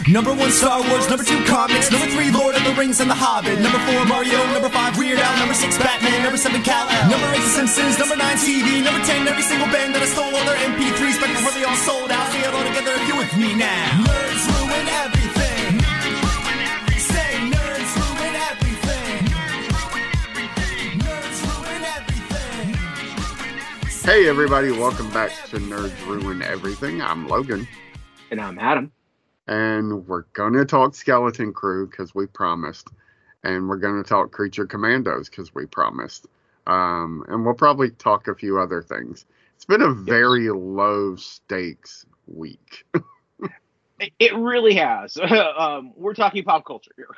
Number 1, Star Wars. Number 2, comics. Number 3, Lord of the Rings and The Hobbit. Number 4, Mario. Number 5, Weird Al. Number 6, Batman. Number 7, Kal-El. Number 8, The Simpsons. Number 9, TV. Number 10, every single band that I stole all their MP3s back before they all sold out. Say it all together if you with me now. Nerds ruin everything. Say nerds ruin everything. Nerds ruin everything. Hey everybody, welcome back to Nerds Ruin Everything. I'm Logan. And I'm Adam. And we're going to talk Skeleton Crew because we promised. And we're going to talk Creature Commandos because we promised. And we'll probably talk a few other things. It's been a very low stakes week. It really has. We're talking pop culture here.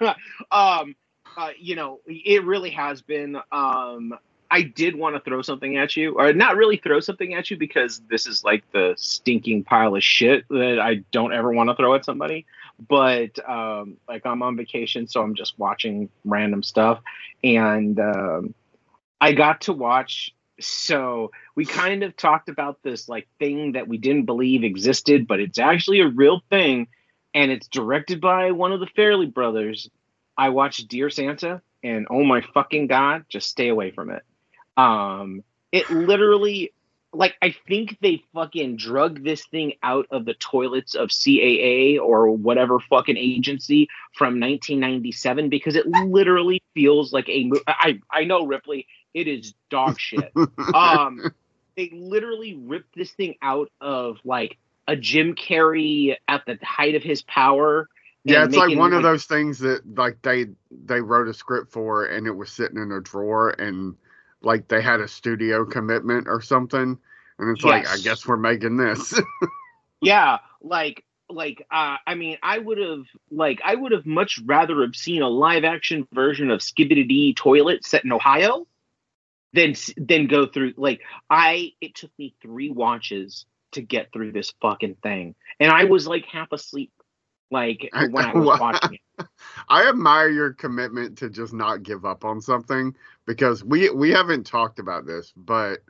It really has been. I did want to throw something at you, or not really throw something at you, because this is like the stinking pile of shit that I don't ever want to throw at somebody. But I'm on vacation, so I'm just watching random stuff, and I got to watch. So we kind of talked about this like thing that we didn't believe existed, but it's actually a real thing, and it's directed by one of the Farrelly brothers. I watched Dear Santa, and oh my fucking god, just stay away from it. It literally, like, I think they fucking drug this thing out of the toilets of CAA or whatever fucking agency from 1997, because it literally feels like a movie. I know, Ripley, it is dog shit. They literally ripped this thing out of like a Jim Carrey at the height of his power. Yeah, it's like one of those things that like they wrote a script for and it was sitting in a drawer, and like they had a studio commitment or something, and it's like, I guess we're making this. Yeah, I mean, I would have much rather have seen a live action version of Skibidi Toilet set in Ohio than go through it took me 3 watches to get through this fucking thing, and I was like half asleep when I was watching it. I admire your commitment to just not give up on something, because we haven't talked about this, but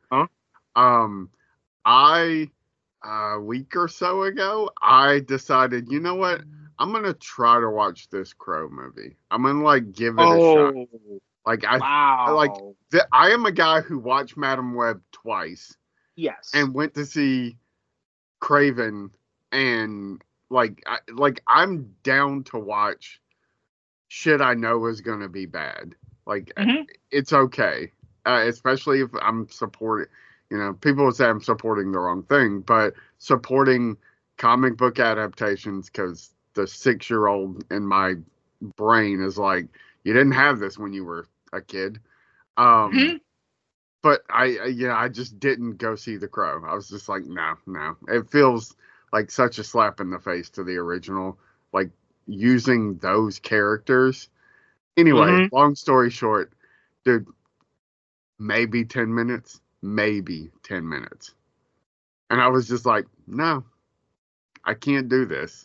a week or so ago, I decided, you know what? I'm going to try to watch this Crow movie. I'm going to give it a shot. I am a guy who watched Madam Web twice. Yes. And went to see Craven, and I'm down to watch shit I know is going to be bad. It's okay. Especially if I'm supporting, people would say I'm supporting the wrong thing, but supporting comic book adaptations, because the 6-year-old in my brain is like, you didn't have this when you were a kid. But I just didn't go see The Crow. I was just like, no. It feels like such a slap in the face to the original, using those characters. Anyway, long story short, dude, maybe 10 minutes. And I was just like, no, I can't do this.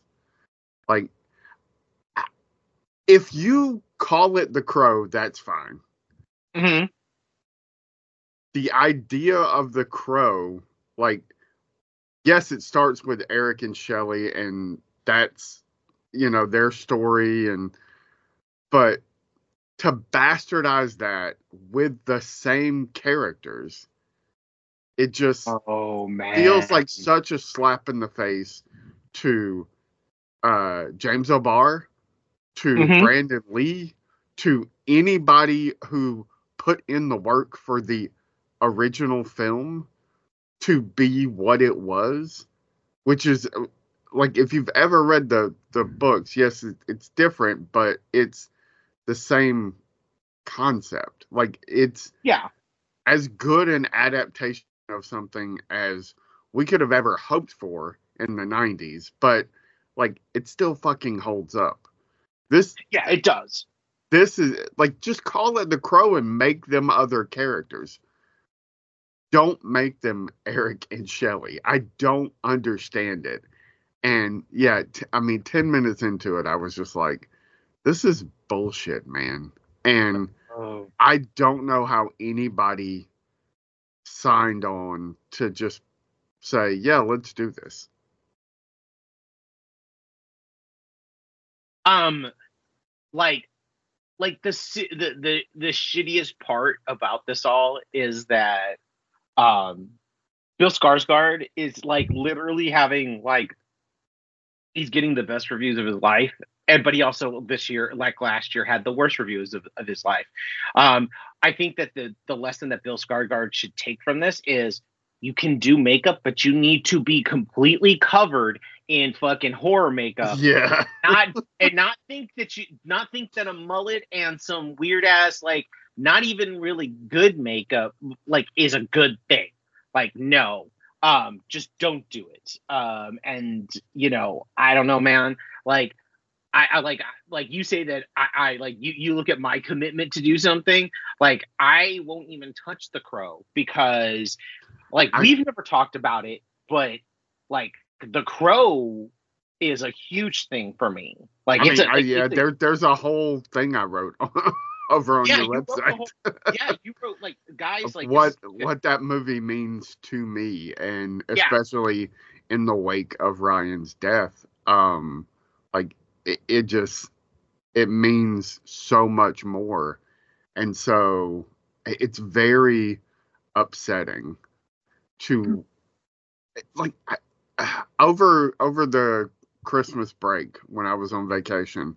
If you call it The Crow, that's fine. Mm-hmm. The idea of The Crow, yes, it starts with Eric and Shelley, and that's, their story, but to bastardize that with the same characters, it just feels like such a slap in the face to James O'Barr, to Brandon Lee, to anybody who put in the work for the original film to be what it was, which is if you've ever read the books, yes, it's different, but it's the same concept. It's as good an adaptation of something as we could have ever hoped for in the 90s, but it still fucking holds up. It does. This is just call it The Crow and make them other characters. Don't make them Eric and Shelley. I don't understand it. And 10 minutes into it, I was just like, this is bullshit, man. And I don't know how anybody signed on to just say, yeah, let's do this. Um, like the shittiest part about this all is that Bill Skarsgård is like literally having like he's getting the best reviews of his life, and but he also this year, like last year, had the worst reviews of his life. I think that the lesson that Bill Skarsgård should take from this is you can do makeup, but you need to be completely covered in fucking horror makeup. Yeah. Not think that a mullet and some weird ass like not even really good makeup like is a good thing. Like no. Just don't do it. And you know, I don't know, man. Like I like you say that I like you look at my commitment to do something, like I won't even touch The Crow because like we've never talked about it, but like The Crow is a huge thing for me. Like there's a whole thing I wrote over on your website. You wrote like guys like what that movie means to me, and especially in the wake of Ryan's death. Like it means so much more, and so it's very upsetting to like over the Christmas break when I was on vacation.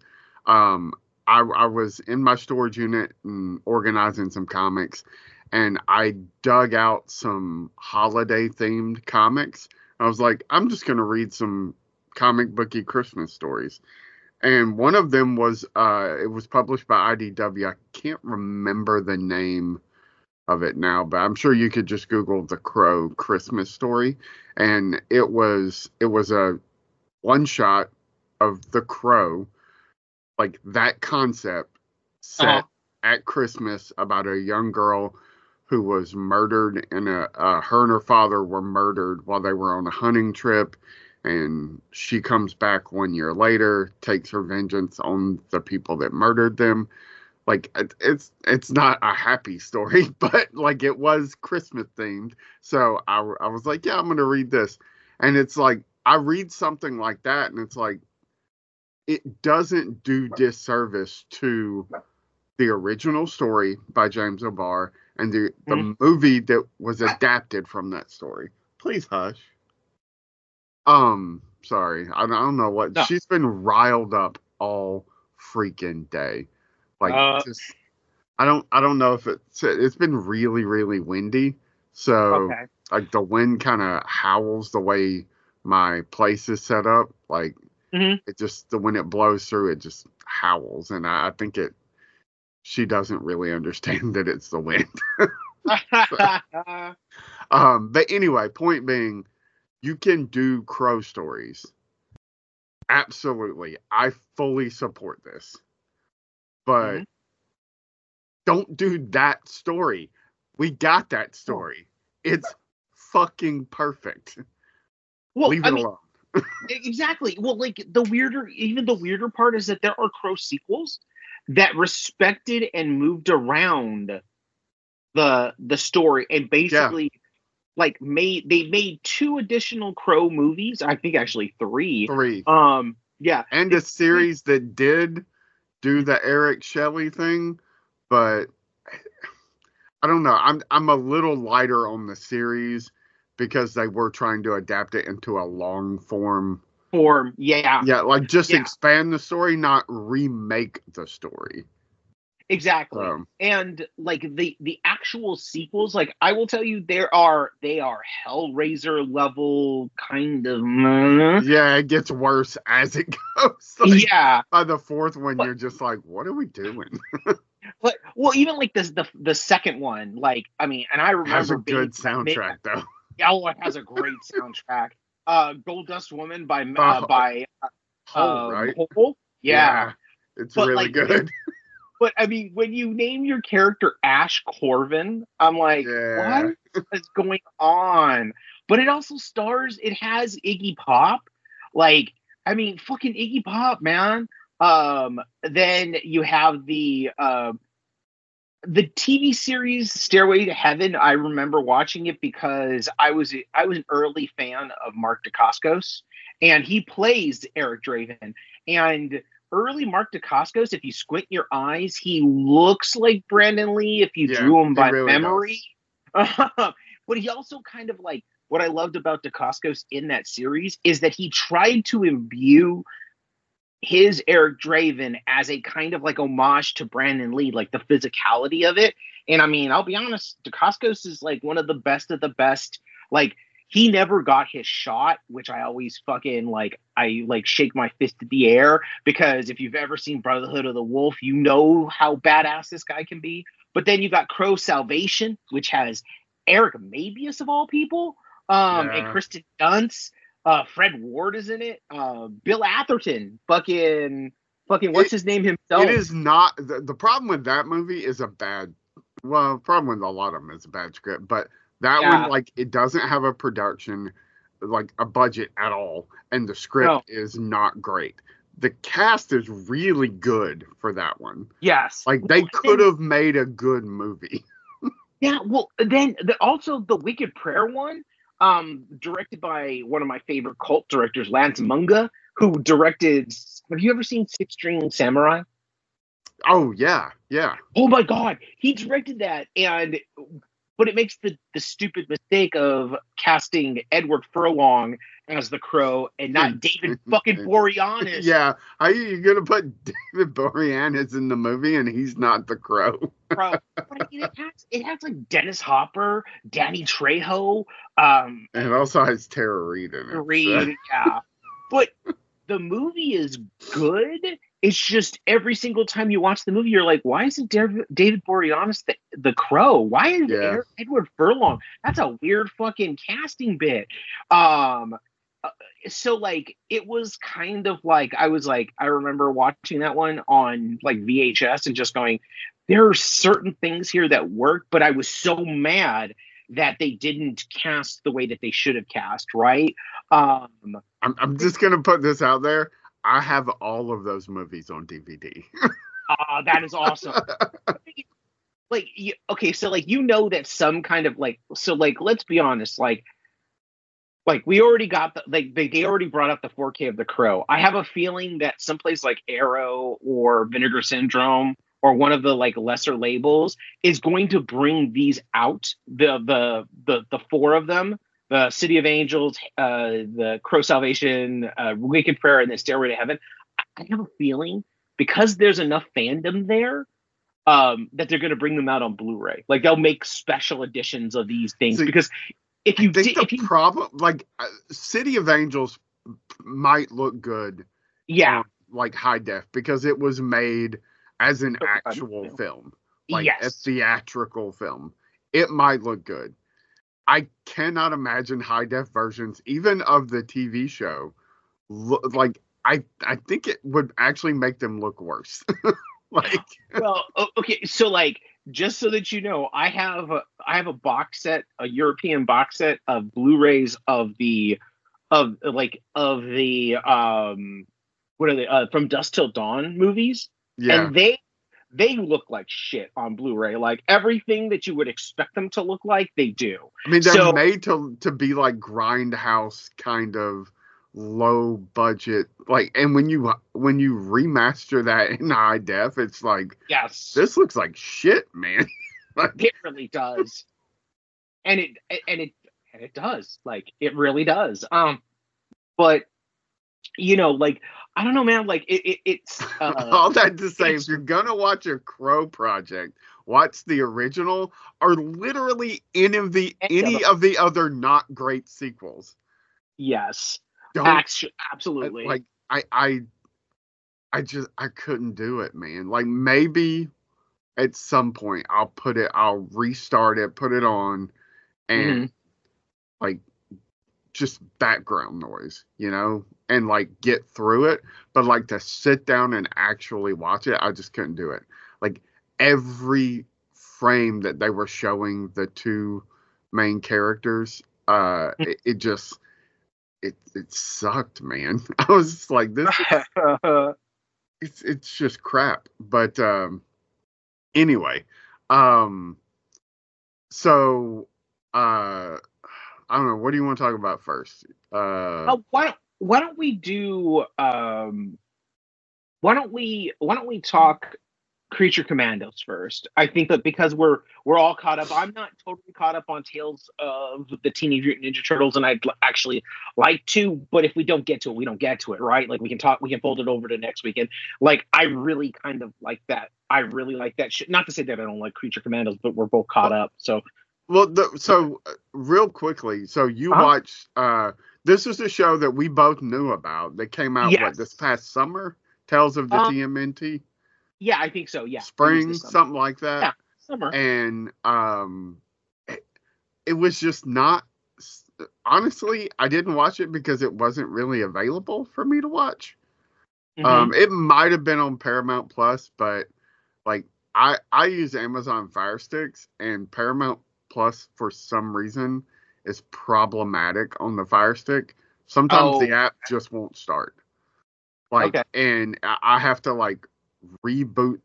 I was in my storage unit and organizing some comics, and I dug out some holiday themed comics. I was like, I'm just going to read some comic booky Christmas stories. And one of them was, it was published by IDW. I can't remember the name of it now, but I'm sure you could just Google The Crow Christmas story. And it was a one shot of The Crow, like that concept set at Christmas about a young girl who was murdered, and her and her father were murdered while they were on a hunting trip. And she comes back 1 year later, takes her vengeance on the people that murdered them. Like it's not a happy story, but like it was Christmas themed. So I was like, yeah, I'm going to read this. And it's like, I read something like that and it's like, it doesn't do disservice to the original story by James O'Barr and the movie that was adapted from that story. Please hush. Sorry. I don't know what. No. She's been riled up all freaking day. Like, I don't know if it's been really, really windy. So, like, the wind kind of howls the way my place is set up. Like, it just, when it blows through, it just howls. And I think she doesn't really understand that it's the wind. But anyway, point being, you can do Crow stories. Absolutely. I fully support this. But don't do that story. We got that story. It's fucking perfect. Well, leave it alone. Exactly. Well, like the weirder part is that there are Crow sequels that respected and moved around the story and basically like made 2 additional Crow movies. I think actually 3. 3. And a series that did do the Eric Shelley thing, but I don't know. I'm a little lighter on the series because they were trying to adapt it into a long form. Yeah, like just expand the story, not remake the story. Exactly. And like the actual sequels, like I will tell you, they are Hellraiser level kind of. Yeah, it gets worse as it goes. Like, by the 4th one, you're just like, what are we doing? But even like the second one, like I mean, and I remember has a good soundtrack though. Oh, it has a great soundtrack. Gold-Dust Woman by Hole, right? Hole? Yeah, it's really good. But I mean, when you name your character Ash Corvin, I'm like, what is going on? But it also it has Iggy Pop. Like, I mean, fucking Iggy Pop, man. Then you have the TV series Stairway to Heaven. I remember watching it because I was an early fan of Mark Dacascos, and he plays Eric Draven. And early Mark Dacascos, if you squint your eyes, he looks like Brandon Lee if you Yeah, drew him he by really memory. But he also kind of like what I loved about Dacascos in that series is that he tried to imbue his Eric Draven as a kind of like homage to Brandon Lee, like the physicality of it. And I mean, I'll be honest, Dacascos is like one of the best. Like, he never got his shot, which I always fucking like. I like shake my fist at the air because if you've ever seen Brotherhood of the Wolf, you know how badass this guy can be. But then you got Crow Salvation, which has Eric Mabius of all people, and Yeah. Kristen Dunst. Fred Ward is in it. Bill Atherton, fucking what's his name himself? It is not the problem with that movie is a bad. Well, the problem with a lot of them is a bad script, but that one, like, it doesn't have a production, like a budget at all, and the script is not great. The cast is really good for that one. Yes, like they could have made a good movie. Yeah, well, then also the Wicked Prayer one, directed by one of my favorite cult directors, Lance Munga, who directed. Have you ever seen Six String Samurai? Oh yeah. Oh my God, he directed that, but it makes the stupid mistake of casting Edward Furlong as the Crow and not David fucking Boreanaz. Yeah, how are you gonna put David Boreanaz in the movie and he's not the Crow? Bro, but I mean, it has like Dennis Hopper, Danny Trejo, and it also has Tara Reid in it. Yeah. But the movie is good. It's just every single time you watch the movie, you're like, why isn't David Boreanaz the Crow? Why is Edward Furlong? That's a weird fucking casting bit. So like it was kind of like I remember watching that one on like VHS and just going, there are certain things here that work, but I was so mad that they didn't cast the way that they should have cast, right? I'm just gonna put this out there. I have all of those movies on DVD. That is awesome. Like, okay, so like that some kind of like, so like let's be honest, like we already got they already brought up the 4K of The Crow. I have a feeling that someplace like Arrow or Vinegar Syndrome or one of the like lesser labels is going to bring these out, the four of them, the City of Angels, the Crow Salvation, Wicked Prayer, and the Stairway to Heaven. I have a feeling because there's enough fandom there that they're going to bring them out on Blu-ray. Like they'll make special editions of these things because problem, like City of Angels might look good, like high def because it was made as an actual film, like a theatrical film. It might look good. I cannot imagine high def versions, even of the TV show. Like I think it would actually make them look worse. Like, well, okay, so like just so that you know, I have a box set, a European box set of Blu-rays of the what are they From Dusk Till Dawn movies, and they look like shit on Blu-ray. Like everything that you would expect them to look like, they do. I mean, they're made to be like grindhouse kind of low budget, like, and when you remaster that in high def, it's like, yes, this looks like shit, man. Like, it really does, and it does, like it really does. But you know, like I don't know, man. Like it's all that to say, if you're gonna watch a Crow project, watch the original or literally any of the other not great sequels. Yes. Absolutely. Like I couldn't do it, man. Like maybe at some point I'll restart it, put it on, and like just background noise, you know, and like get through it. But like to sit down and actually watch it, I just couldn't do it. Like every frame that they were showing the two main characters, it just it sucked, man. I was just like, this it's just crap. But anyway, so I don't know, what do you want to talk about first? Why don't we do why don't we talk Creature Commandos first? I think that because we're all caught up. I'm not totally caught up on Tales of the Teenage Mutant Ninja Turtles, and I'd actually like to, but if we don't get to it, we don't get to it, right? Like we can fold it over to next weekend. Like I really kind of like that. I really like that shit. Not to say that I don't like Creature Commandos, but we're both caught up. So real quickly, so you watched this is a show that we both knew about that came out this past summer, Tales of the TMNT? Yeah, I think so. Yeah. Spring, something like that. Yeah, summer. And it was just not, honestly, I didn't watch it because it wasn't really available for me to watch. Mm-hmm. It might have been on Paramount Plus, but like I use Amazon Fire Sticks, and Paramount Plus for some reason is problematic on the Fire Stick. Sometimes the app just won't start. And I have to reboot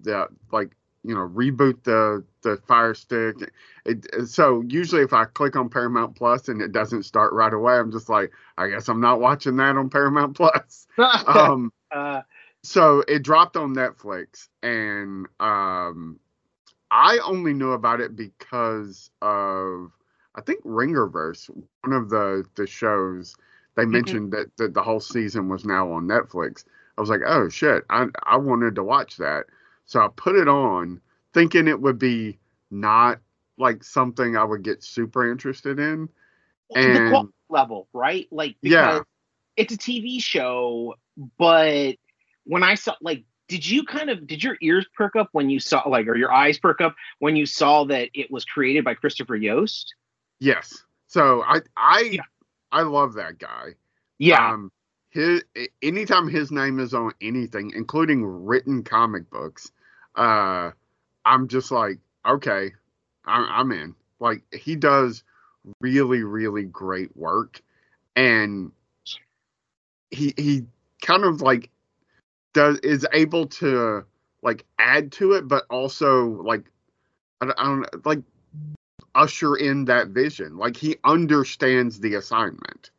the Fire Stick. So usually if I click on Paramount Plus and it doesn't start right away, I'm just like, I guess I'm not watching that on Paramount Plus. So it dropped on Netflix, and I only knew about it because of, I think, Ringerverse, one of the shows. They mentioned that the whole season was now on Netflix. I was like, oh shit, I wanted to watch that. So I put it on thinking it would be not like something I would get super interested in. And the quality level, right? Like, because it's a TV show, but when I saw, did your ears perk up when you saw, or your eyes perk up when you saw that it was created by Christopher Yost? Yes. So I love that guy. Yeah. Anytime his name is on anything, including written comic books, I'm just like, okay, I'm in. Like, he does really, really great work, and he kind of is able to add to it, but also I don't usher in that vision. Like, he understands the assignment.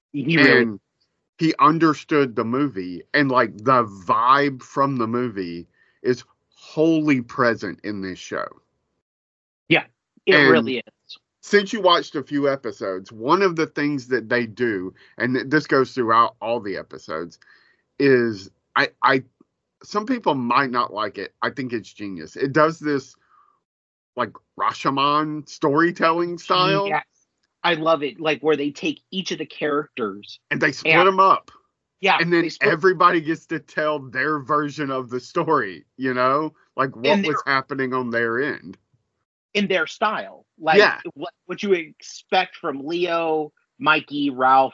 He understood the movie, and the vibe from the movie is wholly present in this show. Yeah, it really is. Since you watched a few episodes, one of the things that they do, and this goes throughout all the episodes, is some people might not like it. I think it's genius. It does this Rashomon storytelling style. Yes. I love it. Where they take each of the characters and they split them up. Yeah. And then everybody gets to tell their version of the story, what was happening on their end. In their style. What you expect from Leo, Mikey, Ralph,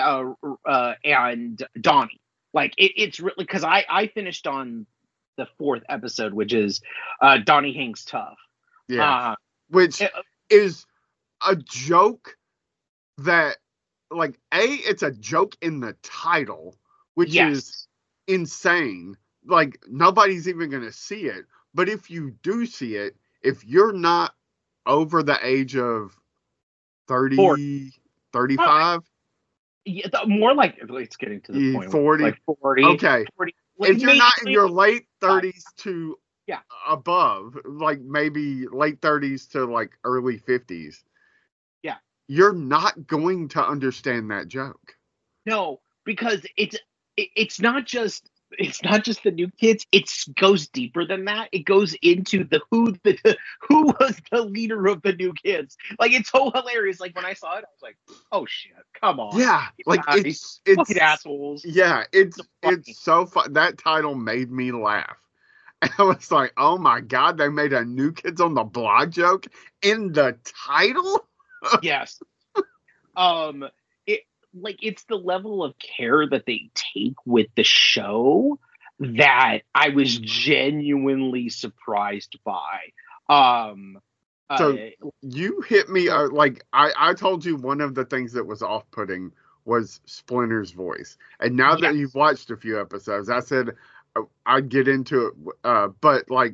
and Donnie. It's really, because I finished on the 4th episode, which is Donnie Hangs Tough. Yeah. Which is a joke that, it's a joke in the title, which is insane. Nobody's even going to see it. But if you do see it, if you're not over the age of 30, 35. More it's getting to the point. 40. 40. Okay. 40. If you're not in your late 30s to above, maybe late 30s to early 50s. Yeah. You're not going to understand that joke. No, because it's not just the new kids. It goes deeper than that. It goes into who was the leader of the new kids. It's so hilarious. When I saw it, I was like, oh shit, come on. Yeah, it's fucking assholes. Yeah, it's so fun. That title made me laugh. And I was like, oh my god, they made a New Kids on the Block joke in the title? Yes. It's the level of care that they take with the show that I was genuinely surprised by. So you hit me, I told you one of the things that was off-putting was Splinter's voice. And now that you've watched a few episodes, I said I'd get into it, but the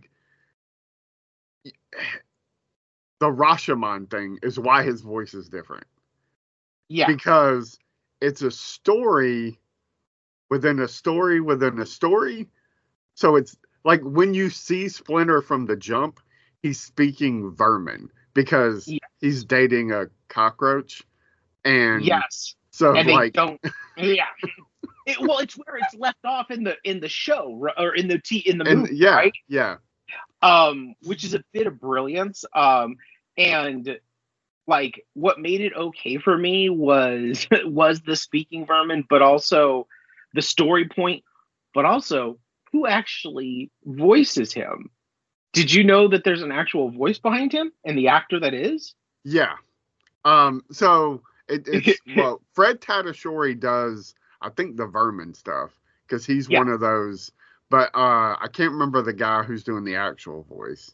Rashomon thing is why his voice is different. Yeah. Because it's a story within a story within a story, So it's like when you see Splinter from the jump, he's speaking Vermin because Yeah. he's dating a cockroach, and Yes. so And they like don't. Yeah. Well, it's where it's left off in the show or in the and movie, yeah, right? yeah, Which is a bit of brilliance. And like what made it okay for me was was the speaking Vermin, but also the story point, but also who actually voices him. Did you know that there's an actual voice behind him and the actor that is? yeah. So it's well, Fred Tatasciore does, I think, the Vermin stuff because he's Yeah. one of those. But I can't remember the guy who's doing the actual voice.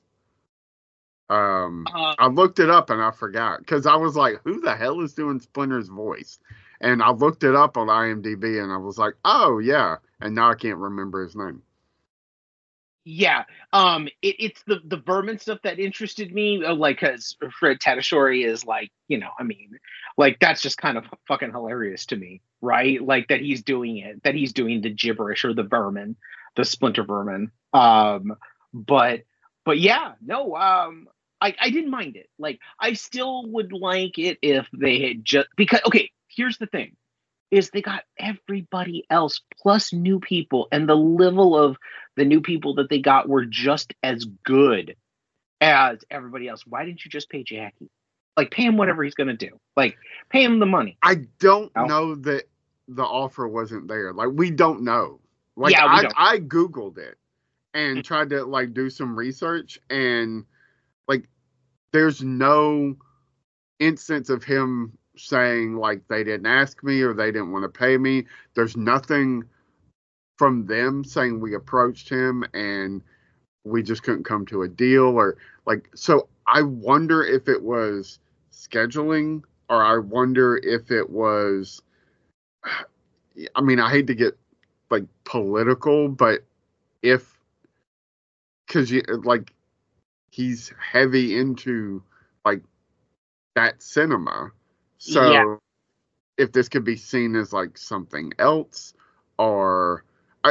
Uh, I looked it up and I forgot because I was like, who the hell is doing Splinter's voice? And I looked it up on IMDb and I was like, oh yeah. And now I can't remember his name. Yeah, it's the Vermin stuff that interested me, like, because Fred Tatasciore is like, I mean, like that's just kind of fucking hilarious to me, right? Like that he's doing it, that he's doing the gibberish or the Vermin, the Splinter Vermin. But but yeah, no, I didn't mind it. Like, I still would like it if they had just because okay, here's the thing is they got everybody else plus new people, and the level of the new people that they got were just as good as everybody else. Why didn't you just pay Jackie? Like, pay him whatever he's gonna do. Like, pay him the money. I don't You know? know that the offer wasn't there. Like, we don't know. Like, Yeah, we don't. I Googled it and tried to like do some research, and like there's no instance of him saying like they didn't ask me or they didn't want to pay me. There's nothing from them saying we approached him and we just couldn't come to a deal or like. So I wonder if it was scheduling, or I wonder if it was, I mean, I hate to get like political, but if, because like he's heavy into like that cinema. So Yeah. if this could be seen as like something else, or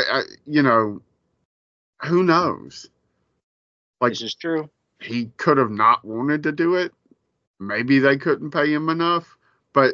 who knows? Like, This is true. he could have not wanted to do it. Maybe they couldn't pay him enough, but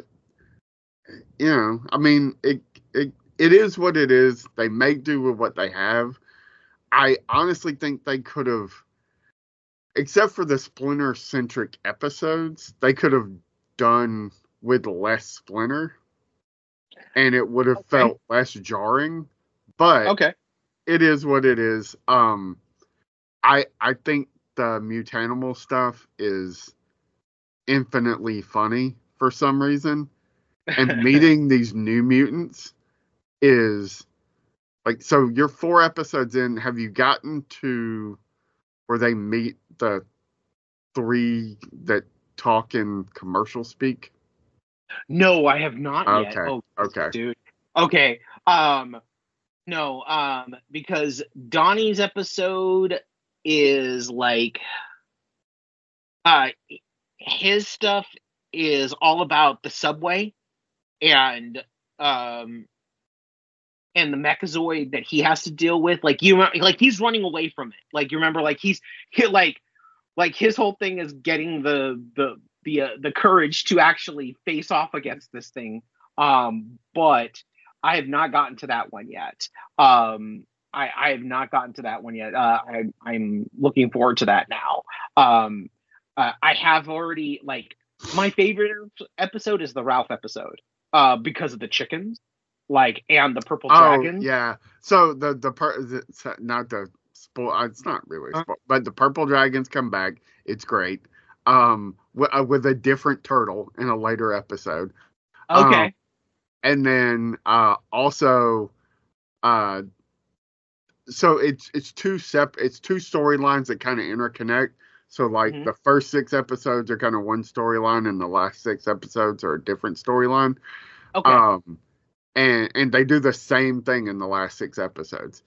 I mean, it is what it is. They make do with what they have. I honestly think they could have, except for the Splinter centric episodes, they could have done with less Splinter, and it would have felt less jarring. But Okay. it is what it is. I think the Mutanimal stuff is infinitely funny for some reason, and meeting these new mutants is like, so you're 4 episodes in. Have you gotten to where they meet the 3 that talk in commercial speak? No, I have not yet. Okay. Oh, Okay. dude. Okay. No, because Donnie's episode is like, uh, his stuff is all about the subway and um and the Mechazoid that he has to deal with. Like, like he's running away from it. Like, you remember, like like his whole thing is getting the courage to actually face off against this thing. But I have not gotten to that one yet. I have not gotten to that one yet. I'm looking forward to that now. I have already, like, my favorite episode is the Ralph episode, because of the chickens, like, and the purple dragon. Yeah. So not the spoil. It's not really spoil, but the purple dragons come back. It's great. With a different turtle in a later episode. Okay. And then also, so it's two storylines that kind of interconnect. So like the first 6 episodes are kind of one storyline, and the last 6 episodes are a different storyline. Okay. And they do the same thing in the last 6 episodes.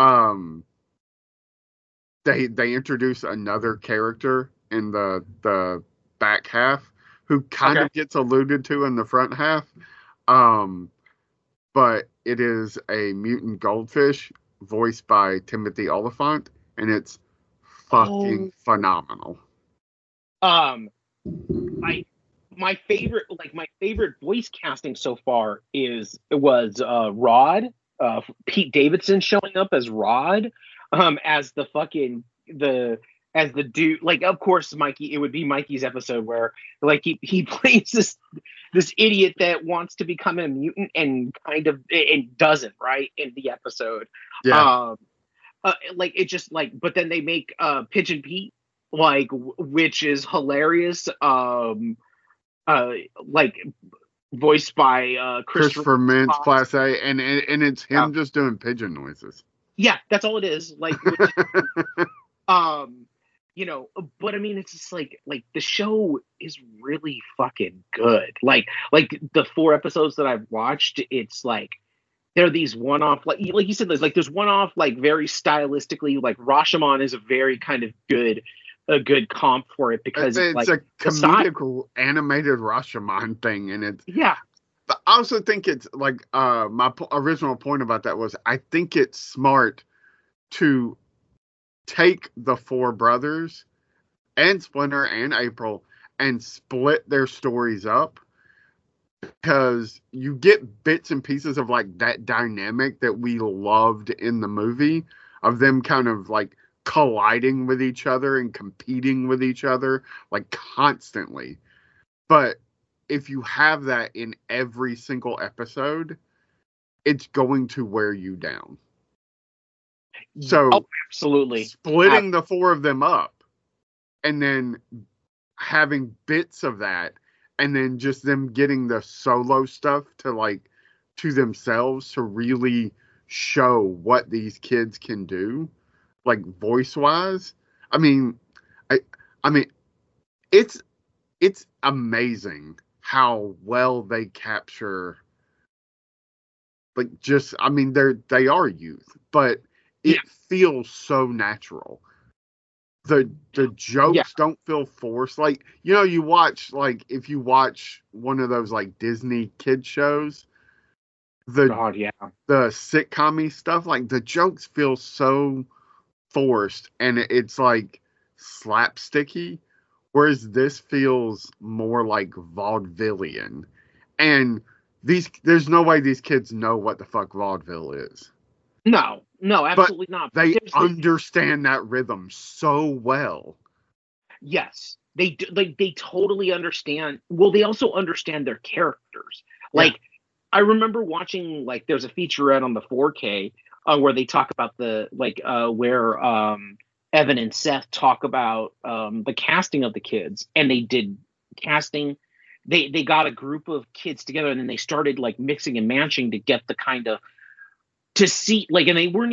They introduce another character in the back half who kind of gets alluded to in the front half. But it is a mutant goldfish voiced by Timothy Oliphant, and it's fucking phenomenal. I my favorite voice casting so far was Rod, Pete Davidson showing up as Rod, as the fucking as the dude. Like, of course, Mikey. It would be Mikey's episode where like he plays this idiot that wants to become a mutant and kind of and doesn't, right, in the episode. Yeah. Like it just like, but then they make Pigeon Pete, like, which is hilarious. Like voiced by Christopher Mintz, Class A, and it's him just doing pigeon noises. Yeah, that's all it is. Like, which, you know, but I mean, it's just like the show is really fucking good. Like the 4 episodes that I've watched, it's like there are these one-off, like you said, there's one-off, like very stylistically, like Rashomon is a very kind of a good comp for it because it's like a comedic animated Rashomon thing, and it's yeah. But I also think it's like my original point about that was I think it's smart to take the 4 brothers and Splinter and April and split their stories up, because you get bits and pieces of like that dynamic that we loved in the movie of them kind of like colliding with each other and competing with each other like constantly. But if you have that in every single episode, it's going to wear you down. So absolutely splitting the 4 of them up and then having bits of that, and then just them getting the solo stuff to themselves to really show what these kids can do, like voice wise. I mean, it's amazing how well they capture, like, just, I mean, they are youth, but it feels so natural. The jokes don't feel forced. Like, you know, you watch, like, if you watch one of those like Disney kid shows, the sitcom-y stuff, like the jokes feel so forced and it's like slapsticky, whereas this feels more like vaudevillian. And there's no way these kids know what the fuck vaudeville is. No, absolutely not. They understand that rhythm so well. Yes, they do. Like, they totally understand. Well, they also understand their characters. Like, I remember watching, like, there's a featurette on the 4K where they talk about where Evan and Seth talk about the casting of the kids, and they did casting. They got a group of kids together, and then they started like mixing and matching to get the kind of to see, like, and they weren't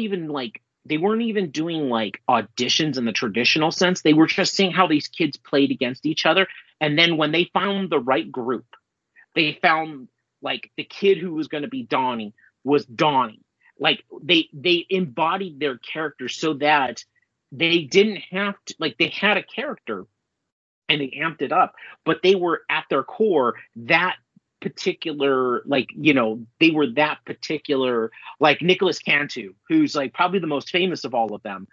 even doing like auditions in the traditional sense. They were just seeing how these kids played against each other. And then when they found the right group, they found like the kid who was going to be Donnie was Donnie. Like they embodied their characters so that they didn't have to, like, they had a character and they amped it up, but they were at their core that particular, like, you know, they were that particular, like Nicholas Cantu, who's like probably the most famous of all of them.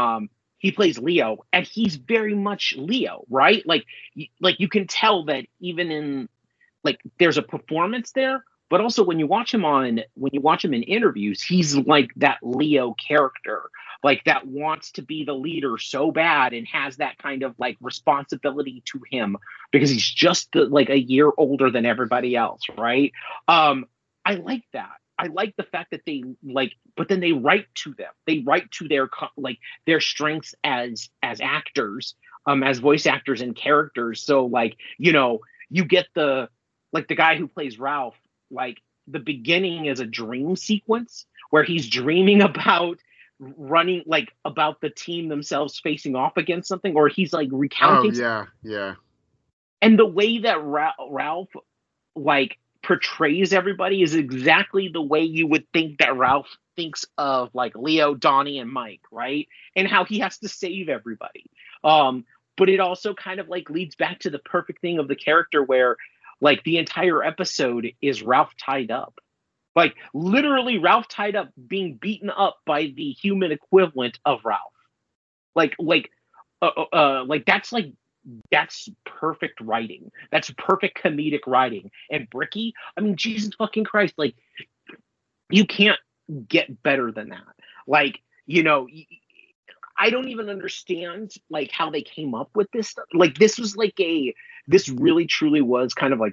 He plays Leo, and he's very much Leo, right? Like you can tell that even in, like, there's a performance there, but also when you watch him in interviews, he's like that Leo character, like that wants to be the leader so bad and has that kind of like responsibility to him because he's just like a year older than everybody else, right? I like that. I like the fact that they like, but then they write to them. They write to their like their strengths as actors, as voice actors and characters. So like, you know, you get the guy who plays Ralph. Like, the beginning is a dream sequence where he's dreaming about running, like, about the team themselves facing off against something, or he's like recounting. Yeah. And the way that Ralph like portrays everybody is exactly the way you would think that Ralph thinks of like Leo, Donnie, and Mike, right? And how he has to save everybody. But it also kind of like leads back to the perfect thing of the character where, like, the entire episode is Ralph tied up. Like literally, Ralph tied up being beaten up by the human equivalent of Ralph. Like that's perfect writing. That's perfect comedic writing. And Bricky, I mean, Jesus fucking Christ, like you can't get better than that. Like, you know, I don't even understand like how they came up with this stuff. Like this really truly was kind of like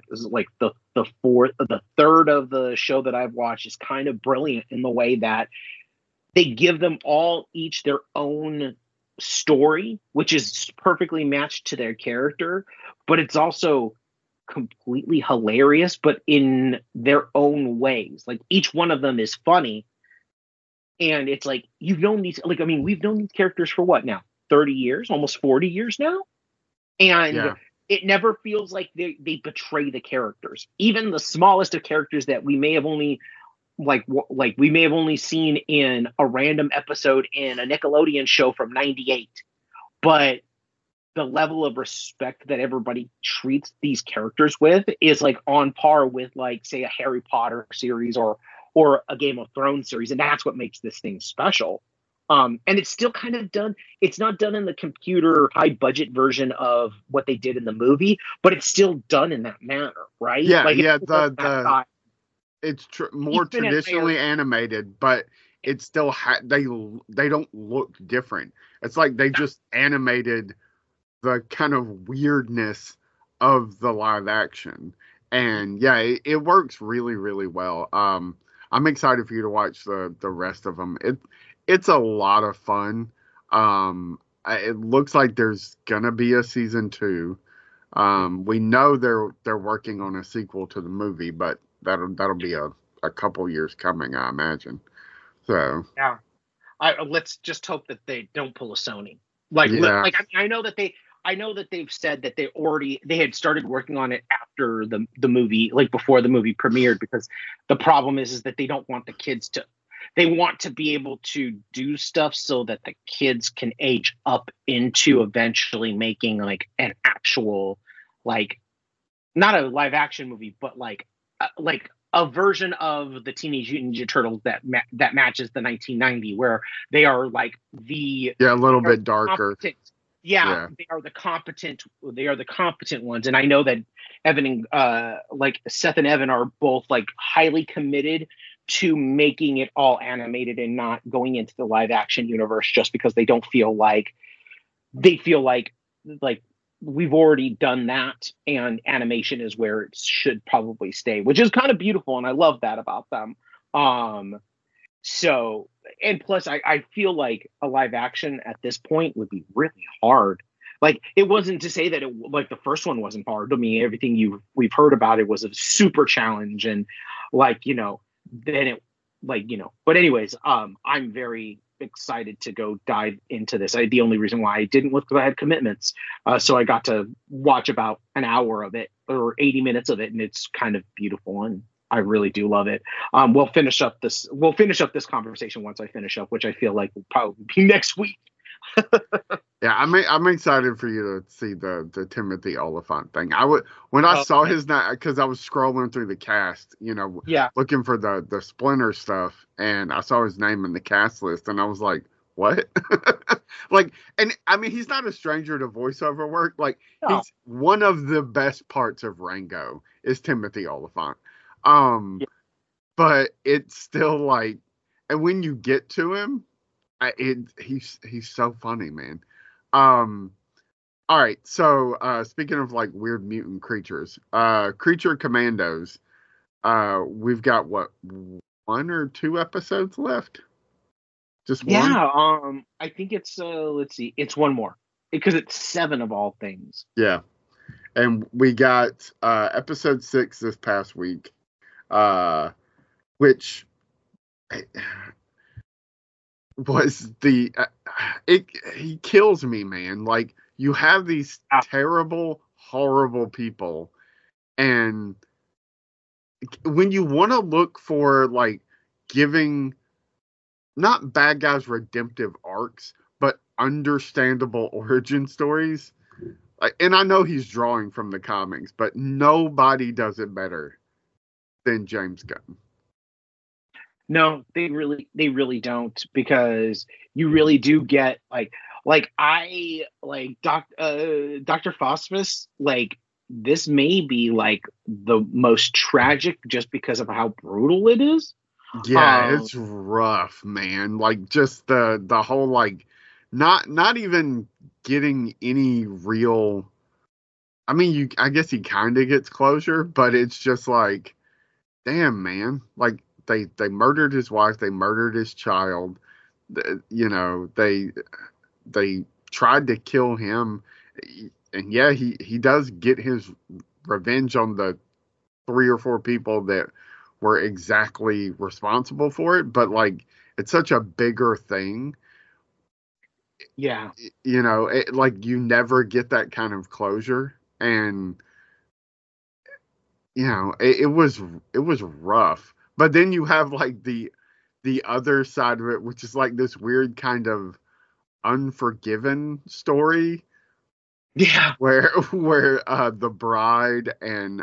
the third of the show that I've watched is kind of brilliant in the way that they give them all each their own story, which is perfectly matched to their character, but it's also completely hilarious, but in their own ways. Like each one of them is funny. And it's like, you've known these, like, I mean, we've known these characters for what now? 30 years, almost 40 years now? And it never feels like they betray the characters. Even the smallest of characters that we may have only we may have only seen in a random episode in a Nickelodeon show from 98. But the level of respect that everybody treats these characters with is like on par with like, say, a Harry Potter series or a Game of Thrones series. And that's what makes this thing special. And it's still kind of done. It's not done in the computer high budget version of what they did in the movie, but it's still done in that manner, right? Yeah, like it's more traditionally animated, but it's still they don't look different. It's like they just animated the kind of weirdness of the live action, and yeah, it works really, really well. I'm excited for you to watch the rest of them. It's a lot of fun. It looks like there's gonna be a season 2. We know they're working on a sequel to the movie, but that'll be a couple years coming, I imagine. So yeah, let's just hope that they don't pull a Sony. I know that they've said that they had started working on it after the movie, like before the movie premiered, because the problem is that they don't want the kids to. They want to be able to do stuff so that the kids can age up into eventually making like an actual, like, not a live action movie, but like a version of the Teenage Mutant Ninja Turtles that matches the 1990, where they are like a little bit darker. Yeah, they are the competent ones. And I know that Evan and Seth and Evan are both like highly committed to making it all animated and not going into the live action universe, just because they feel like we've already done that and animation is where it should probably stay, which is kind of beautiful. And I love that about them. So, and plus I feel like a live action at this point would be really hard. Like, it wasn't to say that the first one wasn't hard. I mean, everything we've heard about it was a super challenge, and but anyways, I'm very excited to go dive into this. The only reason why I didn't was because I had commitments. So I got to watch about an hour of it or 80 minutes of it, and it's kind of beautiful, and I really do love it. We'll finish up this conversation once I finish up, which I feel like will probably be next week. Yeah, I'm excited for you to see the Timothy Olyphant thing. When I saw his name, because I was scrolling through the cast, looking for the Splinter stuff, and I saw his name in the cast list, and I was like, what? And I mean, he's not a stranger to voiceover work. Like, he's one of the best parts of Rango is Timothy Olyphant. But it's still like, and when you get to him, he's so funny, man. All right, so speaking of like weird mutant creatures, Creature Commandos, we've got what, 1 or 2 episodes left? Just one? Yeah, I think it's let's see, it's one more, because it's 7 of all things. Yeah, and we got episode 6 this past week, which was he kills me, man. Like, you have these terrible, horrible people, and when you want to look for like giving not bad guys redemptive arcs, but understandable origin stories, and I know he's drawing from the comics, but nobody does it better than James Gunn. No, they really don't, because you really do get Dr. Phosphorus, like this may be like the most tragic just because of how brutal it is. Yeah, Um, it's rough, man. Like just the whole like not even getting any real. I mean, I guess he kind of gets closure, but it's just like, damn, man. Like they murdered his wife, they murdered his child. You know, they tried to kill him, and yeah, he does get his revenge on the three or four people that were exactly responsible for it, but like it's such a bigger thing, yeah, you know, like you never get that kind of closure. And you know, it was rough. But then you have like the other side of it, which is like this weird kind of Unforgiven story yeah, where the bride and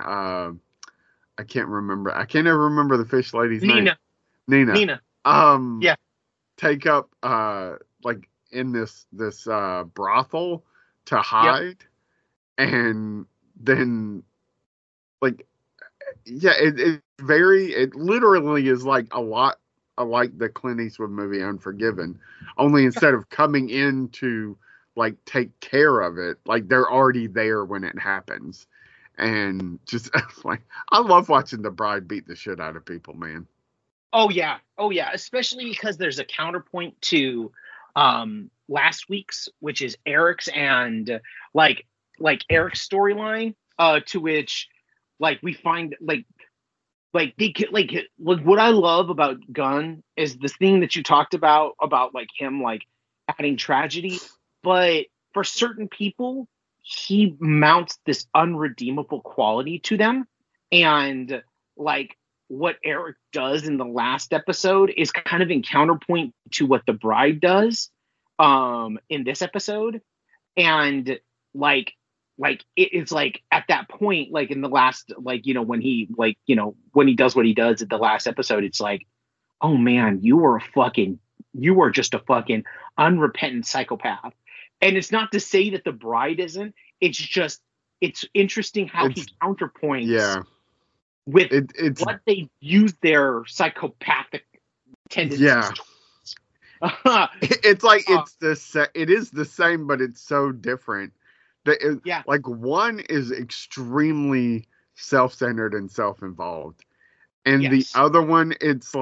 I can't ever remember the fish lady's name. Nina, Nina. Nina, Um yeah, take up like in this brothel to yep, hide, and then like yeah, it literally is like a lot like the Clint Eastwood movie Unforgiven, only instead of coming in to like take care of it, like they're already there when it happens. And just like I love watching the bride beat the shit out of people, man. oh yeah, especially because there's a counterpoint to last week's, which is Eric's, and like Eric's storyline, to which like we find like they could like what I love about Gunn is the thing that you talked about like him like adding tragedy, but for certain people he mounts this unredeemable quality to them. And like what Eric does in the last episode is kind of in counterpoint to what the bride does in this episode. And like it's like at that point, like in the last, like, you know, when he like, you know, when he does what he does at the last episode, it's like, oh man, you are just a fucking unrepentant psychopath. And it's not to say that the bride isn't, it's just it's interesting how he It's counterpoints yeah, with it's what they use their psychopathic tendencies yeah. towards. It's like it is the same, but it's so different. Yeah, Like one is extremely self-centered and self-involved, and the yes, other one it's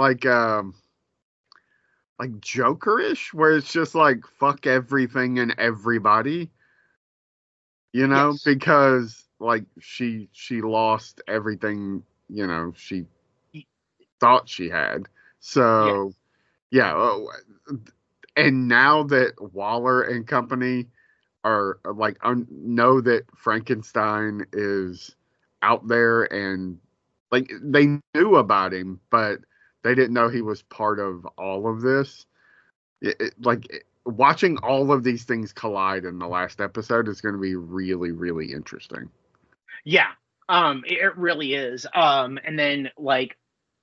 like Jokerish, where it's just like fuck everything and everybody, you know, yes, because like she lost everything, you know, she thought she had. yes, So yeah, and now that Waller and company are like know that Frankenstein is out there, and like they knew about him, but they didn't know he was part of all of this. Watching all of these things collide in the last episode is going to be really, really interesting. yeah. It really is. And then like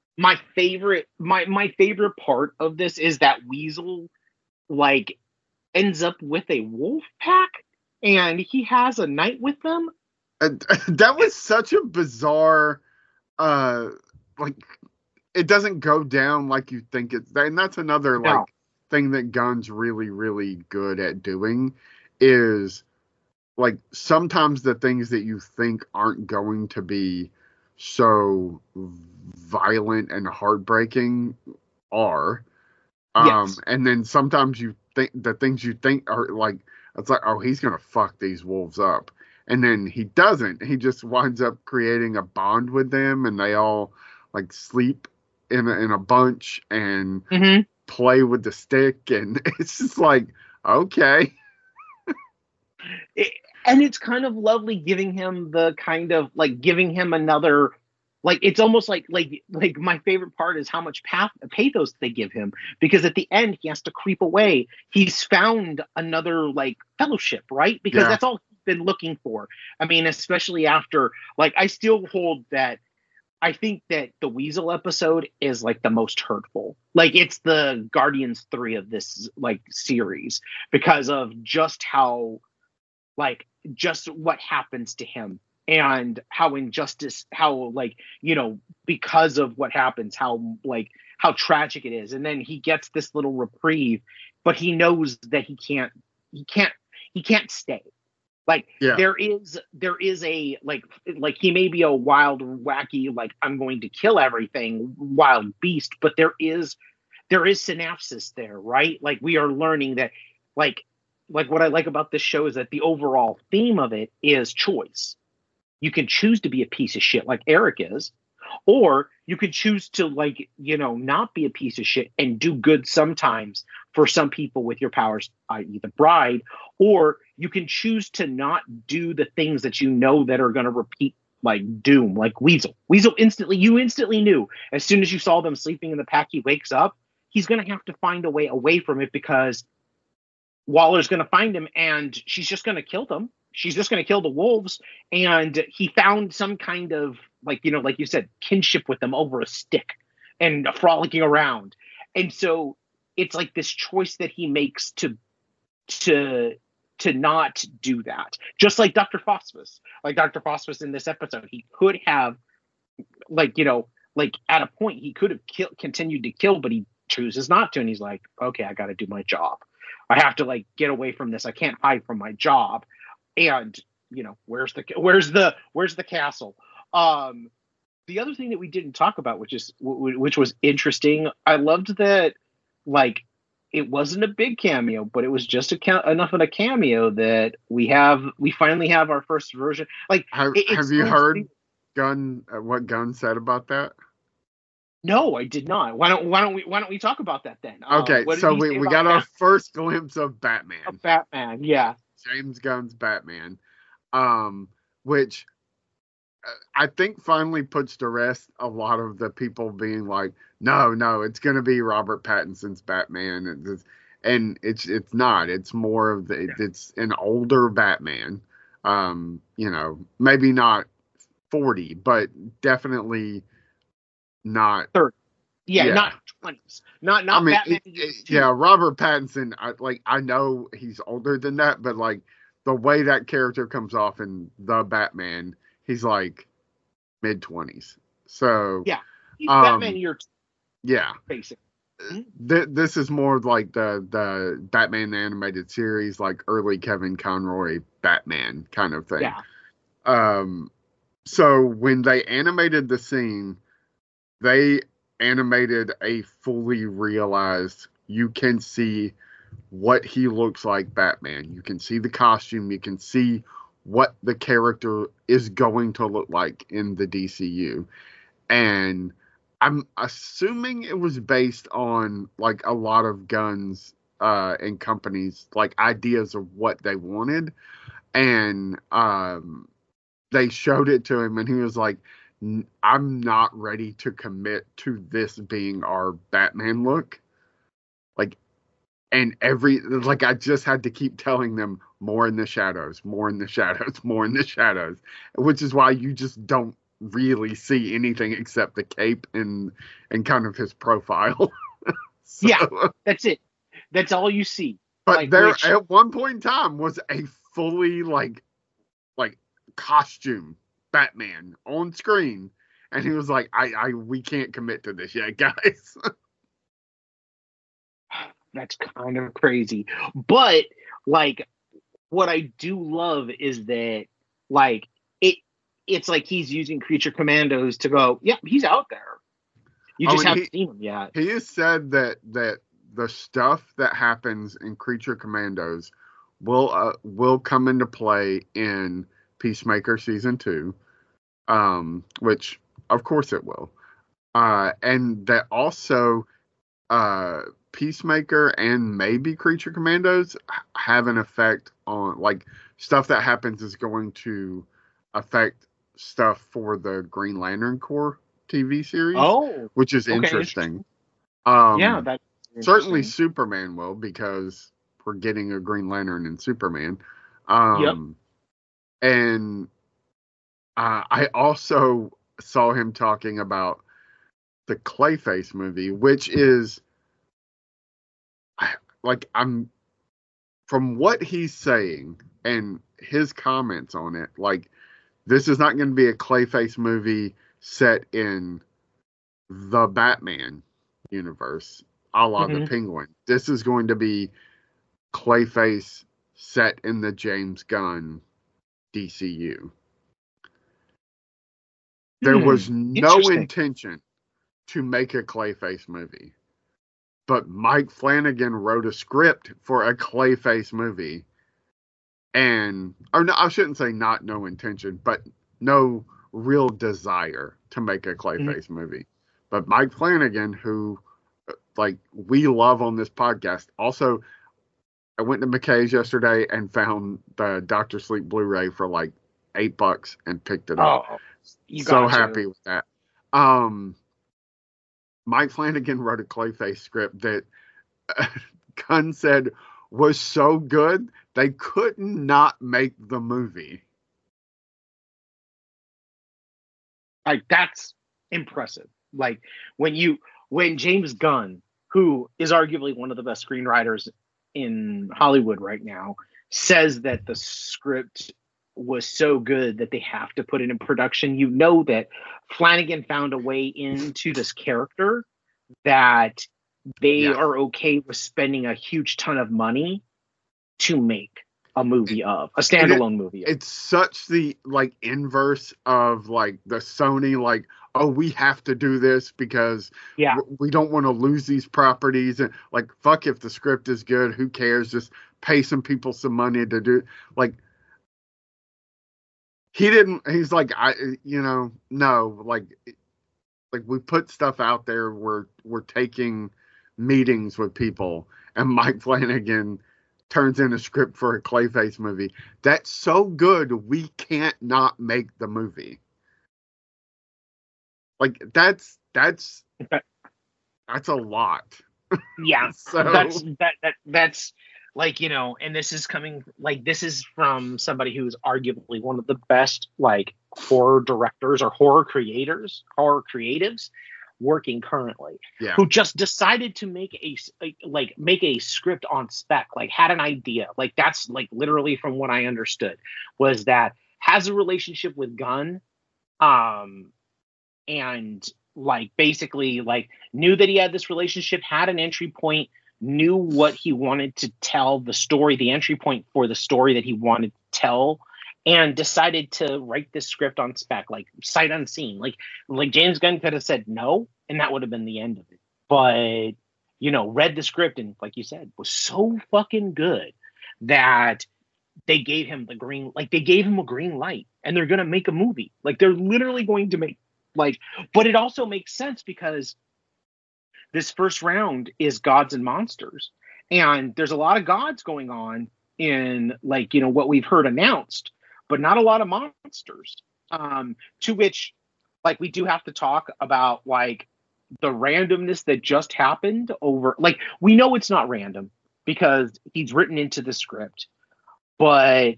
my favorite part of this is that Weasel like ends up with a wolf pack and he has a night with them. And that was such a bizarre, uh, like it doesn't go down like you think it's, and that's another like No. thing that Gunn's really, really good at doing is like sometimes the things that you think aren't going to be so violent and heartbreaking are. Yes. And then sometimes you think the things you think are like, it's like, oh, he's gonna fuck these wolves up. And then he doesn't. He just winds up creating a bond with them, and they all like sleep in a bunch and Hmm. play with the stick, and it's just like, okay. It, and it's kind of lovely giving him the kind of like giving him another, like it's almost like my favorite part is how much pathos they give him, because at the end he has to creep away. He's found another like fellowship, right? Because Yeah. that's all he's been looking for. I mean, especially after, like, I still hold that I think that the Weasel episode is like the most hurtful. Like it's the Guardians 3 of this like series because of just how like just what happens to him and how injustice how like because of what happens how tragic it is, and then he gets this little reprieve, but he knows that he can't stay. Like Yeah. there is a like he may be a wild, wacky, like I'm going to kill everything wild beast, but there is synapses there, right? Like we are learning that like what I like about this show is that the overall theme of it is choice. You can choose to be a piece of shit like Eric is, or you could choose to not be a piece of shit and do good sometimes for some people with your powers, i.e. the bride, or you can choose to not do the things that that are going to repeat like doom, like Weasel. You instantly knew as soon as you saw them sleeping in the pack, he wakes up, he's going to have to find a way away from it because Waller's going to find him and she's just going to kill them. She's just going to kill the wolves. And he found some kind of like you said, kinship with them over a stick and frolicking around. And so it's like this choice that he makes to not do that. Just like Dr. Phosphus. Like Dr. Phosphus in this episode, he could have at a point he could have continued to kill, but he chooses not to. And he's like, okay, I got to do my job. I have to get away from this. I can't hide from my job. And where's the castle? The other thing that we didn't talk about, which was interesting, I loved that it wasn't a big cameo, but it was just enough of a cameo that we finally have our first version. Have you heard what Gunn said about that? No, I did not. Why don't we talk about that then? Okay, so we got our first glimpse of Batman. Of Batman, yeah. James Gunn's Batman, which I think finally puts to rest a lot of the people being like, no, it's going to be Robert Pattinson's Batman, and it's not. It's more of it's an older Batman. Maybe not 40, but definitely not 30. Yeah, not 20s. Not I mean, Batman. Robert Pattinson. I know he's older than that, but the way that character comes off in the Batman, he's mid-20s. So yeah, he's Batman year 2. Yeah, basically. This is more like the Batman the animated series, like early Kevin Conroy Batman kind of thing. Yeah. So when they animated the scene, they animated a fully realized, you can see what he looks like Batman. You can see the costume. You can see what the character is going to look like in the DCU. And I'm assuming it was based on a lot of Gunn's and companies ideas of what they wanted. And they showed it to him and he was like, I'm not ready to commit to this being our Batman look. And I just had to keep telling them more in the shadows, more in the shadows, more in the shadows, which is why you just don't really see anything except the cape and kind of his profile. So, yeah, that's it. That's all you see. But at one point in time was a fully costume Batman on screen, and he was like, we can't commit to this yet, guys. That's kind of crazy. But what I do love is that it's like he's using Creature Commandos to go, yeah, he's out there. You just haven't seen him yet. He has said that the stuff that happens in Creature Commandos will come into play in Peacemaker Season 2, which of course it will. And that also Peacemaker and maybe Creature Commandos have an effect on stuff that happens is going to affect stuff for the Green Lantern Corps TV series. Oh, which is interesting. Yeah, that's certainly Superman will, because we're getting a Green Lantern in Superman. Yep. And I also saw him talking about the Clayface movie, which is like, from what he's saying and his comments on it, like, this is not going to be a Clayface movie set in the Batman universe, a la the Penguin. This is going to be Clayface set in the James Gunn DCU. There was no intention to make a Clayface movie, but Mike Flanagan wrote a script for a Clayface movie, or no, I shouldn't say no intention, but no real desire to make a Clayface movie. But Mike Flanagan, who like we love on this podcast, also, I went to McKay's yesterday and found the Dr. Sleep Blu-ray for like $8 and picked it up. So happy with that. Mike Flanagan wrote a Clayface script that Gunn said was so good they couldn't not make the movie. Like, that's impressive. Like, when James Gunn, who is arguably one of the best screenwriters in Hollywood right now, says that the script was so good that they have to put it in production, you know that Flanagan found a way into this character that they are okay with spending a huge ton of money to make a movie of, a standalone movie of. It's such the like inverse of like the Sony, like, oh, we have to do this because we don't want to lose these properties, and like, fuck, if the script is good, who cares? Just pay some people some money to do. Like, he's like, no, like we put stuff out there, we're taking meetings with people, and Mike Flanagan turns in a script for a Clayface movie that's so good we can't not make the movie. Like, that's a lot. Yeah. So that's like, and this is from somebody who's arguably one of the best like horror directors or horror creatives working currently, who just decided to make a script on spec, like had an idea, like that's like literally from what I understood was that has a relationship with Gunn, and like basically like knew that he had this relationship, had an entry point, knew what he wanted to tell, the entry point for the story that he wanted to tell, and decided to write this script on spec, like sight unseen. Like James Gunn could have said no, and that would have been the end of it. But, read the script and, like you said, was so fucking good that they gave him a green light, and they're going to make a movie. Like, they're literally going to make, but it also makes sense because this first round is gods and monsters. And there's a lot of gods going on in what we've heard announced, but not a lot of monsters. To which we do have to talk about the randomness that just happened over, we know it's not random because he's written into the script, but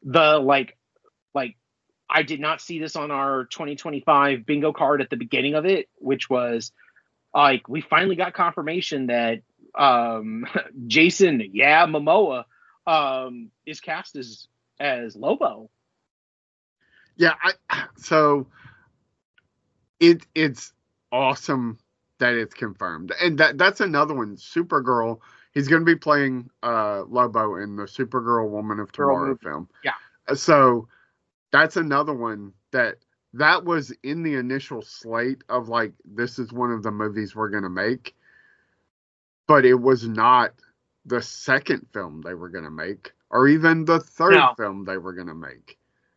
I did not see this on our 2025 bingo card at the beginning of it, which was we finally got confirmation that Jason Momoa is cast as Lobo. Yeah, so it's awesome that it's confirmed, and that's another one. Supergirl, he's going to be playing Lobo in the Supergirl Woman of Tomorrow film. Yeah, so that's another one that was in the initial slate of this is one of the movies we're going to make, but it was not the second film they were going to make, or even the third film they were going to make.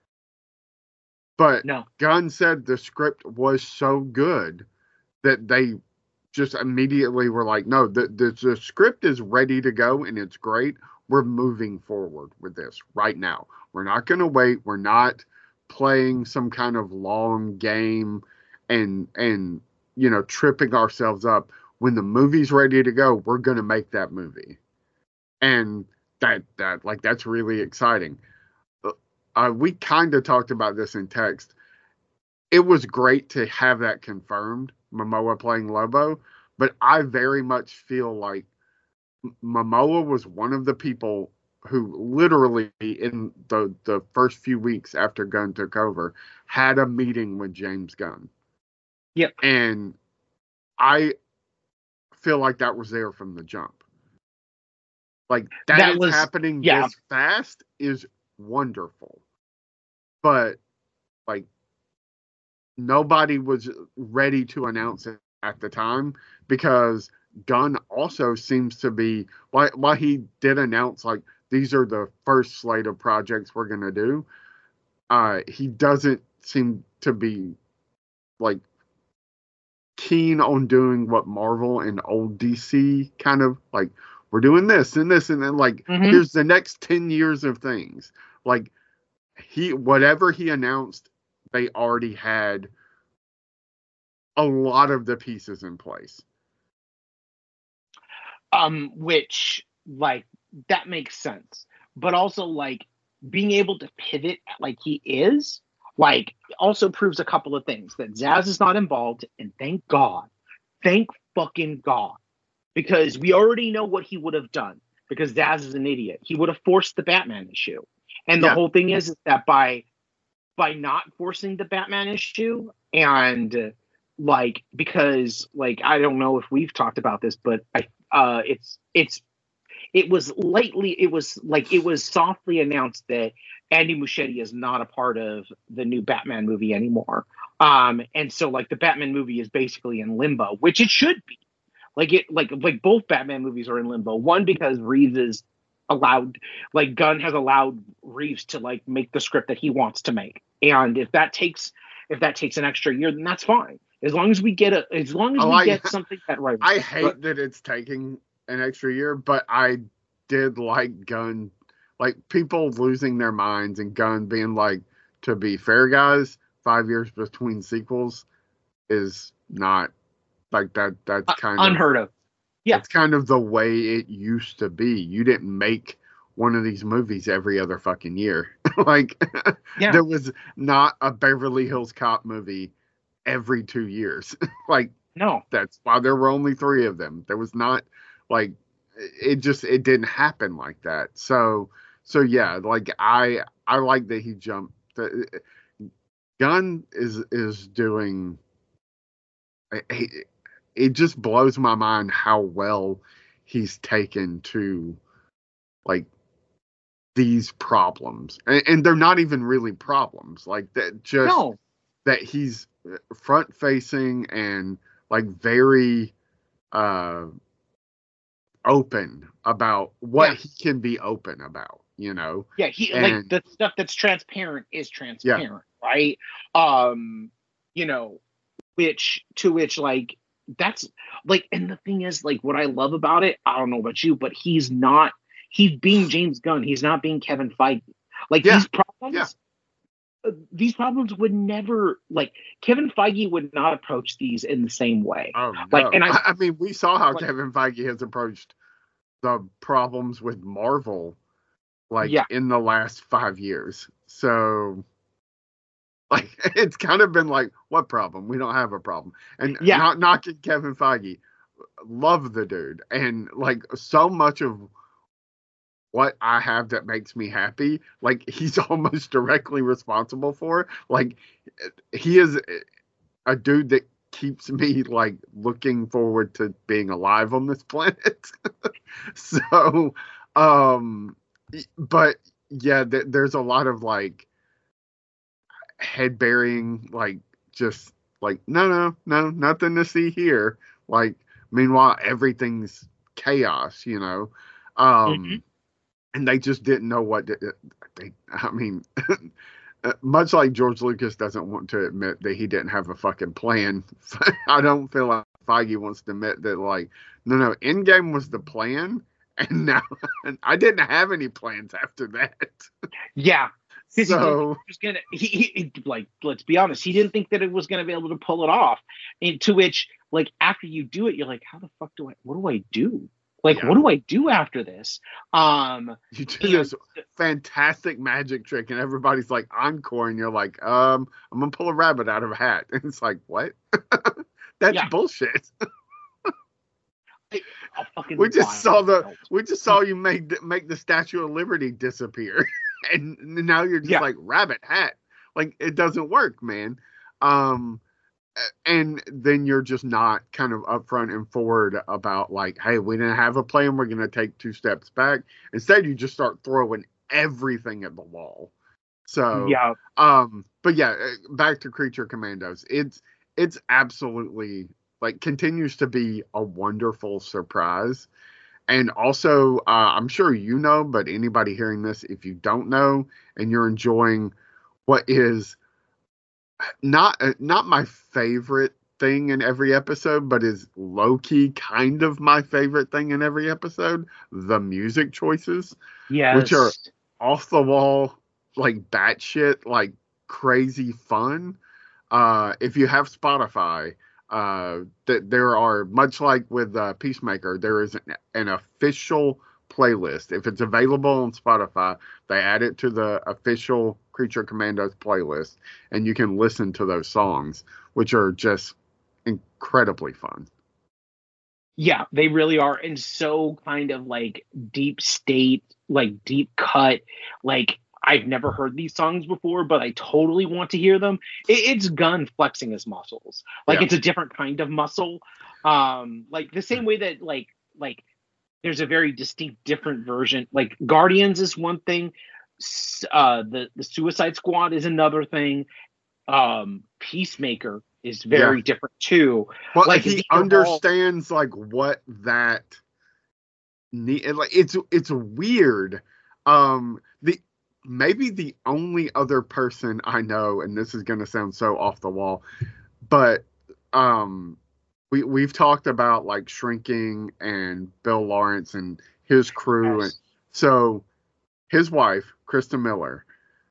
But Gunn said the script was so good that they just immediately were like, no, the script is ready to go and it's great. We're moving forward with this right now. We're not going to wait. We're not playing some kind of long game and tripping ourselves up. When the movie's ready to go, we're going to make that movie. And that's really exciting. We kind of talked about this in text. it was great to have that confirmed, Momoa playing Lobo, but I very much feel like Momoa was one of the people who literally in the first few weeks after Gunn took over had a meeting with James Gunn. Yep. And I feel like that was there from the jump. Like that was happening this fast is wonderful. But like nobody was ready to announce it at the time because Gunn also seems to be while he did announce like these are the first slate of projects we're gonna do, he doesn't seem to be like keen on doing what Marvel and old DC kind of like we're doing this and this and then like here's the next 10 years of things. Like whatever he announced, they already had a lot of the pieces in place. Which like that makes sense. But also like being able to pivot like he is, like also proves a couple of things that Zaz is not involved, and thank God. Thank fucking God. Because we already know what he would have done. Because Zaz is an idiot. He would have forced the Batman issue. And the whole thing is that by not forcing the Batman issue and like because like I don't know if we've talked about this, but it was softly announced that Andy Muschietti is not a part of the new Batman movie anymore. And so like the Batman movie is basically in limbo, which it should be. Like both Batman movies are in limbo. One because Reeves is allowed, like Gunn has allowed Reeves to like make the script that he wants to make. And if that takes an extra year, then that's fine. As long as we get something that right. I hate that it's taking an extra year, but I did like Gunn, like people losing their minds and Gunn being like, to be fair, guys, 5 years between sequels is not like that. That's kind of unheard of. Yeah, it's kind of the way it used to be. You didn't make one of these movies every other fucking year. Like there was not a Beverly Hills Cop movie every 2 years. Like no, that's why there were only 3 of them. There was not like it didn't happen like that. So yeah, like I like that he jumped. Gunn is doing. It just blows my mind how well he's taken to like these problems, and they're not even really problems. Like that, just that he's front facing and like very open about what he can be open about, you know? Yeah, like the stuff that's transparent is transparent, right? You know, which like that's like, and the thing is, like, what I love about it, I don't know about you, but he's being James Gunn. He's not being Kevin Feige. Like these problems would never, like, Kevin Feige would not approach these in the same way. Oh, no. Like, and I mean, we saw how Kevin Feige has approached the problems with Marvel, like, in the last 5 years. So, like, it's kind of been like, what problem? We don't have a problem. And not knocking Kevin Feige. Love the dude. And, like, so much of what I have that makes me happy, like, he's almost directly responsible for. Like, he is a dude that keeps me, like, looking forward to being alive on this planet. So, but yeah, there's a lot of, like, head burying, like, just like, no, nothing to see here. Like, meanwhile, everything's chaos, you know? And they just didn't know what I mean, much like George Lucas doesn't want to admit that he didn't have a fucking plan. I don't feel like Feige wants to admit that, like, no, Endgame was the plan, and now I didn't have any plans after that. Yeah. So he like, let's be honest, he didn't think that it was gonna be able to pull it off. And to which, like, after you do it, you're like, how the fuck what do I do? Like, Yeah. what do I do after this? You do this fantastic magic trick, and everybody's like encore, and you're like, I'm gonna pull a rabbit out of a hat, and it's like, what? That's bullshit. We just saw you make the Statue of Liberty disappear, and now you're just like rabbit hat. Like, it doesn't work, man. And then you're just not kind of upfront and forward about like, hey, we didn't have a plan, we're going to take 2 steps back. Instead, you just start throwing everything at the wall. So, but yeah, back to Creature Commandos. It's absolutely, like, continues to be a wonderful surprise. And also, I'm sure you know, but anybody hearing this, if you don't know and you're enjoying what is not my favorite thing in every episode, but is low-key kind of my favorite thing in every episode, the music choices, which are off the wall, like batshit, like crazy fun. If you have Spotify, that there are, much like with Peacemaker, there is an official playlist. If it's available on Spotify, they add it to the official Creature Commandos playlist, and you can listen to those songs, which are just incredibly fun. Yeah, they really are. And so kind of like deep state, like deep cut, like I've never heard these songs before, but I totally want to hear them. It's Gunn flexing his muscles. Like, it's a different kind of muscle. Like the same way that like there's a very distinct different version. Like Guardians is one thing. The Suicide Squad is another thing. Peacemaker is very different too. Well, like he understands like what that like it's weird. Maybe the only other person I know, and this is going to sound so off the wall, but we've talked about like Shrinking and Bill Lawrence and his crew, and so his wife, Krista Miller,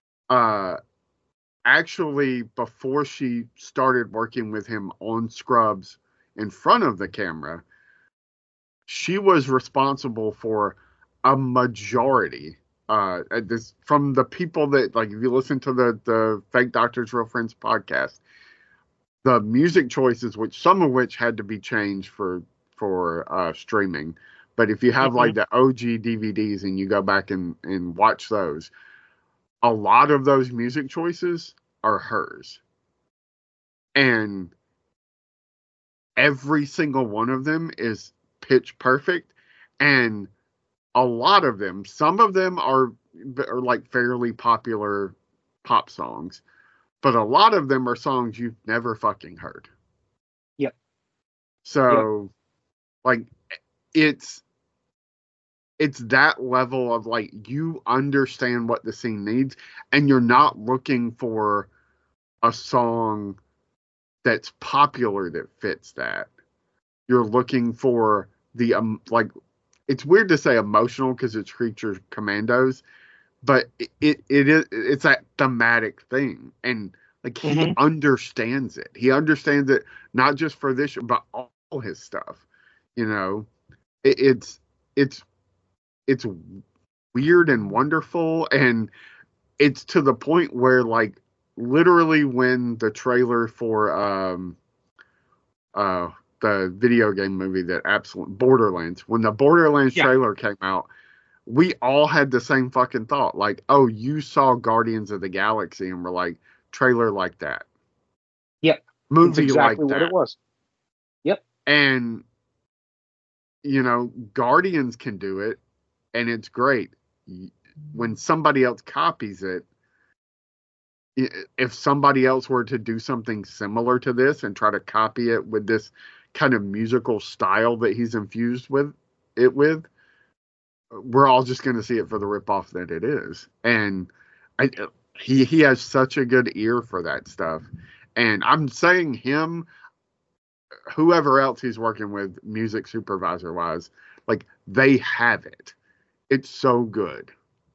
actually, before she started working with him on Scrubs in front of the camera, she was responsible for a majority. This from the people that, like, if you listen to the Fake Doctors Real Friends podcast, the music choices, which some of which had to be changed for streaming, but if you have like the OG DVDs and you go back and watch those, a lot of those music choices are hers, and every single one of them is pitch perfect, and a lot of them, some of them are like fairly popular pop songs, but a lot of them are songs you've never fucking heard. Yep. So, like, it's that level of, like, you understand what the scene needs, and you're not looking for a song that's popular that fits that. You're looking for the, like, it's weird to say emotional because it's Creature Commandos, but it's that thematic thing, and like he understands it. He understands it not just for this, but all his stuff. You know, it's weird and wonderful, and it's to the point where, like, literally when the trailer for the video game movie Borderlands, when the Borderlands trailer came out, we all had the same fucking thought. Like, oh, you saw Guardians of the Galaxy and we're like, trailer like that. Yep. Movie exactly like that. What it was. Yep. And, you know, Guardians can do it, and it's great. When somebody else copies it, if somebody else were to do something similar to this and try to copy it with this kind of musical style that he's infused with, we're all just going to see it for the ripoff that it is. And he has such a good ear for that stuff. And I'm saying him, whoever else he's working with, music supervisor wise, like, they have it. It's so good.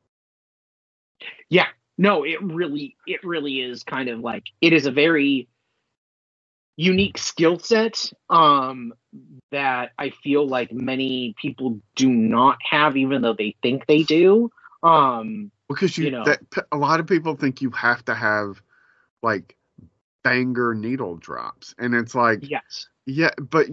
Yeah. No, it really is kind of like, it is a very unique skill set, that I feel like many people do not have, even though they think they do. Because You know. a lot of people think you have to have like banger needle drops, and it's like, Yes. yeah, but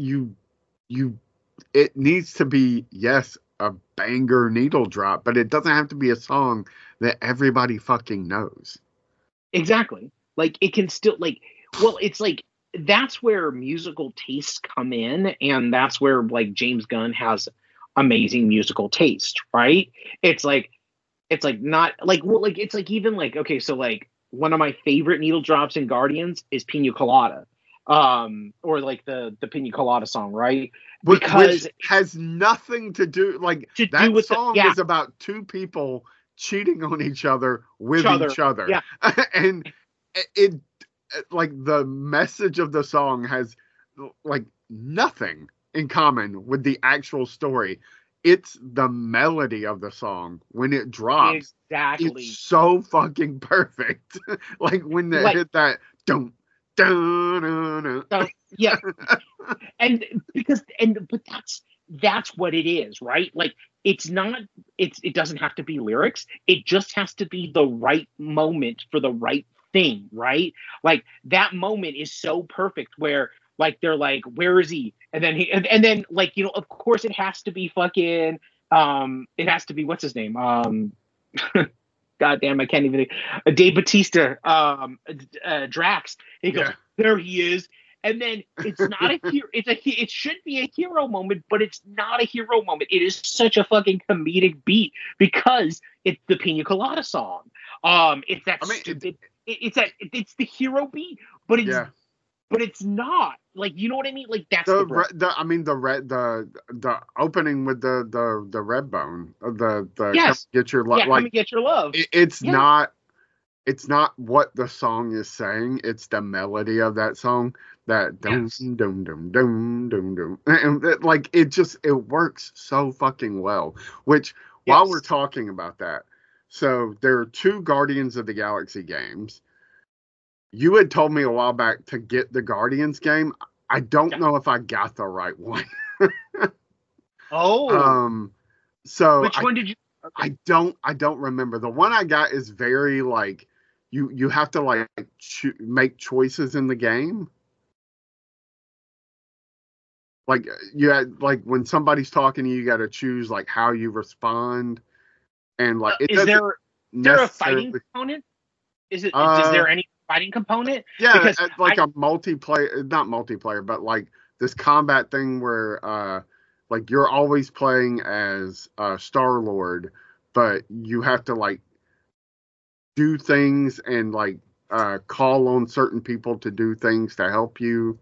it needs to be, yes, a banger needle drop, but it doesn't have to be a song that everybody fucking knows. Exactly. Like it can still like, well, it's like that's where musical tastes come in, and that's where like James Gunn has amazing musical taste, right? It's like not like, well, like it's like, even like, okay, so like one of my favorite needle drops in Guardians is Pina Colada, or like the Pina Colada song, right? Because Which has nothing to do, like, to do that with song is about two people cheating on each other with each other. Yeah. And it like the message of the song has like nothing in common with the actual story. It's the melody of the song when it drops. Exactly. It's so fucking perfect. Like when they hit that dun dun dun dun. Yeah. But that's what it is, right? Like it doesn't have to be lyrics. It just has to be the right moment for the right thing, right? Like that moment is so perfect where like they're like, where is he? And then like, you know, of course it has to be fucking it has to be, what's his name? God damn, I can't even think. Dave Bautista, Drax. He goes, there he is. And then it's not a hero. It should be a hero moment, but it's not a hero moment. It is such a fucking comedic beat because it's the Pina Colada song. It's that stupid. It's the hero beat, but it's not. Like, you know what I mean? Like that's the opening with the red bone, the yes, get your love. Yeah, like, come and get your love. It's not what the song is saying. It's the melody of that song. That dum dum dum dum dum dum, and like it works so fucking well. Which, while we're talking about that, so there are 2 Guardians of the Galaxy games. You had told me a while back to get the Guardians game. I don't know if I got the right one. So which one did you? Okay. I don't remember. The one I got is very like you have to like make choices in the game. Like you had, like when somebody's talking to you, you got to choose like how you respond, and like is there a fighting component? Is there any fighting component? Yeah, because like a multiplayer, not multiplayer, but like this combat thing where like you're always playing as Star-Lord, but you have to like do things and like call on certain people to do things to help you.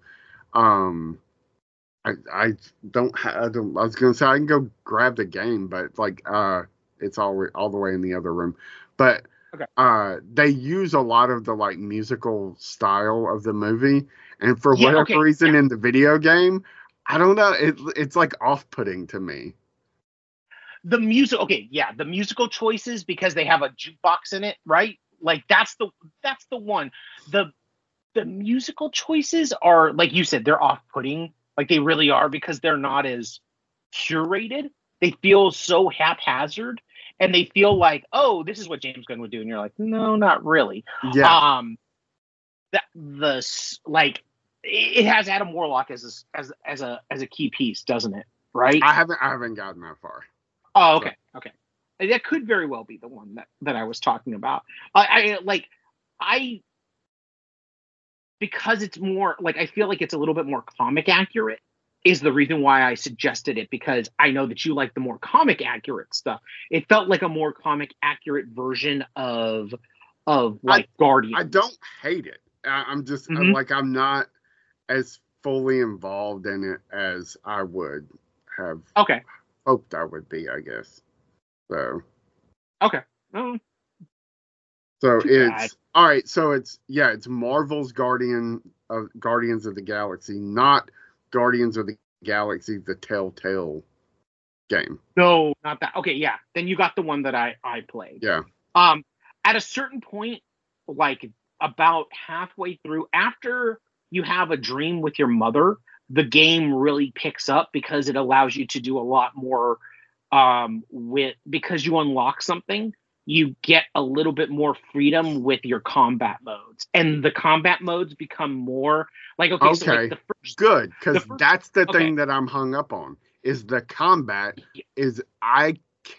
I was gonna say I can go grab the game, but like it's all the way in the other room. But they use a lot of the like musical style of the movie, and for whatever reason in the video game, I don't know, it's like off-putting to me. The music, the musical choices, because they have a jukebox in it, right? Like that's the one. The musical choices are, like you said, they're off-putting. Like they really are, because they're not as curated. They feel so haphazard, and they feel like, oh, this is what James Gunn would do, and you're like, no, not really. Yeah. It has Adam Warlock as a key piece, doesn't it? Right? I haven't gotten that far. Oh, okay, okay. That could very well be the one that I was talking about. Because it's more like, I feel like it's a little bit more comic accurate is the reason why I suggested it, because I know that you like the more comic accurate stuff. It felt like a more comic accurate version of Guardians. I don't hate it. I'm just like, I'm not as fully involved in it as I would have hoped I would be, I guess. So. Okay. So it's all right. So it's Marvel's Guardians of the Galaxy, not Guardians of the Galaxy, the Telltale game. No, not that. Okay, yeah. Then you got the one that I played. Yeah. At a certain point, like about halfway through, after you have a dream with your mother, the game really picks up because it allows you to do a lot more because you unlock something, you get a little bit more freedom with your combat modes, and the combat modes become more like okay. So like good, because that's the thing that I'm hung up on is the combat. Is I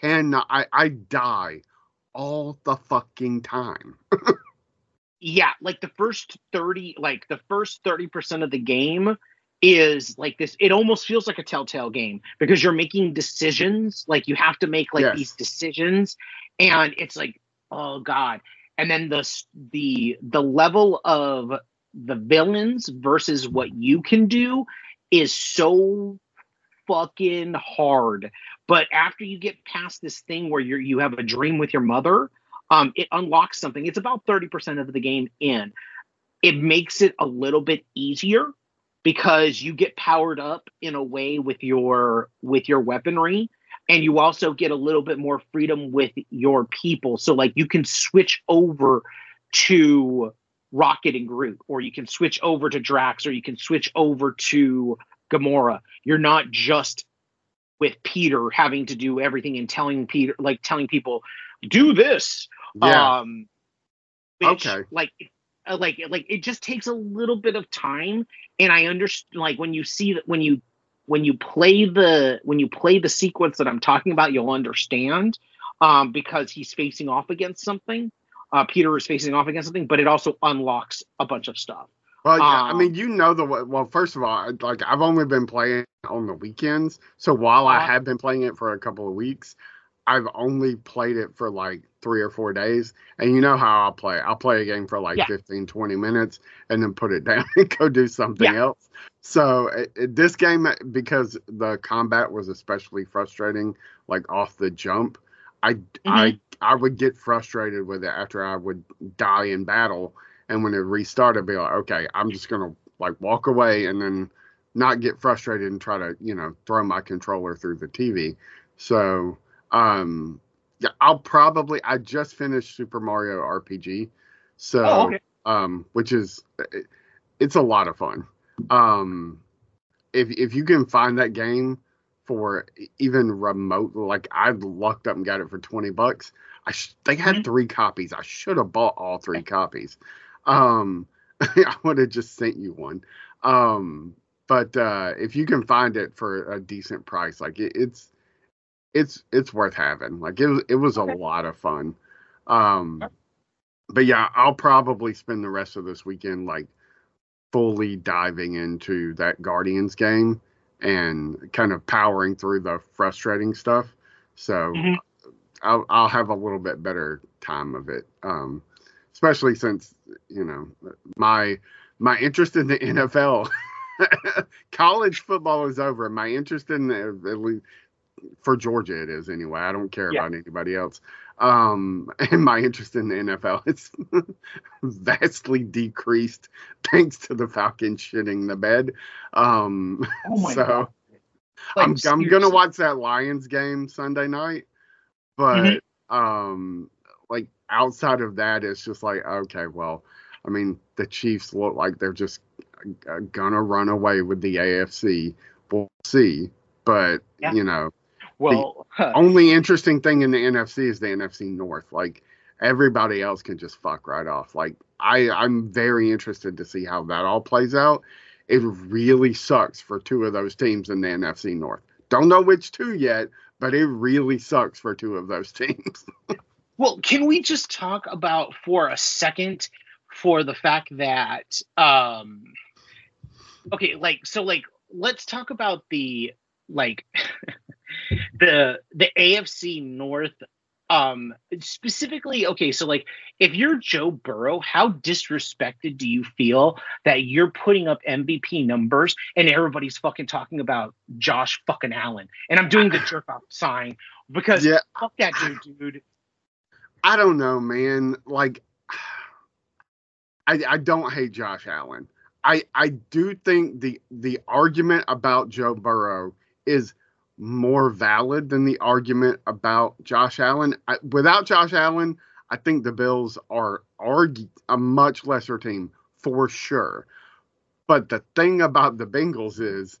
die all the fucking time. Yeah, like the first 30% of the game is like this. It almost feels like a Telltale game because you're making decisions. Like you have to make these decisions, and it's like, oh god. And then the level of the villains versus what you can do is so fucking hard. But after you get past this thing where you have a dream with your mother, it unlocks something. It's about 30% of the game in. It makes it a little bit easier because you get powered up in a way with your weaponry, and you also get a little bit more freedom with your people. So like you can switch over to Rocket and Groot, or you can switch over to Drax, or you can switch over to Gamora. You're not just with Peter having to do everything and telling people do this. Yeah. Which, like it just takes a little bit of time, and I understand. Like when you see that when you play the sequence that I'm talking about, you'll understand because he's facing off against something. Peter is facing off against something, but it also unlocks a bunch of stuff. Well, yeah, I mean, first of all, like I've only been playing on the weekends, so while I have been playing it for a couple of weeks, I've only played it for like 3 or 4 days. And you know how I'll play. I'll play a game for like 15, 20 minutes and then put it down and go do something else. So this game, because the combat was especially frustrating, like off the jump, I would get frustrated with it after I would die in battle. And when it restarted, I'd be like, okay, I'm just going to like walk away and then not get frustrated and try to, throw my controller through the TV. So, yeah, I just finished Super Mario RPG. So, which is, it's a lot of fun. If you can find that game for even remote, like I lucked up and got it for $20. They had 3 copies. I should have bought all 3 copies. I would have just sent you one. But if you can find it for a decent price, like it's worth having. Like it was a lot of fun. But yeah, I'll probably spend the rest of this weekend like fully diving into that Guardians game and kind of powering through the frustrating stuff. So I'll have a little bit better time of it. Especially since, my interest in the NFL, college football is over. My interest in at least for Georgia it is anyway. I don't care about anybody else. And my interest in the NFL it's vastly decreased thanks to the Falcons shitting the bed. God. I'm gonna watch that Lions game Sunday night, but like outside of that, it's just like, okay, well, I mean, the Chiefs look like they're just gonna run away with the AFC. We'll see, but well, the only interesting thing in the NFC is the NFC North. Like everybody else can just fuck right off. Like I'm very interested to see how that all plays out. It really sucks for 2 of those teams in the NFC North. Don't know which 2 yet, but it really sucks for 2 of those teams. Well, can we just talk about for a second for the fact that let's talk about the the AFC North specifically. Okay, so like if you're Joe Burrow, how disrespected do you feel that you're putting up MVP numbers and everybody's fucking talking about Josh fucking Allen? And I'm doing the jerk off sign because fuck that dude. I don't know, man. Like, I don't hate Josh Allen. I do think the argument about Joe Burrow is more valid than the argument about Josh Allen. Without Josh Allen, I think the Bills are a much lesser team for sure. But the thing about the Bengals is,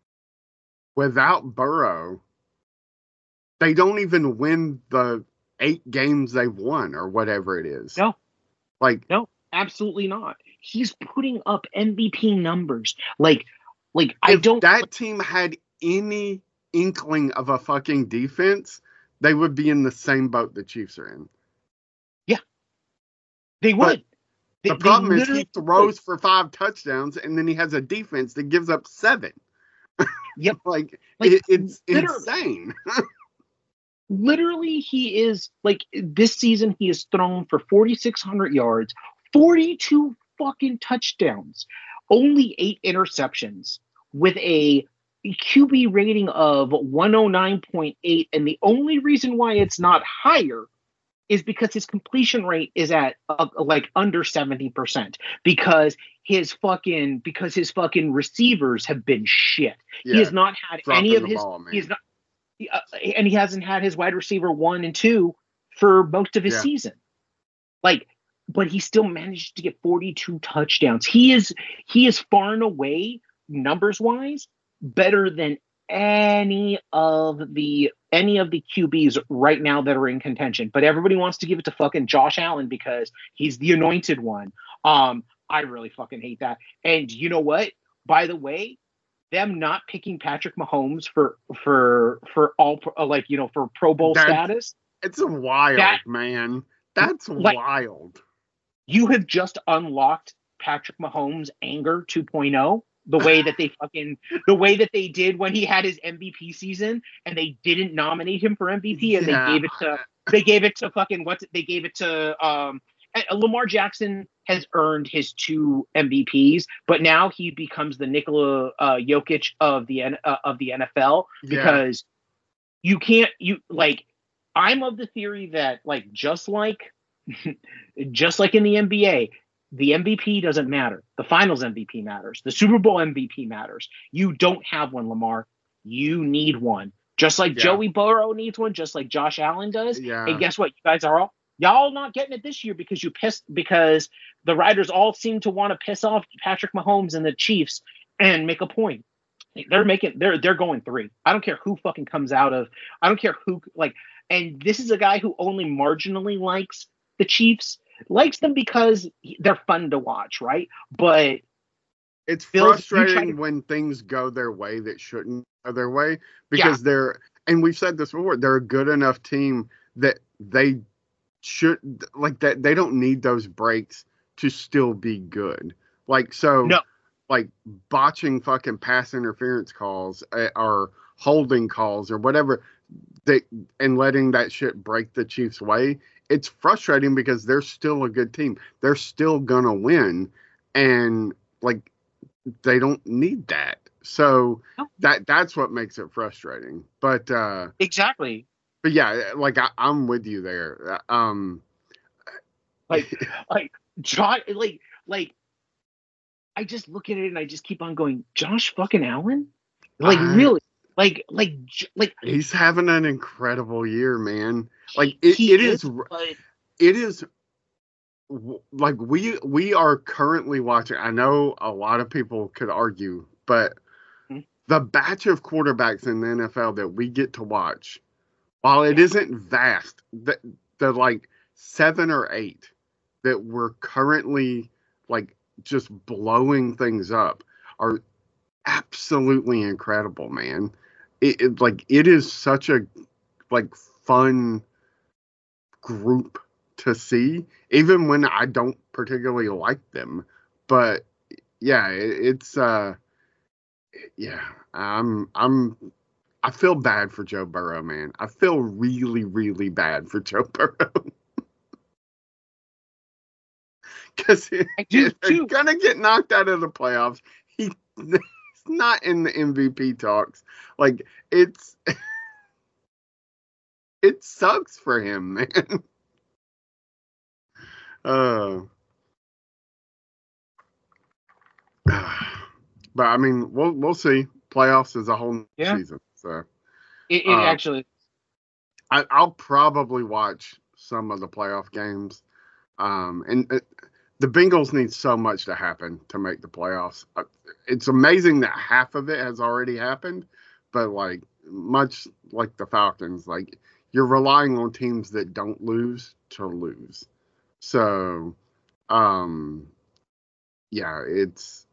without Burrow, they don't even win the 8 games they've won or whatever it is. No. Like, no, absolutely not. He's putting up MVP numbers. Like I don't. That team had any inkling of a fucking defense, they would be in the same boat the Chiefs are in. Yeah, they would. The problem is he throws for 5 touchdowns and then he has a defense that gives up 7. Yep. It's insane. Literally, he is like this season. He has thrown for 4,600 yards, 42 fucking touchdowns, only 8 interceptions, with a QB rating of 109.8. And the only reason why it's not higher is because his completion rate is at like under 70%, because his fucking receivers have been shit. Yeah, he has not had any of his. He's not. And he hasn't had his wide receiver 1 and 2 for most of his season. But he still managed to get 42 touchdowns. He is far and away, numbers wise, better than any of the QBs right now that are in contention. But everybody wants to give it to fucking Josh Allen because he's the anointed one. I really fucking hate that. And you know what? By the way, them not picking Patrick Mahomes for all for Pro Bowl status. It's wild, man. That's wild. You have just unlocked Patrick Mahomes' anger 2.0. The way that they did when he had his MVP season and they didn't nominate him for MVP and they gave it to Lamar Jackson has earned his 2 MVPs, but now he becomes the Nikola Jokic of the NFL because I'm of the theory that just like in the NBA, the MVP doesn't matter. The Finals MVP matters. The Super Bowl MVP matters. You don't have one, Lamar. You need one. Just like Joey Burrow needs one, just like Josh Allen does. Yeah. And guess what? You guys are y'all not getting it this year because because the writers all seem to want to piss off Patrick Mahomes and the Chiefs and make a point. They're going 3. I don't care who fucking comes out of. I don't care who and this is a guy who only marginally likes the Chiefs. Likes them because they're fun to watch, right? But it's frustrating when things go their way that shouldn't go their way because they're, and we've said this before, they're a good enough team that they should that they don't need those breaks to still be good. Botching fucking pass interference calls or holding calls or whatever and letting that shit break the Chiefs' way. It's frustrating because they're still a good team. They're still gonna win, and they don't need that. So that's what makes it frustrating. But exactly. But yeah, I'm with you there. I just look at it and I just keep on going, Josh fucking Allen? Really? He's having an incredible year, man. We are currently watching. I know a lot of people could argue, but the batch of quarterbacks in the NFL that we get to watch, while it isn't vast, the 7 or 8 that we're currently just blowing things up are absolutely incredible, man. It is such a fun group to see, even when I don't particularly like them. But yeah, I feel bad for Joe Burrow, man. I feel really, really bad for Joe Burrow. Because he's gonna get knocked out of the playoffs. He's not in the MVP talks. It sucks for him, man. But I mean, we'll see. Playoffs is a whole season, so it actually. I'll probably watch some of the playoff games, and the Bengals need so much to happen to make the playoffs. It's amazing that half of it has already happened, but like much like the Falcons, like you're relying on teams that don't lose to lose. So, yeah, it's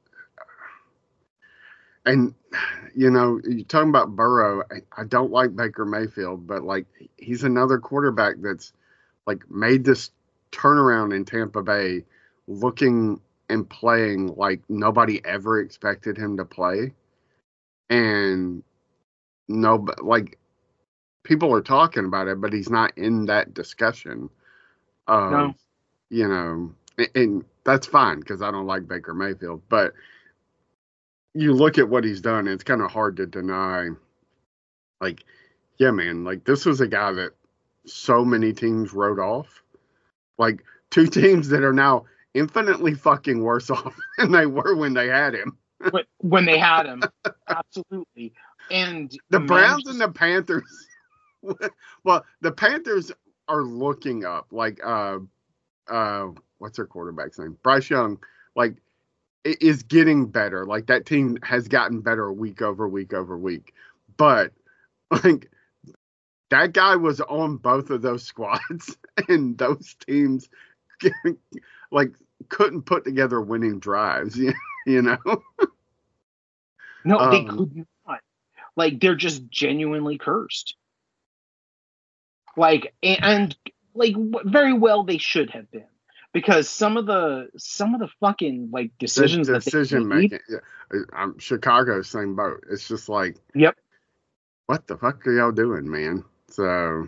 and you're talking about Burrow. I don't like Baker Mayfield, but like he's another quarterback that's like made this turnaround in Tampa Bay, looking and playing like nobody ever expected him to play, and no, like people are talking about it, but he's not in that discussion. No. And that's fine because I don't like Baker Mayfield, but you look at what he's done, it's kind of hard to deny. Like, yeah, man, like this was a guy that so many teams wrote off. Like two teams that are now infinitely fucking worse off than they were when they had him. When they had him, absolutely. And the Browns and the Panthers. Well, the Panthers are looking up. Like, what's their quarterback's name? Bryce Young. Like, is getting better. Like that team has gotten better week over week over week. But like that guy was on both of those squads, and those teams like couldn't put together winning drives. You know? No, they could not. Like they're just genuinely cursed. Like and like very well they should have been. Because some of the fucking like decision making, Chicago's same boat. It's just like, yep, what the fuck are y'all doing, man? So,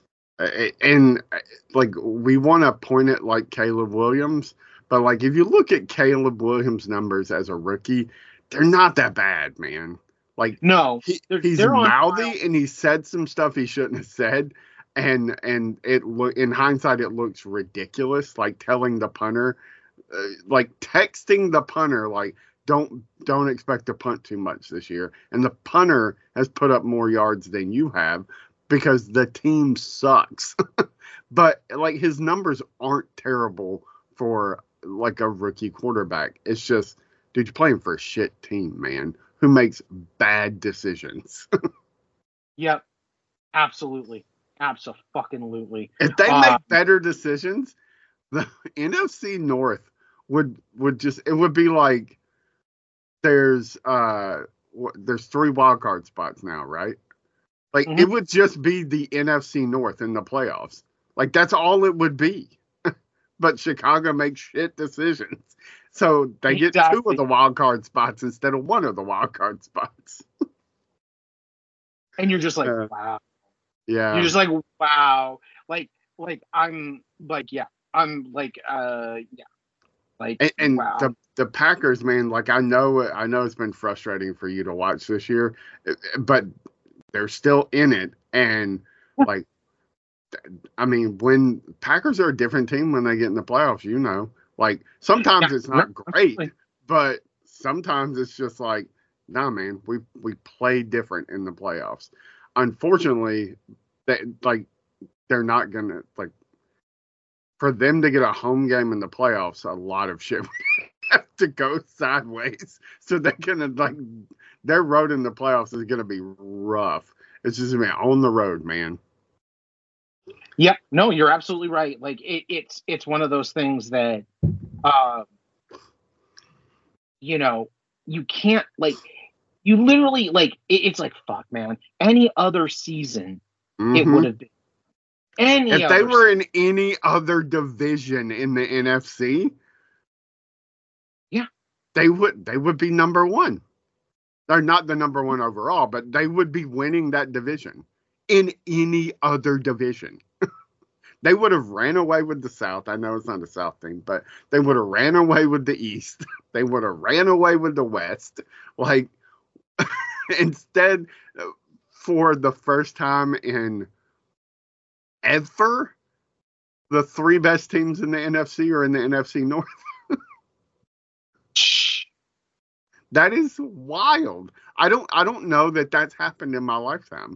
and like we want to point it like Caleb Williams, but like if you look at Caleb Williams' numbers as a rookie, they're not that bad, man. Like no, he's mouthy and he said some stuff he shouldn't have said. And it in hindsight, it looks ridiculous. Like telling the punter, like texting the punter, like don't expect to punt too much this year. And the punter has put up more yards than you have because the team sucks. But like his numbers aren't terrible for like a rookie quarterback. It's just, dude, you're playing for a shit team, man, who makes bad decisions. Yep, absolutely. Absolutely. If they make better decisions, the NFC North would just, it would be like there's 3 wild card spots now, right? Like it would just be the NFC North in the playoffs. Like that's all it would be. But Chicago makes shit decisions. So they get 2 of the wild card spots instead of 1 of the wild card spots. And you're just like, wow. Yeah. You're just like, wow. Like I'm like, yeah. I'm like, yeah. Like, and wow. the Packers, man, like I know it's been frustrating for you to watch this year, but they're still in it. And like, I mean, when Packers are a different team when they get in the playoffs, like sometimes it's not great, but sometimes it's just like, nah, man, we play different in the playoffs. Unfortunately, they're not gonna, like, for them to get a home game in the playoffs, a lot of shit would have to go sideways. So they're gonna, like, their road in the playoffs is gonna be rough. It's just gonna be on the road, man. Yeah, no, you're absolutely right. Like it's one of those things that, you can't, like, you literally, like, it's like, fuck, man. Any other season, it would have been. If they were in any other division in the NFC, yeah, they would be number 1. They're not the number 1 overall, but they would be winning that division in any other division. They would have ran away with the South. I know it's not a South thing, but they would have ran away with the East. They would have ran away with the West. Like, instead, for the first time in ever, the 3 best teams in the NFC are in the NFC North. That is wild. I don't know that that's happened in my lifetime.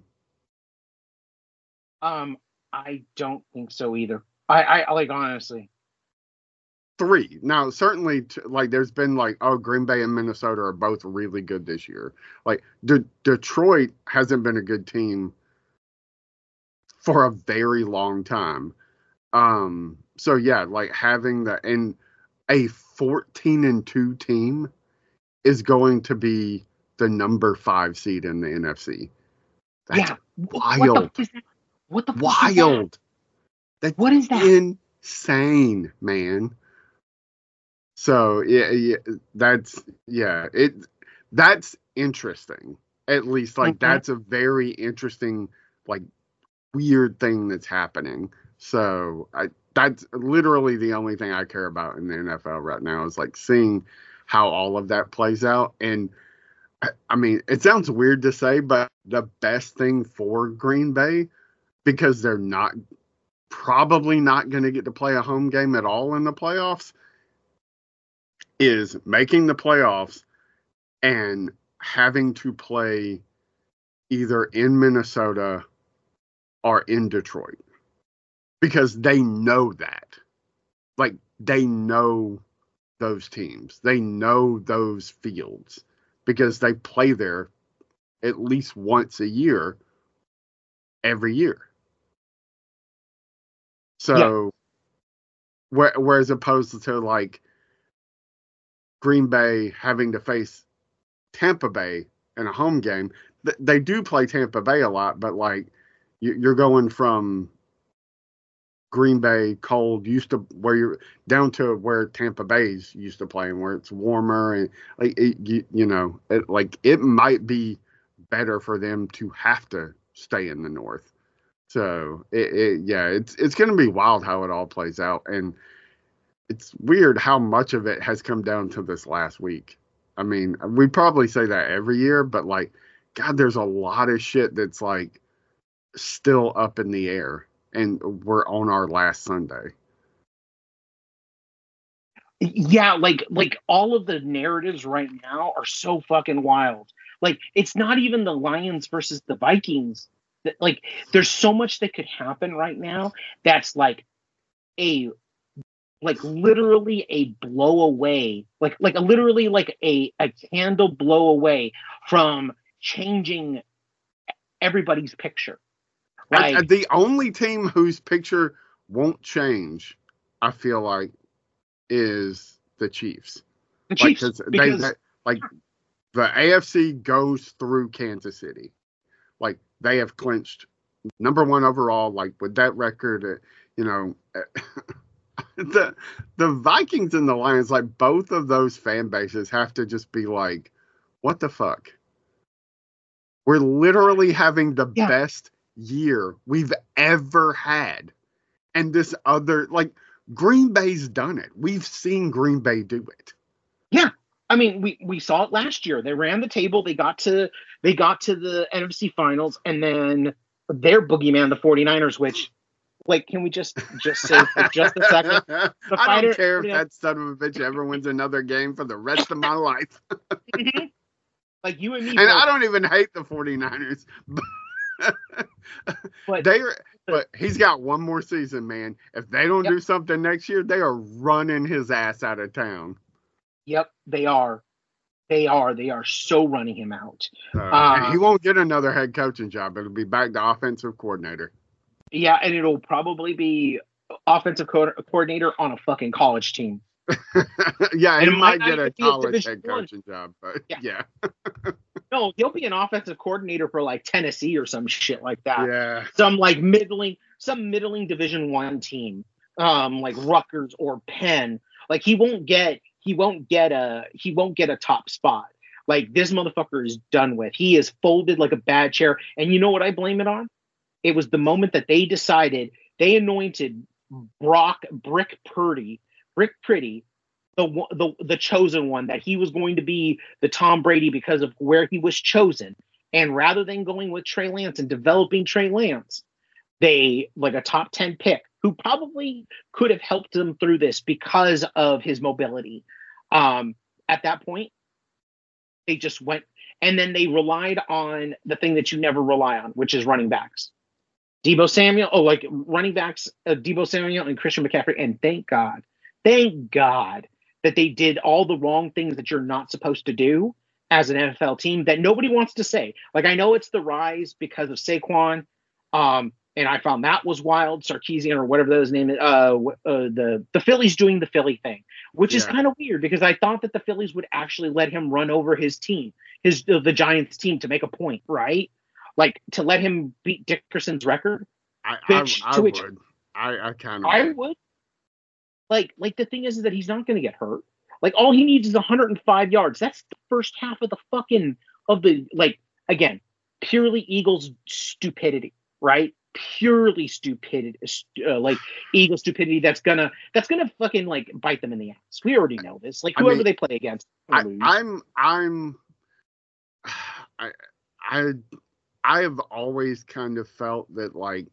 I don't think so either. I like, honestly. three. Now, certainly, like there's been like, oh, Green Bay and Minnesota are both really good this year. Like Detroit hasn't been a good team for a very long time. So yeah, like having and a 14-2 team is going to be the number 5 seed in the NFC. That's wild. What the fuck wild. That's what is that? Insane, man. So yeah, that's interesting. At least like that's a very interesting, like weird thing that's happening. So that's literally the only thing I care about in the NFL right now is like seeing how all of that plays out. And I mean, it sounds weird to say, but the best thing for Green Bay, because they're probably not going to get to play a home game at all in the playoffs, is making the playoffs and having to play either in Minnesota or in Detroit. Because they know that. Like, they know those teams. They know those fields. Because they play there at least once a year, every year. So, whereas opposed to, like, Green Bay having to face Tampa Bay in a home game, they do play Tampa Bay a lot, but, like, you're going from Green Bay cold where you're down to where Tampa Bay's used to playing, where it's warmer and like it might be better for them to have to stay in the north. So it's going to be wild how it all plays out, and it's weird how much of it has come down to this last week. I mean, we probably say that every year, but like, God, there's a lot of shit that's like still up in the air. And we're on our last Sunday. Yeah, like all of the narratives right now are so fucking wild. Like, it's not even the Lions versus the Vikings. Like, there's so much that could happen right now that's like literally a blow away, like literally like a candle blow away from changing everybody's picture. Like, the only team whose picture won't change, I feel like, is the Chiefs. The Chiefs, because the AFC goes through Kansas City. Like, they have clinched number 1 overall. Like, with that record, the Vikings and the Lions, like, both of those fan bases have to just be like, what the fuck? We're literally having the best year we've ever had, and this other, like, Green Bay's done it. We've seen Green Bay do it. Yeah, I mean, we saw it last year. They ran the table. They got to the NFC Finals, and then their boogeyman, the 49ers, which, like, can we just say for just a second? I don't care if that son of a bitch ever wins another game for the rest of my life. Mm-hmm. Like, you and me. And I don't even hate the 49ers. But he's got one more season, man. If they don't do something next year, they are running his ass out of town. Yep, they are. They are so running him out. And he won't get another head coaching job. It'll be back to offensive coordinator. Yeah, and it'll probably be offensive coordinator on a fucking college team. Yeah, and he might get a college head coaching job, but yeah. No, he'll be an offensive coordinator for like Tennessee or some shit like that. Yeah. Some middling Division I team, like Rutgers or Penn. Like, he won't get a top spot. Like, this motherfucker is done with. He is folded like a bad chair. And you know what I blame it on? It was the moment that they decided they anointed Brick Purdy, the chosen one, that he was going to be the Tom Brady because of where he was chosen. And rather than going with Trey Lance and developing Trey Lance, they, like, a top 10 pick who probably could have helped them through this because of his mobility. At that point, they just went, and then they relied on the thing that you never rely on, which is running backs. Deebo Samuel, running backs, Deebo Samuel and Christian McCaffrey. And thank God Thank God that they did all the wrong things that you're not supposed to do as an NFL team that nobody wants to say. Like, I know it's the rise because of Saquon, and I found that was wild. Sarkisian or whatever his name is. The Phillies doing the Philly thing, which is kind of weird because I thought that the Phillies would actually let him run over his team, the Giants team, to make a point, right? Like, to let him beat Dickerson's record. I would. I kind of would. Like the thing is that he's not going to get hurt. Like, all he needs is 105 yards. That's the first half of again, purely Eagles stupidity, right? Purely stupidity, Eagle stupidity. That's gonna fucking like bite them in the ass. We already know this. Like, whoever they play against, I have always kind of felt that, like,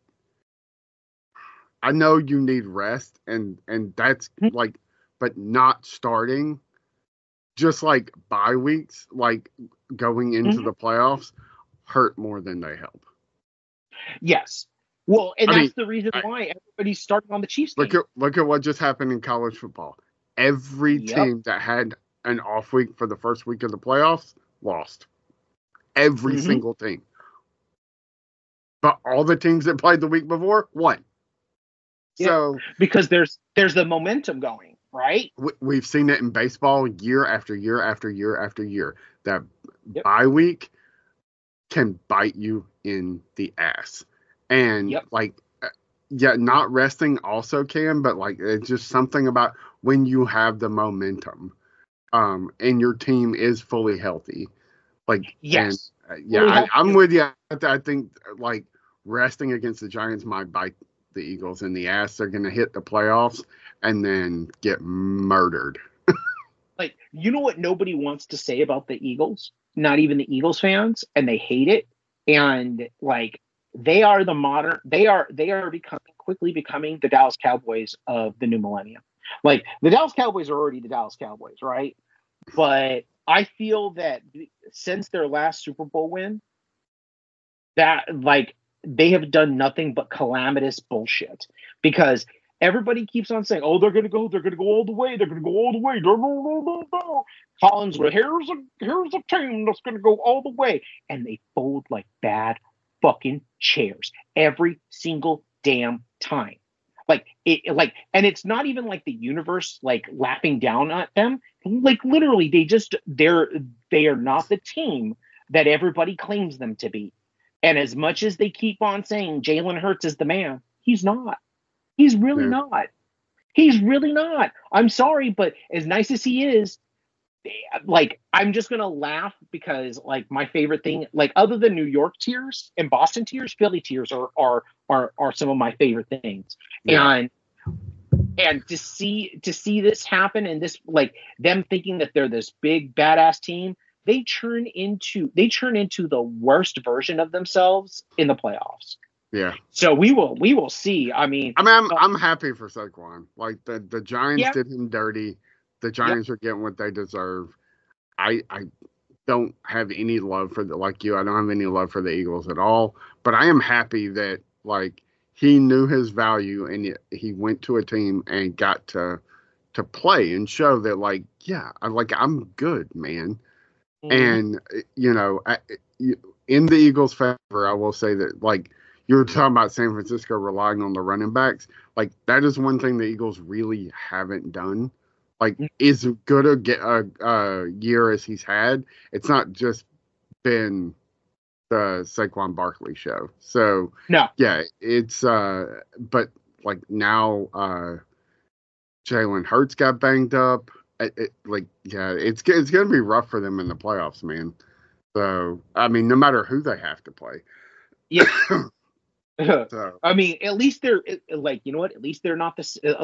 I know you need rest and that's like, but not starting, just like bye weeks, like going into the playoffs, hurt more than they help. Yes. Well, and that's the reason why everybody's starting on the Chiefs game. Look at what just happened in college football. Every team that had an off week for the first week of the playoffs lost. Every single team. But all the teams that played the week before won. Yeah, so because there's the momentum going, right? We've seen it in baseball year after year after year after year. That bye week can bite you in the ass. And not resting also can, but like, it's just something about when you have the momentum, and your team is fully healthy. Like, yes. And, I'm with you. I think like resting against the Giants might bite the Eagles in the ass. They're going to hit the playoffs and then get murdered. Like, you know what nobody wants to say about the Eagles? Not even the Eagles fans, and they hate it. And like, they are quickly becoming the Dallas Cowboys of the new millennium. Like, the Dallas Cowboys are already the Dallas Cowboys, right? But I feel that since their last Super Bowl win, that like they have done nothing but calamitous bullshit, because everybody keeps on saying, "Oh, they're gonna go all the way. They're gonna go all the way." No. Collins, here's a team that's gonna go all the way, and they fold like bad fucking chairs every single damn time. And it's not even like the universe like lapping down at them. Like, literally, they are not the team that everybody claims them to be. And as much as they keep on saying Jalen Hurts is the man, he's not. He's really not. He's really not. I'm sorry, but as nice as he is, like, I'm just gonna laugh because, like, my favorite thing, like, other than New York tears and Boston tears, Philly tears are some of my favorite things. Yeah. And to see this happen, and this, like, them thinking that they're this big badass team, they turn into the worst version of themselves in the playoffs. Yeah. So we will see. I'm happy for Saquon. Like, the Giants did him dirty. The Giants are getting what they deserve. I don't have any love for like you. I don't have any love for the Eagles at all. But I am happy that, like, he knew his value and he went to a team and got to play and show that, like, I'm good, man. Mm-hmm. And, you know, in the Eagles' favor, I will say that, like, you were talking about San Francisco relying on the running backs. Like, that is one thing the Eagles really haven't done. Like, as good a year as he's had, it's not just been the Saquon Barkley show. So, no. Yeah, it's, but, like, now Jalen Hurts got banged up. It's going to be rough for them in the playoffs, man. So, I mean, no matter who they have to play. Yeah. So. I mean, at least they're, like, you know what? At least they're not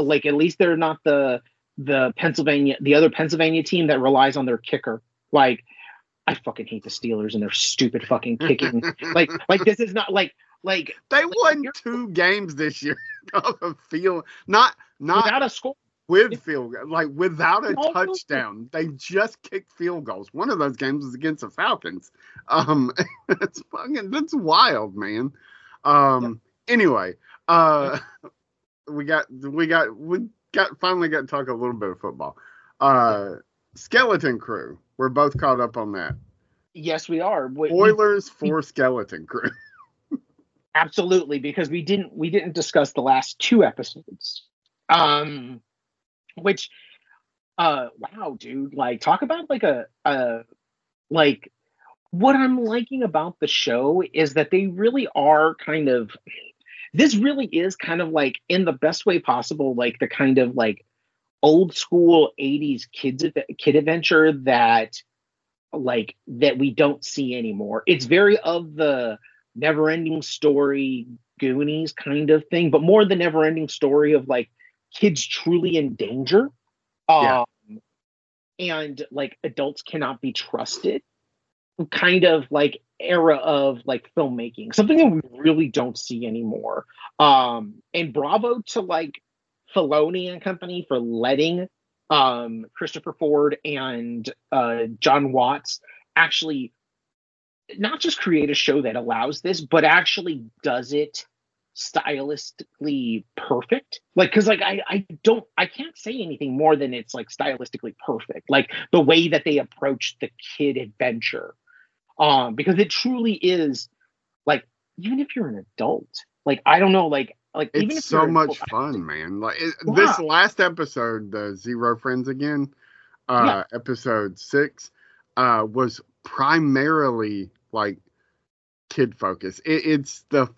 the other Pennsylvania team that relies on their kicker. Like, I fucking hate the Steelers and their stupid fucking kicking. like this is not like they won 2 games this year off of field, not without a score. With field, like, without a touchdown. They just kicked field goals. One of those games was against the Falcons. That's wild, man. Anyway, we finally got to talk a little bit of football. Skeleton Crew. We're both caught up on that. Yes, we are. Spoilers for Skeleton Crew. Absolutely, because we didn't discuss the last 2 episodes. Which wow, dude, like talk about like a like what I'm liking about the show is that they really are kind of, this really is kind of like, in the best way possible, like the kind of like old school 80s kid adventure that we don't see anymore. It's very of the Never-Ending Story, Goonies kind of thing, but more the Never-Ending Story of like kids truly in danger. Yeah. And like adults cannot be trusted kind of like era of like filmmaking, something that we really don't see anymore. And bravo to like Filoni and company for letting Christopher Ford and John Watts actually not just create a show that allows this, but actually does it stylistically perfect. Like, because like I can't say anything more than it's like stylistically perfect. Like the way that they approach the kid adventure, because it truly is like, even if you're an adult, like I don't know, like even if it's so much fun, man. Like this last episode, the Zero Friends Again, episode 6, was primarily like kid focused. It's the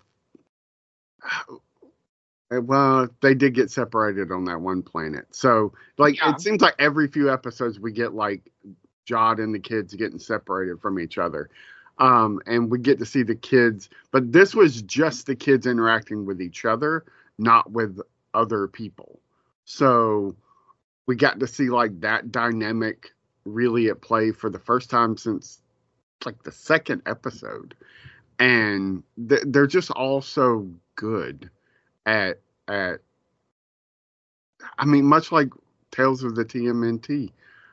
well, they did get separated on that one planet, so like it seems like every few episodes we get like Jod and the kids getting separated from each other, and we get to see the kids, but this was just the kids interacting with each other, not with other people. So we got to see like that dynamic really at play for the first time since like the second episode, and they're just all so good at I mean, much like Tales of the TMNT.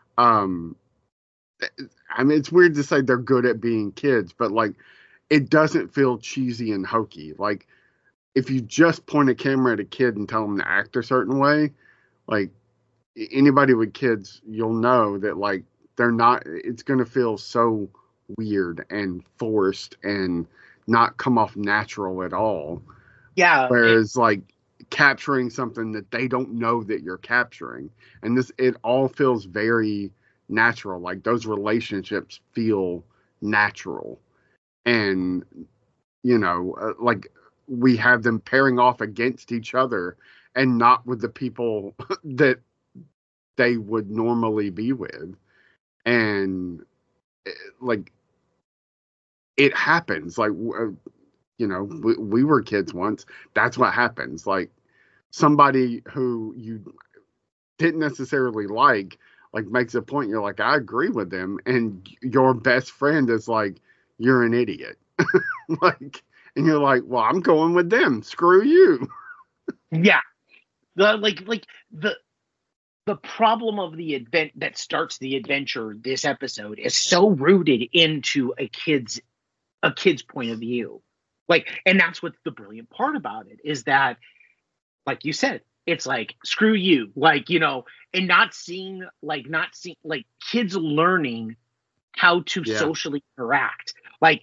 I mean, it's weird to say they're good at being kids, but like it doesn't feel cheesy and hokey. Like if you just point a camera at a kid and tell them to act a certain way, like anybody with kids, you'll know that like they're not, it's going to feel so weird and forced and not come off natural at all. Yeah. Whereas like capturing something that they don't know that you're capturing, and it all feels very natural. Like those relationships feel natural, and like we have them pairing off against each other and not with the people that they would normally be with. And like it happens, like we were kids once. That's what happens. Like somebody who you didn't necessarily like makes a point, you're like, I agree with them, and your best friend is like, you're an idiot. Like, and you're like, well, I'm going with them, screw you. Yeah. The problem of the event that starts the adventure this episode is so rooted into a kid's point of view. Like, and that's what's the brilliant part about it, is that, like you said, it's like, screw you, like, and not seeing kids learning how to socially interact. Like,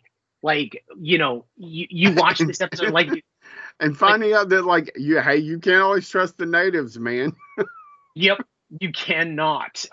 you watch this episode, like, and finding out that like you can't always trust the natives, man. Yep, you cannot.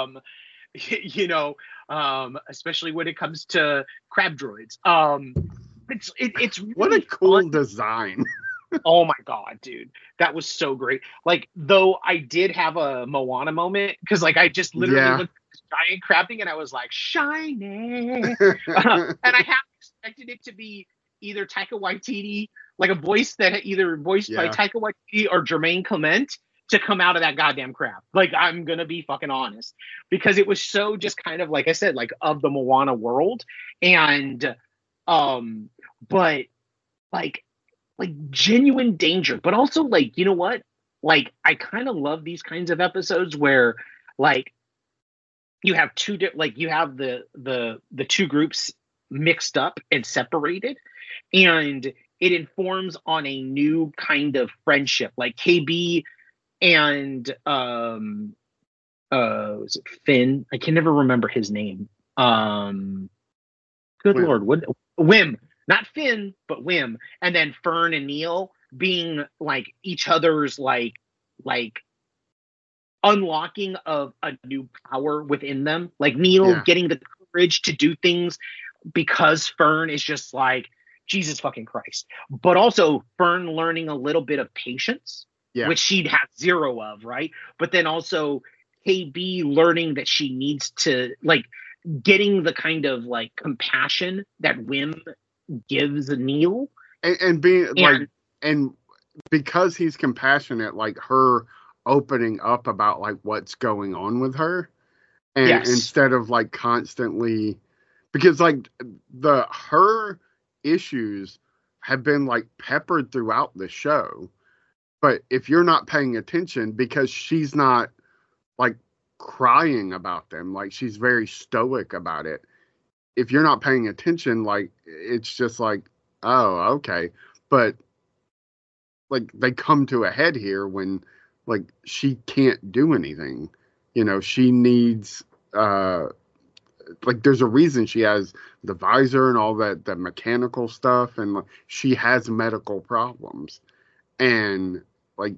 Especially when it comes to crab droids. It's really what a cool fun design. Oh my god, dude, that was so great. Like, though I did have a Moana moment, because like I just literally looked at this giant crab thing and I was like, shiny. And I half expected it to be either Taika Waititi, like a voice that either voiced by Taika Waititi or Jermaine Clement, to come out of that goddamn crab. Like, I'm gonna be fucking honest, because it was so just kind of, like I said, like of the Moana world. And but like genuine danger, but also like, you know what? Like, I kind of love these kinds of episodes where like you have you have the two groups mixed up and separated, and it informs on a new kind of friendship. Like KB and was it Finn? I can never remember his name. Good Wim. Lord, what Wim? Not Finn, but Wim. And then Fern and Neil being like each other's like unlocking of a new power within them. Like Neil getting the courage to do things because Fern is just like, Jesus fucking Christ. But also Fern learning a little bit of patience, which she'd have zero of, right? But then also KB learning that she needs to, like, getting the kind of like compassion that Wim gives Neil. And being like, and because he's compassionate, like her opening up about like what's going on with her, and instead of like constantly, because like her issues have been like peppered throughout the show, but if you're not paying attention, because she's not like crying about them, like she's very stoic about it, if you're not paying attention, like it's just like, oh, okay. But like they come to a head here when like she can't do anything, you know. She needs like there's a reason she has the visor and all that, the mechanical stuff, and like, she has medical problems, and like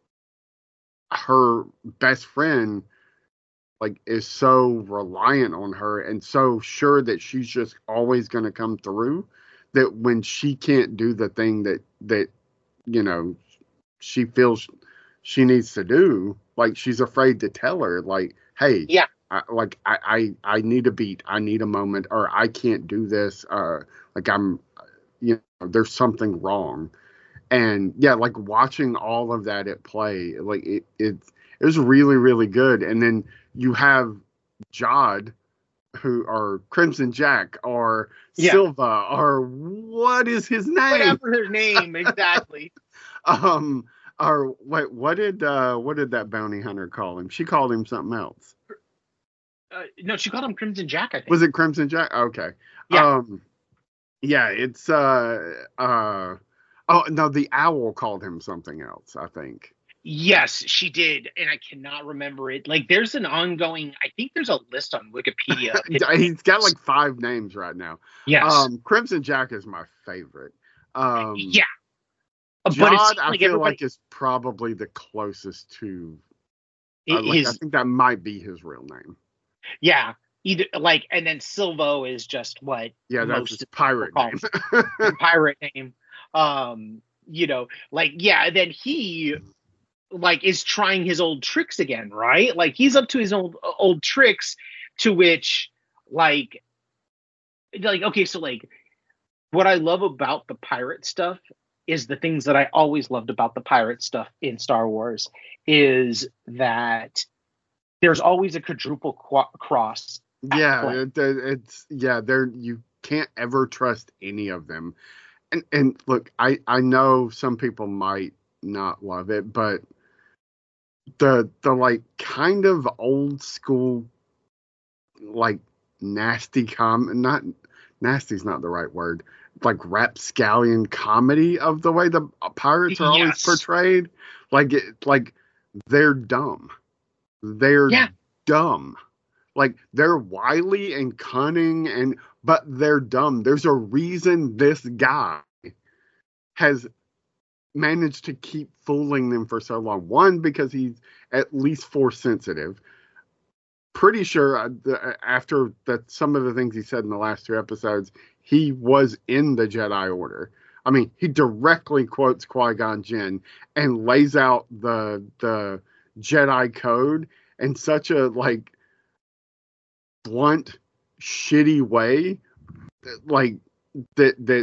her best friend like is so reliant on her and so sure that she's just always going to come through, that when she can't do the thing that you know she feels she needs to do, like she's afraid to tell her, like, hey, I need a beat, I need a moment, or I can't do this, like I'm, you know, there's something wrong. And like watching all of that at play, like it was really, really good. And then you have Jod, who or Crimson Jack or Silva or what is his name? Whatever his name, exactly. Or what did that bounty hunter call him? She called him something else. No, she called him Crimson Jack, I think. Was it Crimson Jack? Okay. It's oh no, the owl called him something else, I think. Yes, she did, and I cannot remember it. Like, there's an ongoing, I think there's a list on Wikipedia. He's got like 5 names right now. Yes. Crimson Jack is my favorite. But Jod, I feel like is probably the closest to. I think that might be his real name. Yeah. Either like, and then Silvo is just what? Yeah, that's his pirate name. Pirate name. You know, like, then he like is trying his old tricks again, right? Like he's up to his old tricks, to which like okay, so like what I love about the pirate stuff is the things that I always loved about the pirate stuff in Star Wars is that there's always a quadruple cross. It's you can't ever trust any of them. And look, I know some people might not love it, but the like kind of old school like nasty not nasty's not the right word, like rapscallion comedy of the way the pirates are always portrayed, like they're dumb. They're dumb. Like they're wily and cunning but they're dumb. There's a reason this guy has managed to keep fooling them for so long. One, because he's at least Force sensitive. Pretty sure after that, some of the things he said in the last 2 episodes, he was in the Jedi Order. I mean, he directly quotes Qui-Gon Jinn and lays out the Jedi code in such a like blunt, shitty way, like that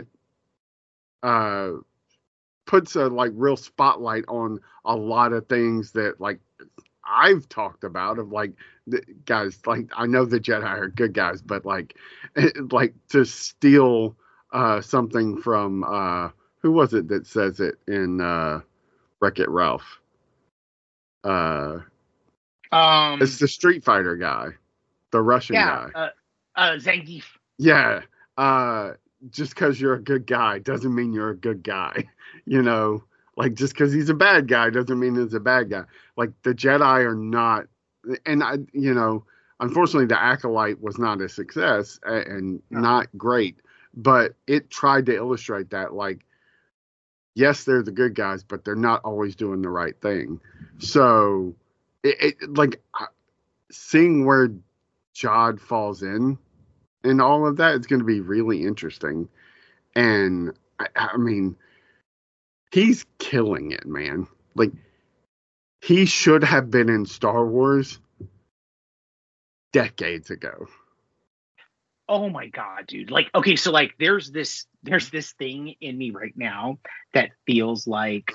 puts a like real spotlight on a lot of things that like I've talked about, of like guys, like I know the Jedi are good guys, but like to steal something from who was it that says it in Wreck-It Ralph? It's the Street Fighter guy, the Russian guy. Zangief. Yeah. Just because you're a good guy doesn't mean you're a good guy. You know, Like, just because he's a bad guy doesn't mean he's a bad guy. Like, the Jedi are not, and unfortunately, the Acolyte was not a success and not great, but it tried to illustrate that, like, yes, they're the good guys, but they're not always doing the right thing. So, seeing where Jod falls in and all of that is going to be really interesting. And I mean, he's killing it, man. Like, he should have been in Star Wars decades ago. Oh my God, dude. Like, okay, so like there's this thing in me right now that feels like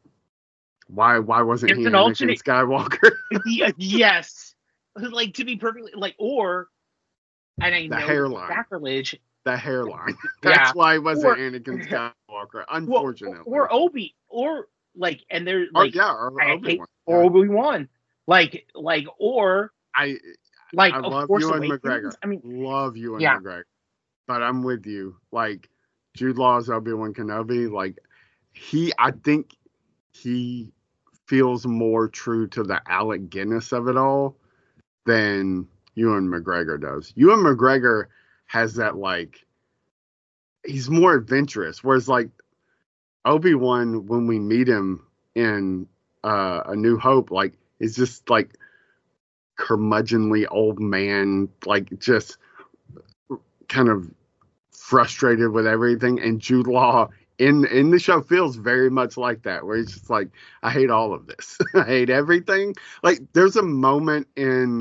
why wasn't he an Anakin alternate Skywalker? Yes. Like, to be perfectly like, or, and I know hairline. Sacrilege. The hairline. That's why he wasn't Anakin Skywalker, unfortunately. Or Obi, or like, and they're like, or Obi-Wan. Or Obi-Wan. Like, or I love Ewan McGregor. I mean, love Ewan McGregor. But I'm with you. Like, Jude Law's Obi-Wan Kenobi, like, I think he feels more true to the Alec Guinness of it all than Ewan McGregor does. Ewan McGregor has that, like, he's more adventurous, whereas, like, Obi-Wan, when we meet him in A New Hope, like, is just like curmudgeonly old man, like, just kind of frustrated with everything. And Jude Law in the show feels very much like that, where he's just like, I hate all of this. I hate everything. Like, there's a moment in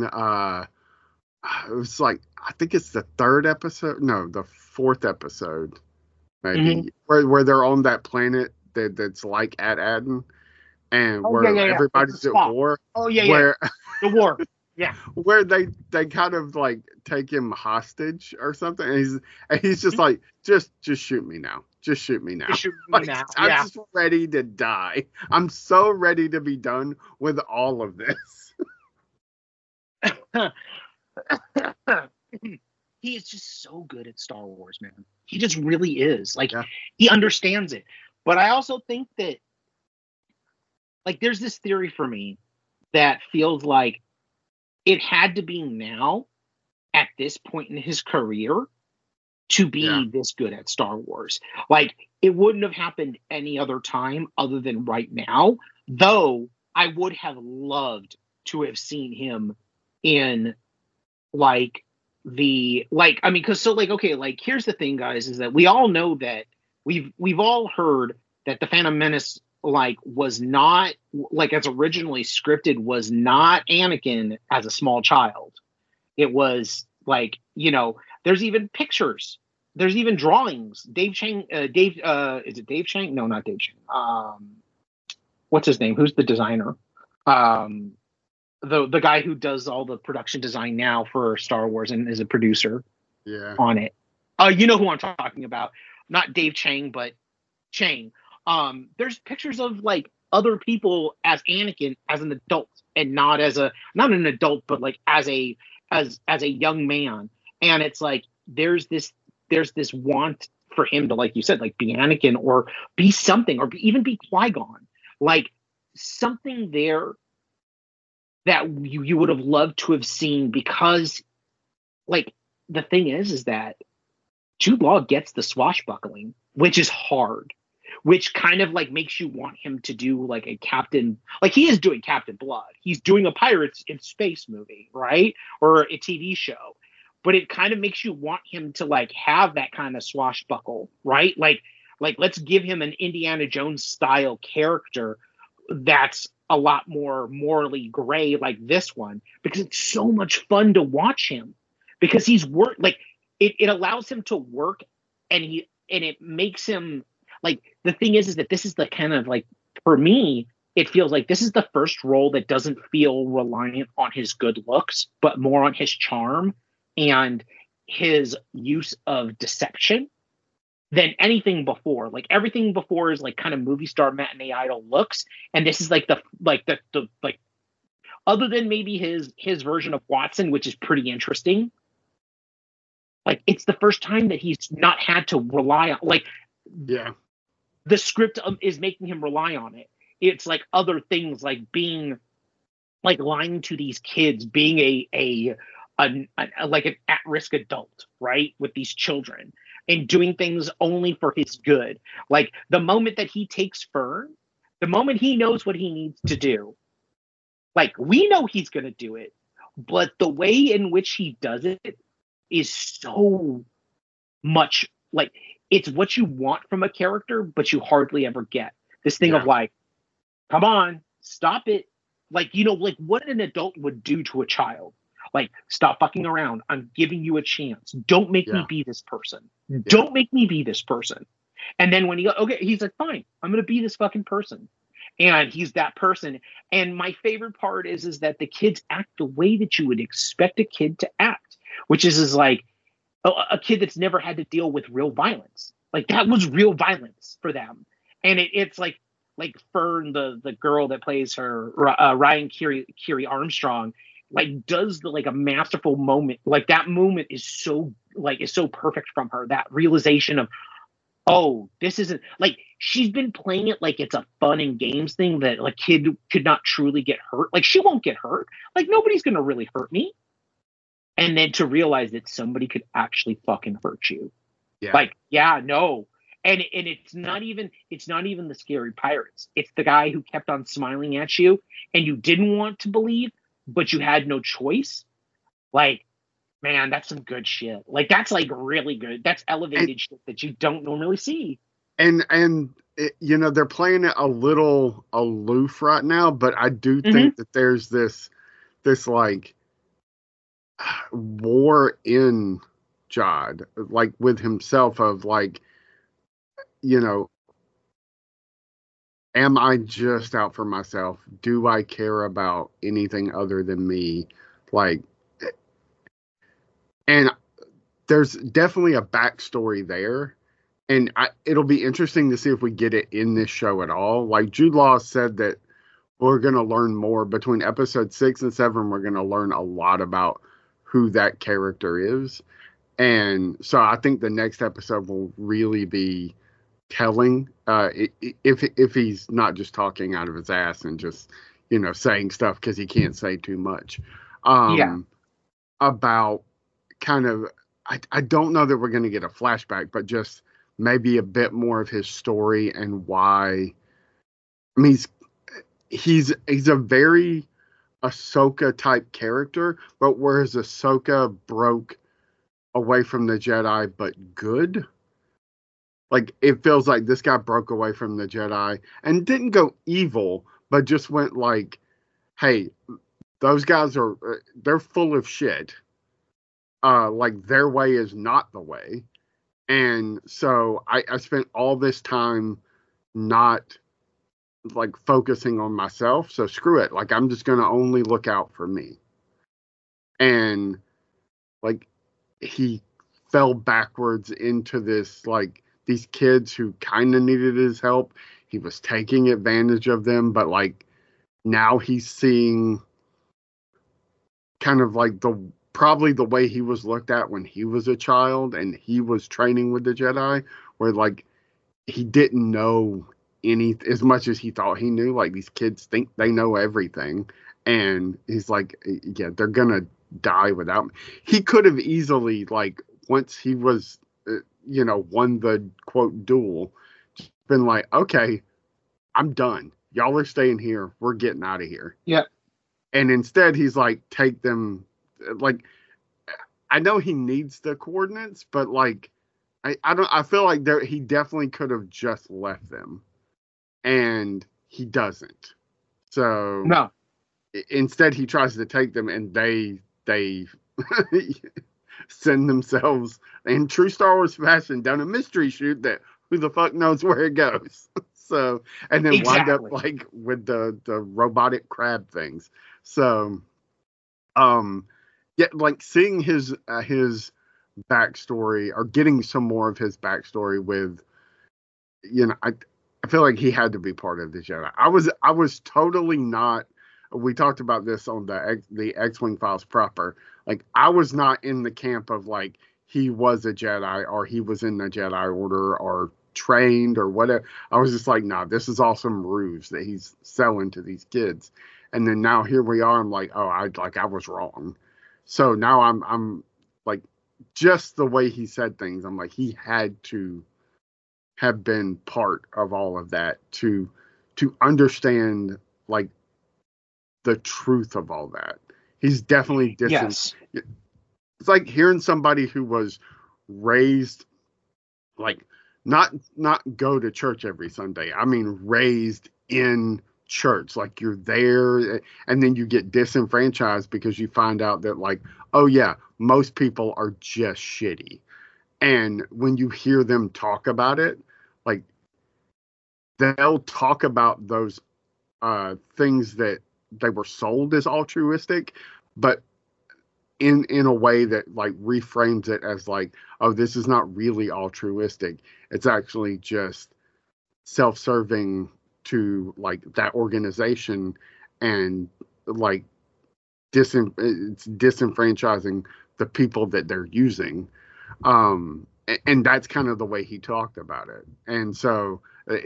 it was like, I think it's the the fourth episode, maybe, where they're on that planet that's like at Aden, and everybody's at war. The war. Yeah. Where they kind of like take him hostage or something, and he's just like, just shoot me now. Just shoot me now. I'm just ready to die. I'm so ready to be done with all of this. He is just so good at Star Wars, man. He just really is. Like, he understands it. But I also think that, like, there's this theory for me that feels like it had to be now, at this point in his career, to be this good at Star Wars. Like, it wouldn't have happened any other time other than right now, though I would have loved to have seen him in, like, because here's the thing, guys, is that we all know that we've all heard that the Phantom Menace, like, was not, like, as originally scripted, was not Anakin as a small child. It was, like, there's even pictures, there's even drawings. Dave Chang, is it Dave Chang? No, not Dave Chang. What's his name? Who's the designer? The guy who does all the production design now for Star Wars and is a producer on it. You know who I'm talking about. Not Dave Chang, but Chang. There's pictures of, like, other people as Anakin as an adult, and not an adult, but like as a young man. And it's like there's this want for him to, like you said, like, be Anakin or be something, or even be Qui-Gon, like something there that you would have loved to have seen, because, like, the thing is that Jude Law gets the swashbuckling, which is hard, which kind of, like, makes you want him to do, like, a Captain, like, he is doing Captain Blood. He's doing a Pirates in Space movie, right? Or a TV show. But it kind of makes you want him to, like, have that kind of swashbuckle, right? Like let's give him an Indiana Jones style character that's a lot more morally gray, like this one, because it's so much fun to watch him, because he's like, it allows him to work, and it makes him, like, the thing is that this is the kind of, like, for me, it feels like this is the first role that doesn't feel reliant on his good looks, but more on his charm and his use of deception than anything before. Like, everything before is, like, kind of movie star matinee idol looks, and this is like the other than maybe his version of Watson, which is pretty interesting. Like, it's the first time that he's not had to rely on, like, the script is making him rely on it. It's like other things, like being, like lying to these kids, being a like an at-risk adult, right, with these children, and doing things only for his good. Like the moment that he takes Fern, the moment he knows what he needs to do, like we know he's going to do it, but the way in which he does it is so much like it's what you want from a character, but you hardly ever get. This thing of like, come on, stop it. Like, you know, like what an adult would do to a child. Like, stop fucking around. I'm giving you a chance. Don't make me be this person. Don't make me be this person. And then when he's like, fine, I'm going to be this fucking person. And he's that person. And my favorite part is that the kids act the way that you would expect a kid to act, which is like a kid that's never had to deal with real violence. Like that was real violence for them. And it's like Fern, the girl that plays her, Ryan Kiri Armstrong, like does a masterful moment. Like that moment is so perfect from her. That realization of, oh, this isn't like she's been playing it like it's a fun and games thing that a kid could not truly get hurt. Like she won't get hurt. Like nobody's gonna really hurt me. And then to realize that somebody could actually fucking hurt you. Yeah. Like, yeah, no. And it's not even the scary pirates. It's the guy who kept on smiling at you and you didn't want to believe, but you had no choice. Like, man, that's some good shit. Like that's like really good. That's elevated shit that you don't normally see. And you know, they're playing it a little aloof right now, but I do think that there's this like war in Jod, like with himself of like, you know, am I just out for myself? Do I care about anything other than me? Like, and there's definitely a backstory there. And it'll be interesting to see if we get it in this show at all. Like Jude Law said that we're going to learn more between episode 6 and 7. We're going to learn a lot about who that character is. And so I think the next episode will really be telling, if he's not just talking out of his ass and just, you know, saying stuff because he can't say too much. About kind of, I don't know that we're going to get a flashback, but just maybe a bit more of his story and why. I mean, he's a very Ahsoka type character, but whereas Ahsoka broke away from the Jedi, but good. Like, it feels like this guy broke away from the Jedi and didn't go evil, but just went like, hey, those guys they're full of shit. Like, their way is not the way. And so I spent all this time not, like, focusing on myself. So screw it. Like, I'm just going to only look out for me. And, like, he fell backwards into this, like, these kids who kind of needed his help. He was taking advantage of them, but like now he's seeing kind of like probably the way he was looked at when he was a child and he was training with the Jedi, where like he didn't know as much as he thought he knew. Like these kids think they know everything, and he's like, yeah, they're gonna die without me. He could have easily, like, once he was won the quote duel, been like, okay, I'm done. Y'all are staying here. We're getting out of here. Yeah. And instead he's like, take them. Like, I know he needs the coordinates, but like, I feel like he definitely could have just left them, and he doesn't. So no. Instead he tries to take them, and they send themselves in true Star Wars fashion down a mystery chute that who the fuck knows where it goes. So, and then wind up like with the robotic crab things. So, yeah, like seeing his backstory, or getting some more of his backstory with, you know, I feel like he had to be part of the Jedi. I was totally not. We talked about this on the X-Wing Files proper. Like, I was not in the camp of like he was a Jedi or he was in the Jedi Order or trained or whatever. I was just like, nah, this is all some ruse that he's selling to these kids. And then now here we are. I'm like, oh, I was wrong. So now I'm like, just the way he said things, I'm like, he had to have been part of all of that to understand like the truth of all that. He's definitely Yes. It's like hearing somebody who was raised like not go to church every Sunday. I mean, raised in church, like you're there, and then you get disenfranchised because you find out that like, oh yeah, most people are just shitty. And when you hear them talk about it, like they'll talk about those things that they were sold as altruistic, but in a way that like reframes it as like, oh, this is not really altruistic. It's actually just self-serving to like that organization, and like it's disenfranchising the people that they're using. And that's kind of the way he talked about it. And so,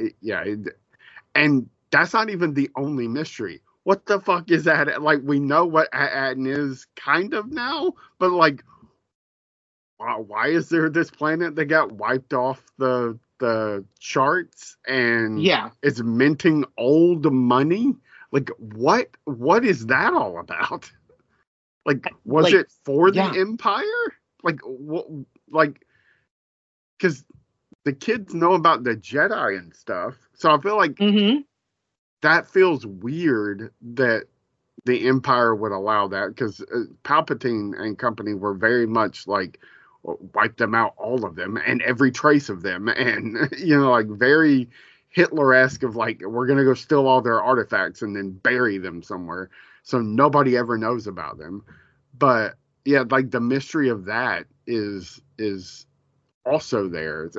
and that's not even the only mystery. What the fuck is that? Like, we know what Aten is kind of now, but like, why is there this planet that got wiped off the charts and it's minting old money? Like, what is that all about? Like, was it for the Empire? Like, what? Like, because the kids know about the Jedi and stuff, so I feel like that feels weird that the Empire would allow that, because Palpatine and company were very much like, wipe them out, all of them, and every trace of them, and like very Hitler-esque of like, we're gonna go steal all their artifacts and then bury them somewhere so nobody ever knows about them. But yeah, like the mystery of that is also there.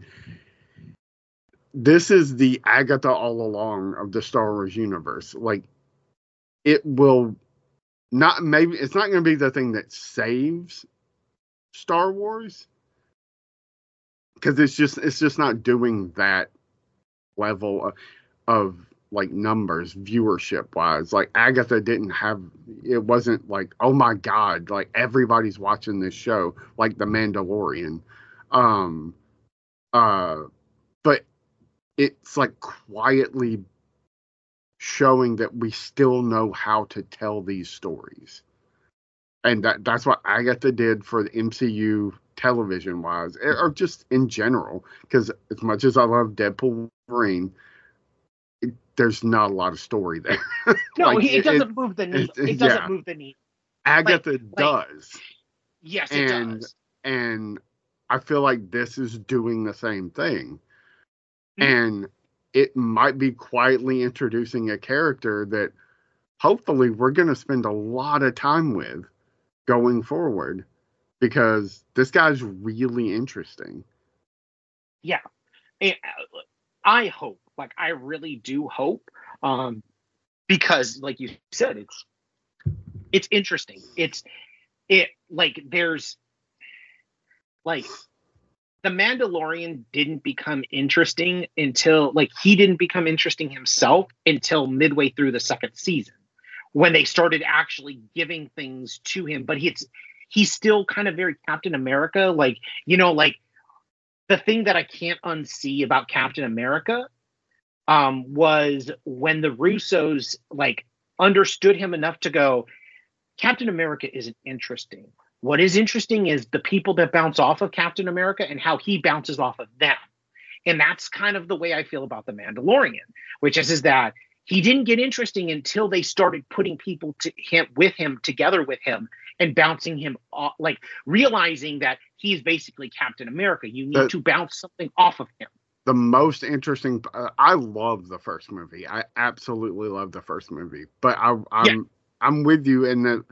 This is the Agatha all along of the Star Wars universe. Like, it will not, maybe it's not going to be the thing that saves Star Wars, because it's just not doing that level of like numbers viewership wise. Like, Agatha didn't have, it wasn't like, oh my god, like everybody's watching this show like The Mandalorian. But it's like quietly showing that we still know how to tell these stories. And that's what Agatha did for the MCU television wise, or just in general. Because as much as I love Deadpool Wolverine, there's not a lot of story there. No, like, it doesn't move the needle. It doesn't move the needle. Agatha does. Yes, it does. And I feel like this is doing the same thing. And it might be quietly introducing a character that hopefully we're going to spend a lot of time with going forward, because this guy's really interesting. Yeah. I hope, like, I really do hope, because like you said, it's interesting. There's like, The Mandalorian didn't become interesting until, like, he didn't become interesting himself until midway through the second season, when they started actually giving things to him. But he's still kind of very Captain America. Like, like the thing that I can't unsee about Captain America was when the Russos like understood him enough to go, Captain America isn't interesting. What is interesting is the people that bounce off of Captain America and how he bounces off of them. And that's kind of the way I feel about The Mandalorian, which is that he didn't get interesting until they started putting people together with him and bouncing him off, like realizing that he's basically Captain America. You need to bounce something off of him. The most interesting, I love the first movie. I absolutely love the first movie, but I'm with you in that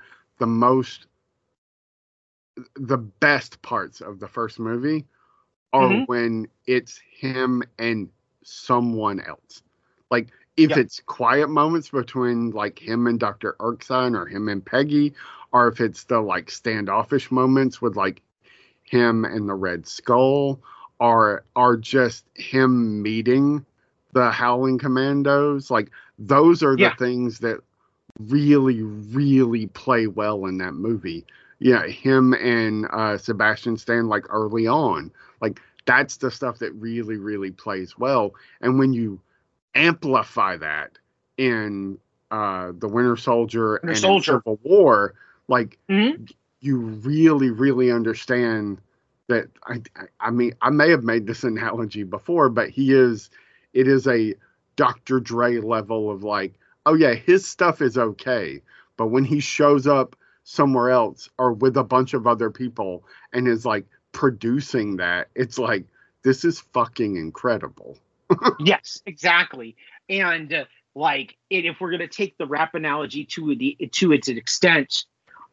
the best parts of the first movie are when it's him and someone else. Like, if it's quiet moments between like him and Dr. Erskine or him and Peggy, or if it's the like standoffish moments with like him and the Red Skull, are just him meeting the Howling Commandos. Like, those are the things that really, really play well in that movie. Yeah, him and Sebastian Stan, like, early on. Like, that's the stuff that really, really plays well. And when you amplify that in The Winter Soldier and in Civil War, like, you really, really understand that. I mean, I may have made this analogy before, but it is a Dr. Dre level of like, oh yeah, his stuff is okay, but when he shows up somewhere else or with a bunch of other people and is like producing that, it's like, this is fucking incredible. Yes, exactly. And like, if we're gonna take the rap analogy to its extent,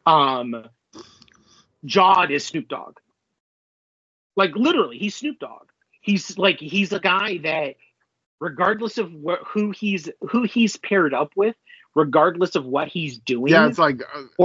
Jawed is Snoop Dogg. Like, literally, he's Snoop Dogg. He's a guy that, regardless of who he's paired up with, regardless of what he's doing. Yeah, it's like,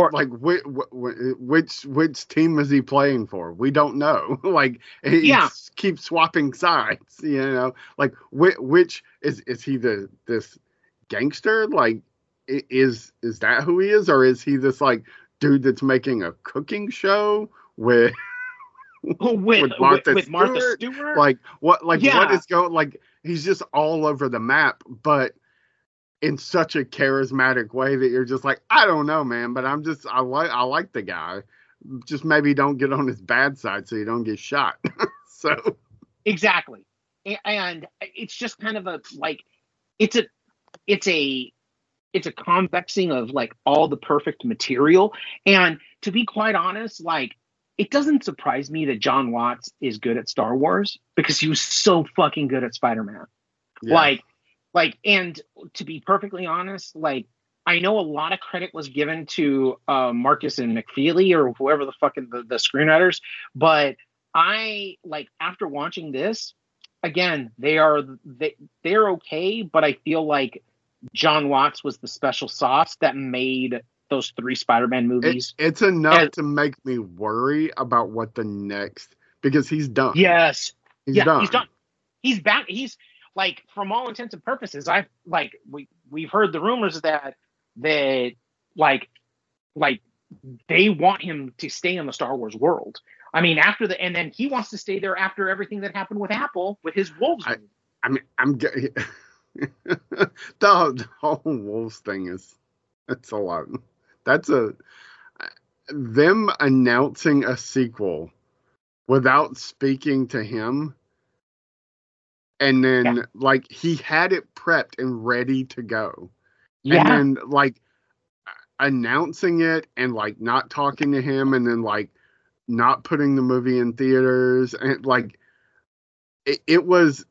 which team is he playing for? We don't know. Like, he keeps swapping sides. You know, like, which is he this gangster? Like, is that who he is, or is he this like dude that's making a cooking show with Martha Stewart? Like, what? Like, what is going? Like, he's just all over the map, but in such a charismatic way that you're just like, I don't know, man, but I like the guy. Just maybe don't get on his bad side so you don't get shot. So exactly, and it's just kind of a like, it's a convexing of like all the perfect material. And to be quite honest, like, it doesn't surprise me that John Watts is good at Star Wars, because he was so fucking good at Spider-Man. Yeah. Like, and to be perfectly honest, like, I know a lot of credit was given to Marcus and McFeely or whoever the fucking the screenwriters, but I, like, after watching this again, they're okay, but I feel like John Watts was the special sauce that made those 3 Spider-Man movies. It's enough to make me worry about what the next, because he's done. Yes. He's done. He's done. He's back. He's like, from all intents and purposes, we've heard the rumors that like they want him to stay in the Star Wars world. I mean, and then he wants to stay there after everything that happened with Apple with his Wolves movie. I mean, the whole Wolves thing that's a lot. That's them announcing a sequel without speaking to him. And then, like, he had it prepped and ready to go. Yeah. And then, like, announcing it and, like, not talking to him, and then, like, not putting the movie in theaters. And, like, it was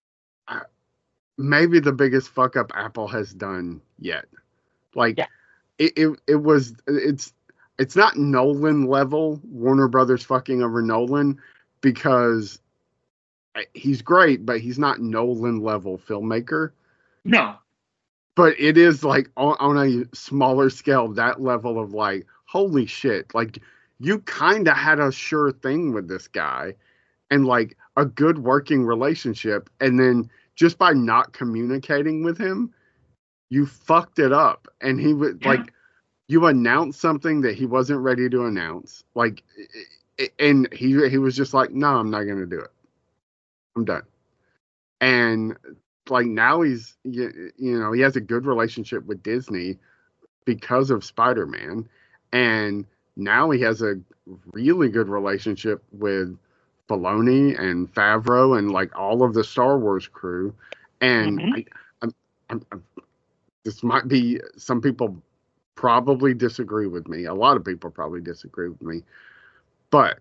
maybe the biggest fuck up Apple has done yet. Like, it's not Nolan level, Warner Brothers fucking over Nolan, because he's great, but he's not Nolan level filmmaker. No. But it is like on a smaller scale, that level of like, holy shit, like, you kind of had a sure thing with this guy and like a good working relationship. And then just by not communicating with him, you fucked it up. And he would like, you announced something that he wasn't ready to announce. Like, and he was just like, no, I'm not going to do it. I'm done. And like, now he's, you know, he has a good relationship with Disney because of Spider-Man. And now he has a really good relationship with Filoni and Favreau and like all of the Star Wars crew. And this might be, some people probably disagree with me. A lot of people probably disagree with me. But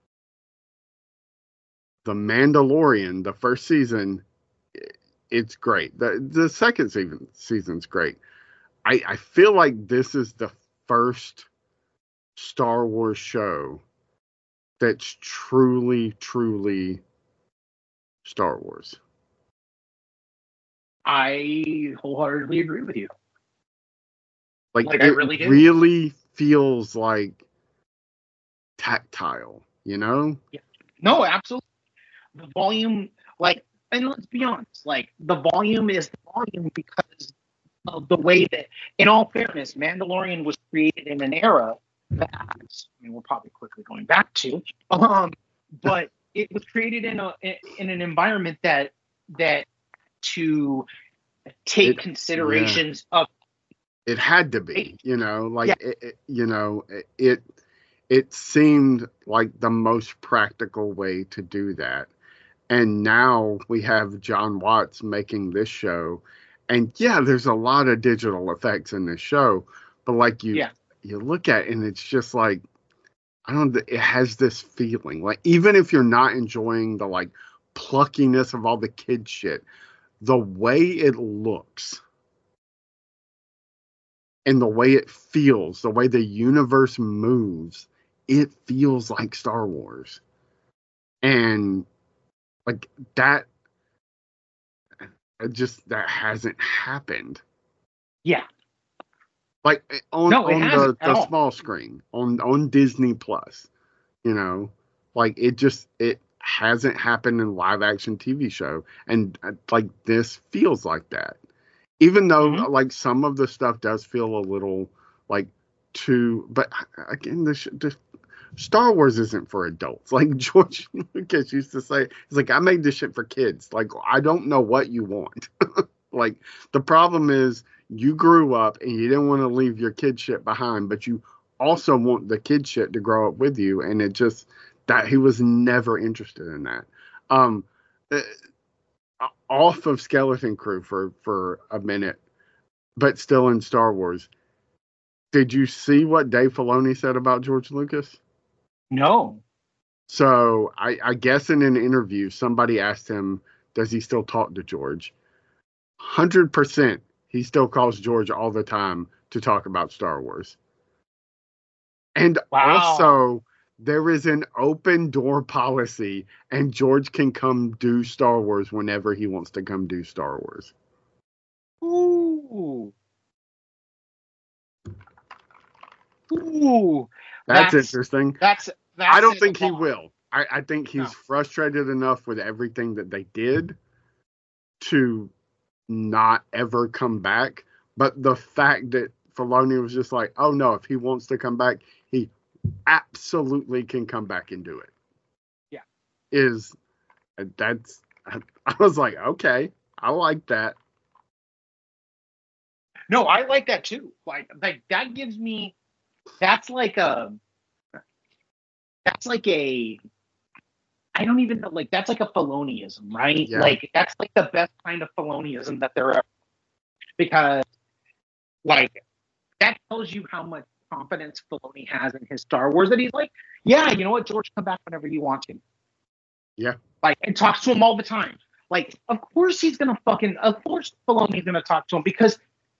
The Mandalorian, the first season, it's great. The second season's great. I feel like this is the first Star Wars show that's truly, truly Star Wars. I wholeheartedly agree with you. Like it really feels like tactile, you know? Yeah. No, absolutely. the volume, like, and let's be honest, like, the volume is the volume because of the way that, in all fairness, Mandalorian was created in an era that, I mean, we're probably quickly going back to, but it was created in an environment that to take considerations of. It had to be, like, it seemed like the most practical way to do that. And now we have John Watts making this show. And yeah, there's a lot of digital effects in this show, but like you look at it and it's just like, it has this feeling like, even if you're not enjoying the like pluckiness of all the kid shit, the way it looks and the way it feels, the way the universe moves, it feels like Star Wars. And like that hasn't happened. Yeah. Like on the small screen, on Disney Plus, like it hasn't happened in live action TV show. And like this feels like that. Even though like some of the stuff does feel a little like but again, the Star Wars isn't for adults. Like George Lucas used to say, he's like, I made this shit for kids. Like, I don't know what you want. Like, the problem is you grew up and you didn't want to leave your kid shit behind, but you also want the kid shit to grow up with you. And it just, that he was never interested in that. Off of Skeleton Crew for a minute, but still in Star Wars. Did you see what Dave Filoni said about George Lucas? No. So I guess in an interview, somebody asked him, does he still talk to George? 100% he still calls George all the time to talk about Star Wars. And also, there is an open door policy, and George can come do Star Wars whenever he wants to come do Star Wars. Ooh. That's interesting. That's I don't think he will. I think he's frustrated enough with everything that they did to not ever come back. But the fact that Filoni was just like, oh no, if he wants to come back, he absolutely can come back and do it. Yeah. I was like, okay, I like that. No, I like that too. Like that gives me, that's like a, I don't even know, like, that's like a Filoniism, right? Yeah. Like, that's like the best kind of Filoniism that there are. Because, like, that tells you how much confidence Filoni has in his Star Wars, that he's like, yeah, you know what, George, come back whenever you want to. Yeah. Like, and talks to him all the time. Like, of course Filoni's gonna talk to him, because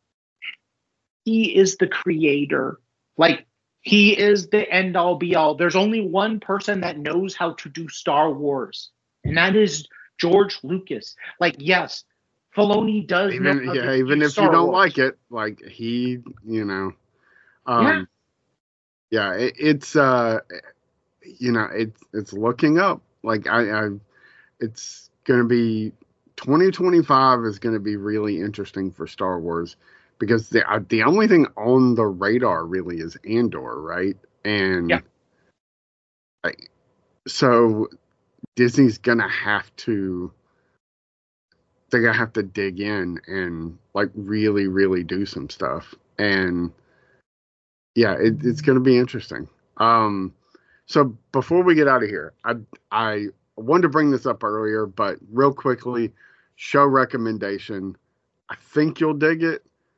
he is the creator. Like, he is the end all be all. There's only one person that knows how to do Star Wars, and that is George Lucas. Like, yes, Filoni does even if Star you don't Wars. like it, like he, it's it's looking up. Like it's gonna be 2025 is gonna be really interesting for Star Wars. Because the only thing on the radar really is Andor, right? And so Disney's gonna have to dig in and like really, really do some stuff. And yeah, it's gonna be interesting. So before we get out of here, I wanted to bring this up earlier, but real quickly, show recommendation. I think you'll dig it.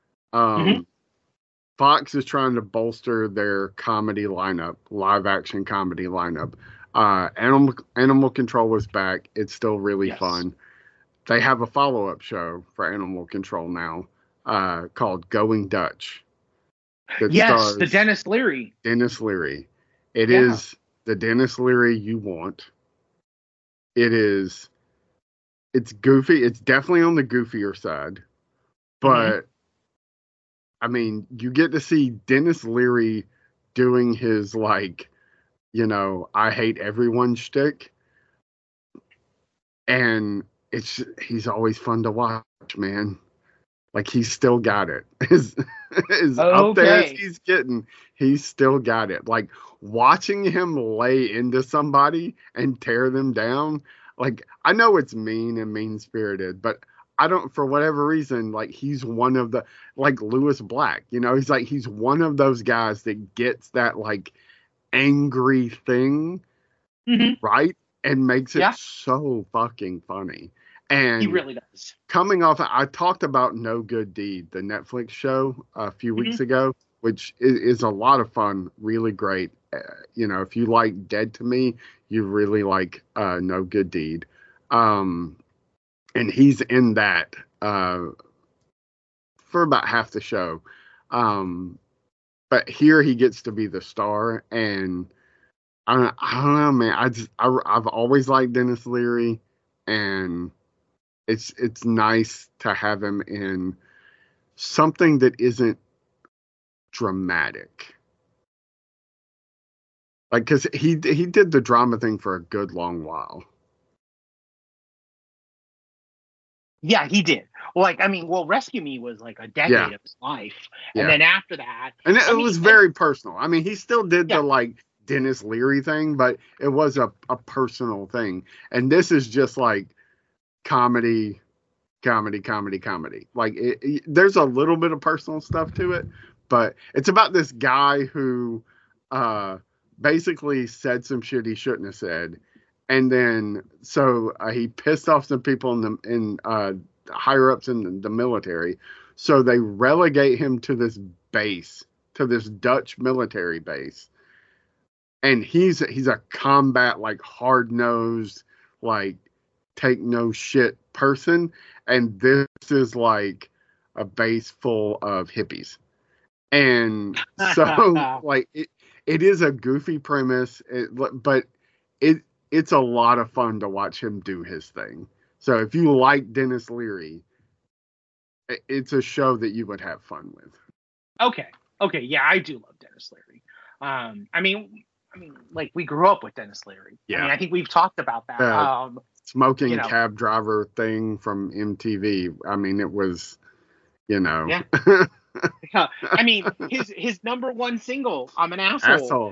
Fox is trying to bolster their comedy lineup, live action comedy lineup. Animal Control is back. It's still really fun. They have a follow-up show for Animal Control now, called Going Dutch. The Dennis Leary. Dennis Leary. It is the Dennis Leary you want. It's goofy. It's definitely on the goofier side, but I mean, you get to see Dennis Leary doing his, like, I hate everyone shtick. and he's always fun to watch, man. Like, he's still got it. As up there as he's getting, he's still got it. Like, watching him lay into somebody and tear them down, like, I know it's mean and mean-spirited, but I don't, for whatever reason, like, he's one of the, like, Lewis Black, you know, he's one of those guys that gets that, like, angry thing, right? And makes it so fucking funny. And he really does. Coming off, I talked about No Good Deed, the Netflix show a few weeks ago, which is a lot of fun, really great. You know, if you like Dead to Me, you really like No Good Deed. And he's in that for about half the show. But here he gets to be the star, and I don't know, man. I've always liked Dennis Leary, and it's nice to have him in something that isn't dramatic. Like, because he did the drama thing for a good long while. Yeah, he did. Like, I mean, Rescue Me was like a decade of his life. And then after that... And it was very personal. I mean, he still did the, like, Dennis Leary thing, but it was a personal thing. And this is just, like, comedy. Like, there's a little bit of personal stuff to it, but it's about this guy who basically said some shit he shouldn't have said. And then, so he pissed off some people in higher ups in the military. So they relegate him to this base, to this Dutch military base. And he's a combat, like, hard-nosed, like, take no shit person. And this is like a base full of hippies. And so, like, it is a goofy premise, but it's a lot of fun to watch him do his thing. So if you like Dennis Leary, it's a show that you would have fun with. Okay. Yeah, I do love Dennis Leary. I mean, like, we grew up with Dennis Leary. Yeah. I mean, I think we've talked about that. Smoking cab driver thing from MTV. I mean, it was, you know. Yeah. I mean, his number one single, I'm an Asshole.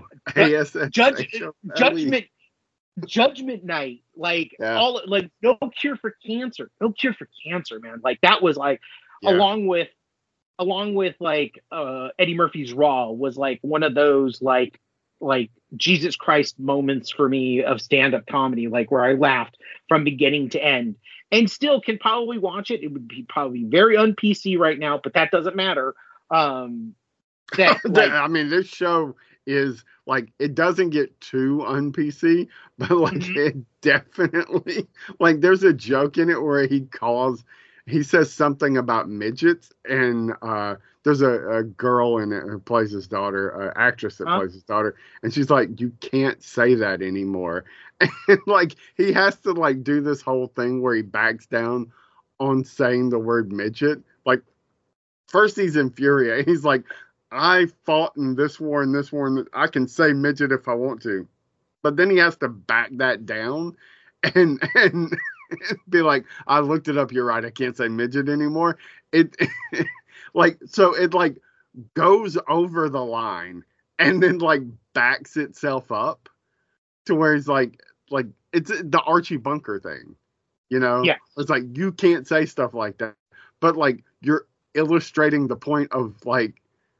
Judgment Night, like, all, like, No Cure for Cancer, man. Like, that was like, along with like Eddie Murphy's Raw was like one of those like Jesus Christ moments for me of stand-up comedy, like, where I laughed from beginning to end, and still can probably watch it. It would be probably very un-PC right now, but that doesn't matter. I mean, this show is, like, it doesn't get too un-PC, but, like, it definitely, like, there's a joke in it where he says something about midgets, and there's a girl in it who plays his daughter, an actress that plays his daughter, and she's like, you can't say that anymore. And, like, he has to, like, do this whole thing where he backs down on saying the word midget. Like, first he's infuriated. He's like, I fought in this war and this war, and I can say midget if I want to. But then he has to back that down and be like, I looked it up, you're right, I can't say midget anymore. It like, so it, like, goes over the line and then, like, backs itself up to where he's like it's the Archie Bunker thing, you know? Yeah. It's like, you can't say stuff like that, but, like, you're illustrating the point of, like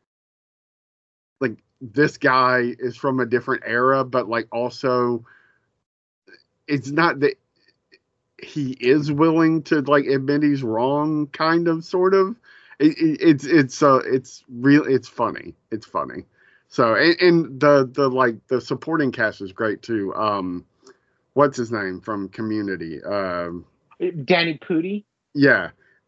this guy is from a different era, but, like, also it's not that he is willing to, like, admit he's wrong, kind of, sort of. It's funny. It's funny. So, and the supporting cast is great too. What's his name from Community? Danny Pudi. Yeah.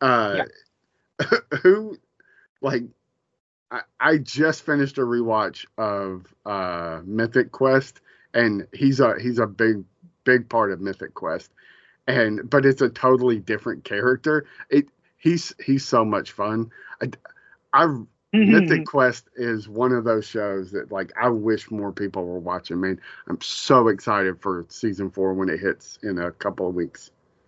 Who, like, I just finished a rewatch of Mythic Quest, and he's a big part of Mythic Quest, but it's a totally different character. He's so much fun. Mythic Quest is one of those shows that, like, I wish more people were watching. Man, I'm so excited for season 4 when it hits in a couple of weeks.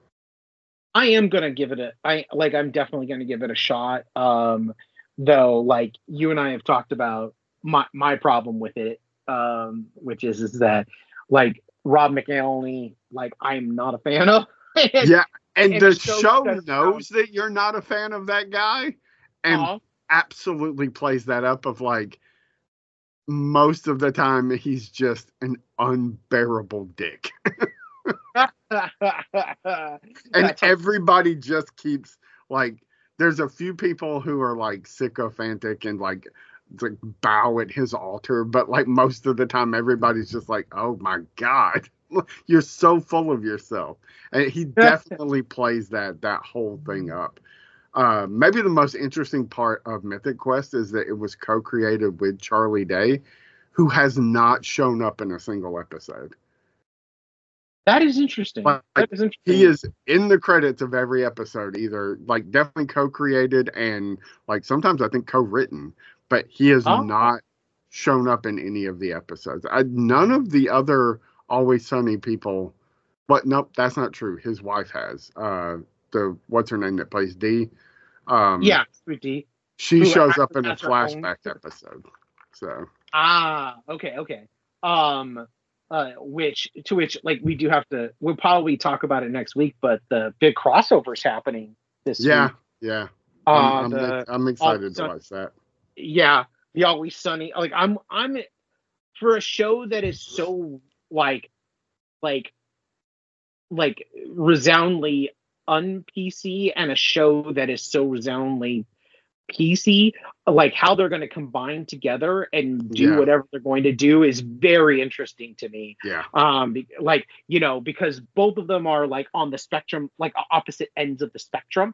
I am gonna give it I'm definitely gonna give it a shot. Though, like you and I have talked about my problem with it, which is that like Rob McElhenney, like I'm not a fan of. and, Yeah, and the show show does knows that you're not a fan of that guy, and Uh-huh. absolutely plays that up of like most of the time he's just an unbearable dick. And everybody just keeps like there's a few people who are like sycophantic and like bow at his altar, but like most of the time everybody's just like, oh my god, you're so full of yourself. And he definitely plays that whole thing up. Maybe the most interesting part of Mythic Quest is that it was co-created with Charlie Day, who has not shown up in a single episode. That is interesting. Like, that is interesting. He is in the credits of every episode, either like definitely co-created and like sometimes I think co-written, but he has not shown up in any of the episodes. None of the other Always Sunny people, but nope, that's not true. His wife has. The what's her name that plays Dee? Yeah, Sweet Dee. She shows up in a flashback episode. So. Okay. Which like we do have to. We'll probably talk about it next week, but the big crossover's happening this week. Yeah. I'm excited to watch that. Yeah, the Always Sunny. Like I'm for a show that is so like resoundingly un-PC and a show that is so resoundingly PC, like how they're going to combine together and do whatever they're going to do is very interesting to me. Yeah. Like, you know, because both of them are like on the spectrum, like opposite ends of the spectrum.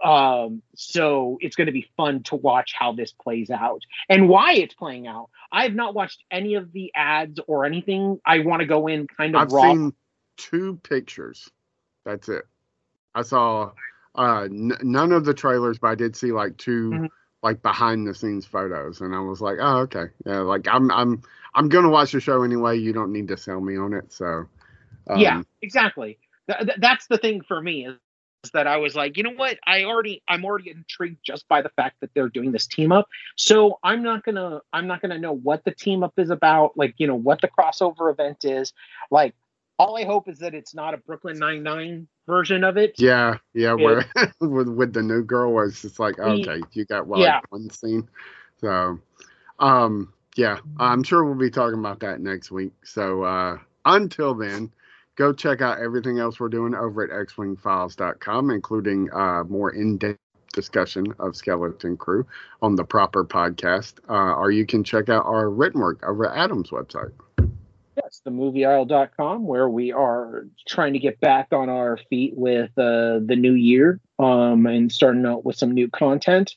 So it's going to be fun to watch how this plays out and why it's playing out. I have not watched any of the ads or anything. I want to go in kind of raw. I've seen 2 pictures. That's it. I saw none of the trailers, but I did see like 2 like behind the scenes photos, and I was like, oh, okay, yeah, like I'm gonna watch the show anyway. You don't need to sell me on it, so yeah, exactly. That's the thing for me is that I was like, you know what, I'm already intrigued just by the fact that they're doing this team up. So I'm not gonna know what the team up is about, like, you know, what the crossover event is. Like, all I hope is that it's not a Brooklyn Nine-Nine version of it. Yeah, where with the new girl, where it's just like, okay, you got like one scene. So, yeah, I'm sure we'll be talking about that next week. So, until then, go check out everything else we're doing over at xwingfiles.com, including more in-depth discussion of Skeleton Crew on the Proper podcast, or you can check out our written work over at Adam's website. Yes, themovieaisle.com, where we are trying to get back on our feet with the new year and starting out with some new content.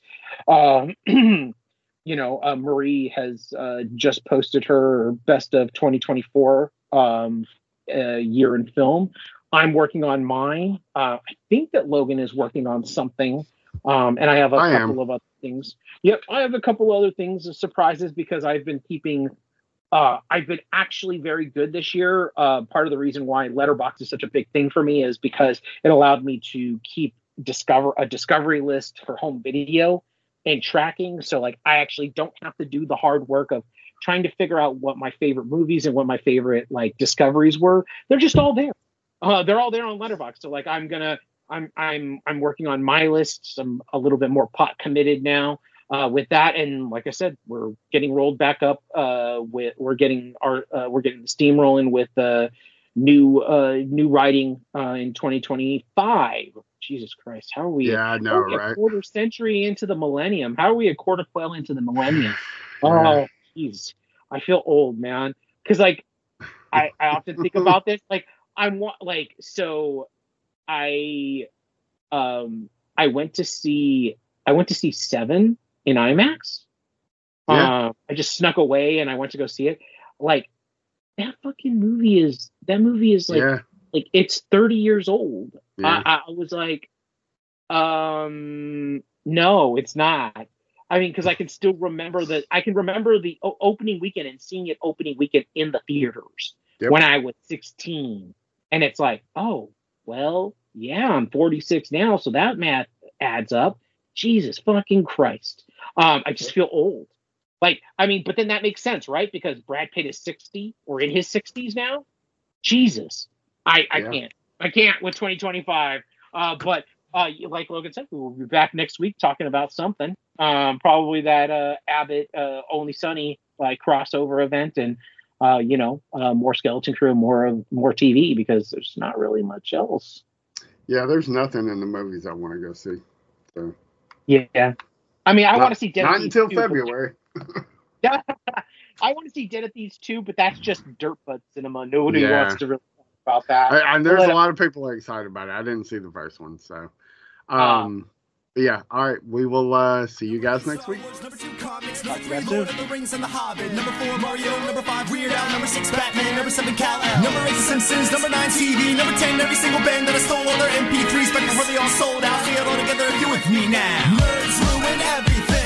You know, Marie has just posted her best of 2024 year in film. I'm working on mine. I think that Logan is working on something, and I have a couple of other things. Yep, I have a couple other things, surprises, because I've been keeping. I've been actually very good this year. Part of the reason why Letterboxd is such a big thing for me is because it allowed me to keep a discovery list for home video and tracking. So like I actually don't have to do the hard work of trying to figure out what my favorite movies and what my favorite like discoveries were. They're just all there. They're all there on Letterboxd. So like I'm working on my list. I'm a little bit more pot committed now. With that, and like I said, we're getting rolled back up. We're getting the steam rolling with new writing in 2025. Jesus Christ, how are we? Yeah, I know, right? A quarter century into the millennium. How are we a quarter quail into the millennium? Oh, jeez, I feel old, man. Because like I often think about this. Like I went to see Seven in IMAX. I just snuck away and I went to go see it. Like that movie is like like it's 30 years old. I was like, no, it's not. I mean, because I can still remember the opening weekend and seeing it opening weekend in the theaters when I was 16. And it's like, oh, well, Yeah, I'm 46 now, so that math adds up. Jesus fucking Christ. I just feel old. Like, I mean, but then that makes sense, right? Because Brad Pitt is 60 or in his 60s now. Jesus. I can't with 2025. But like Logan said, we will be back next week talking about something. Probably that Abbott Only Sunny like crossover event, and more Skeleton Crew, more TV, because there's not really much else. Yeah, there's nothing in the movies I want to go see. So. Yeah, I mean, I want to see Dead not at Thieves until 2, February. Yeah, I want to see Dead at Thieves 2, but that's just dirtbag cinema. Nobody wants to really talk about that. And there's a lot of people excited about it. I didn't see the first one, so. Yeah, all right. We will see you guys next week. Number 2, comics. Number 3, Lord of the Rings and the Hobbit. Number 4, Mario. Number 5, Weird Al. Number 6, Batman. Number 7, Kal-El. Number 8, The Simpsons. Number 9, TV. Number 10, every single band that I stole all their MP3s back before they all sold out. See it all together if you're with me now. Nerds ruin everything.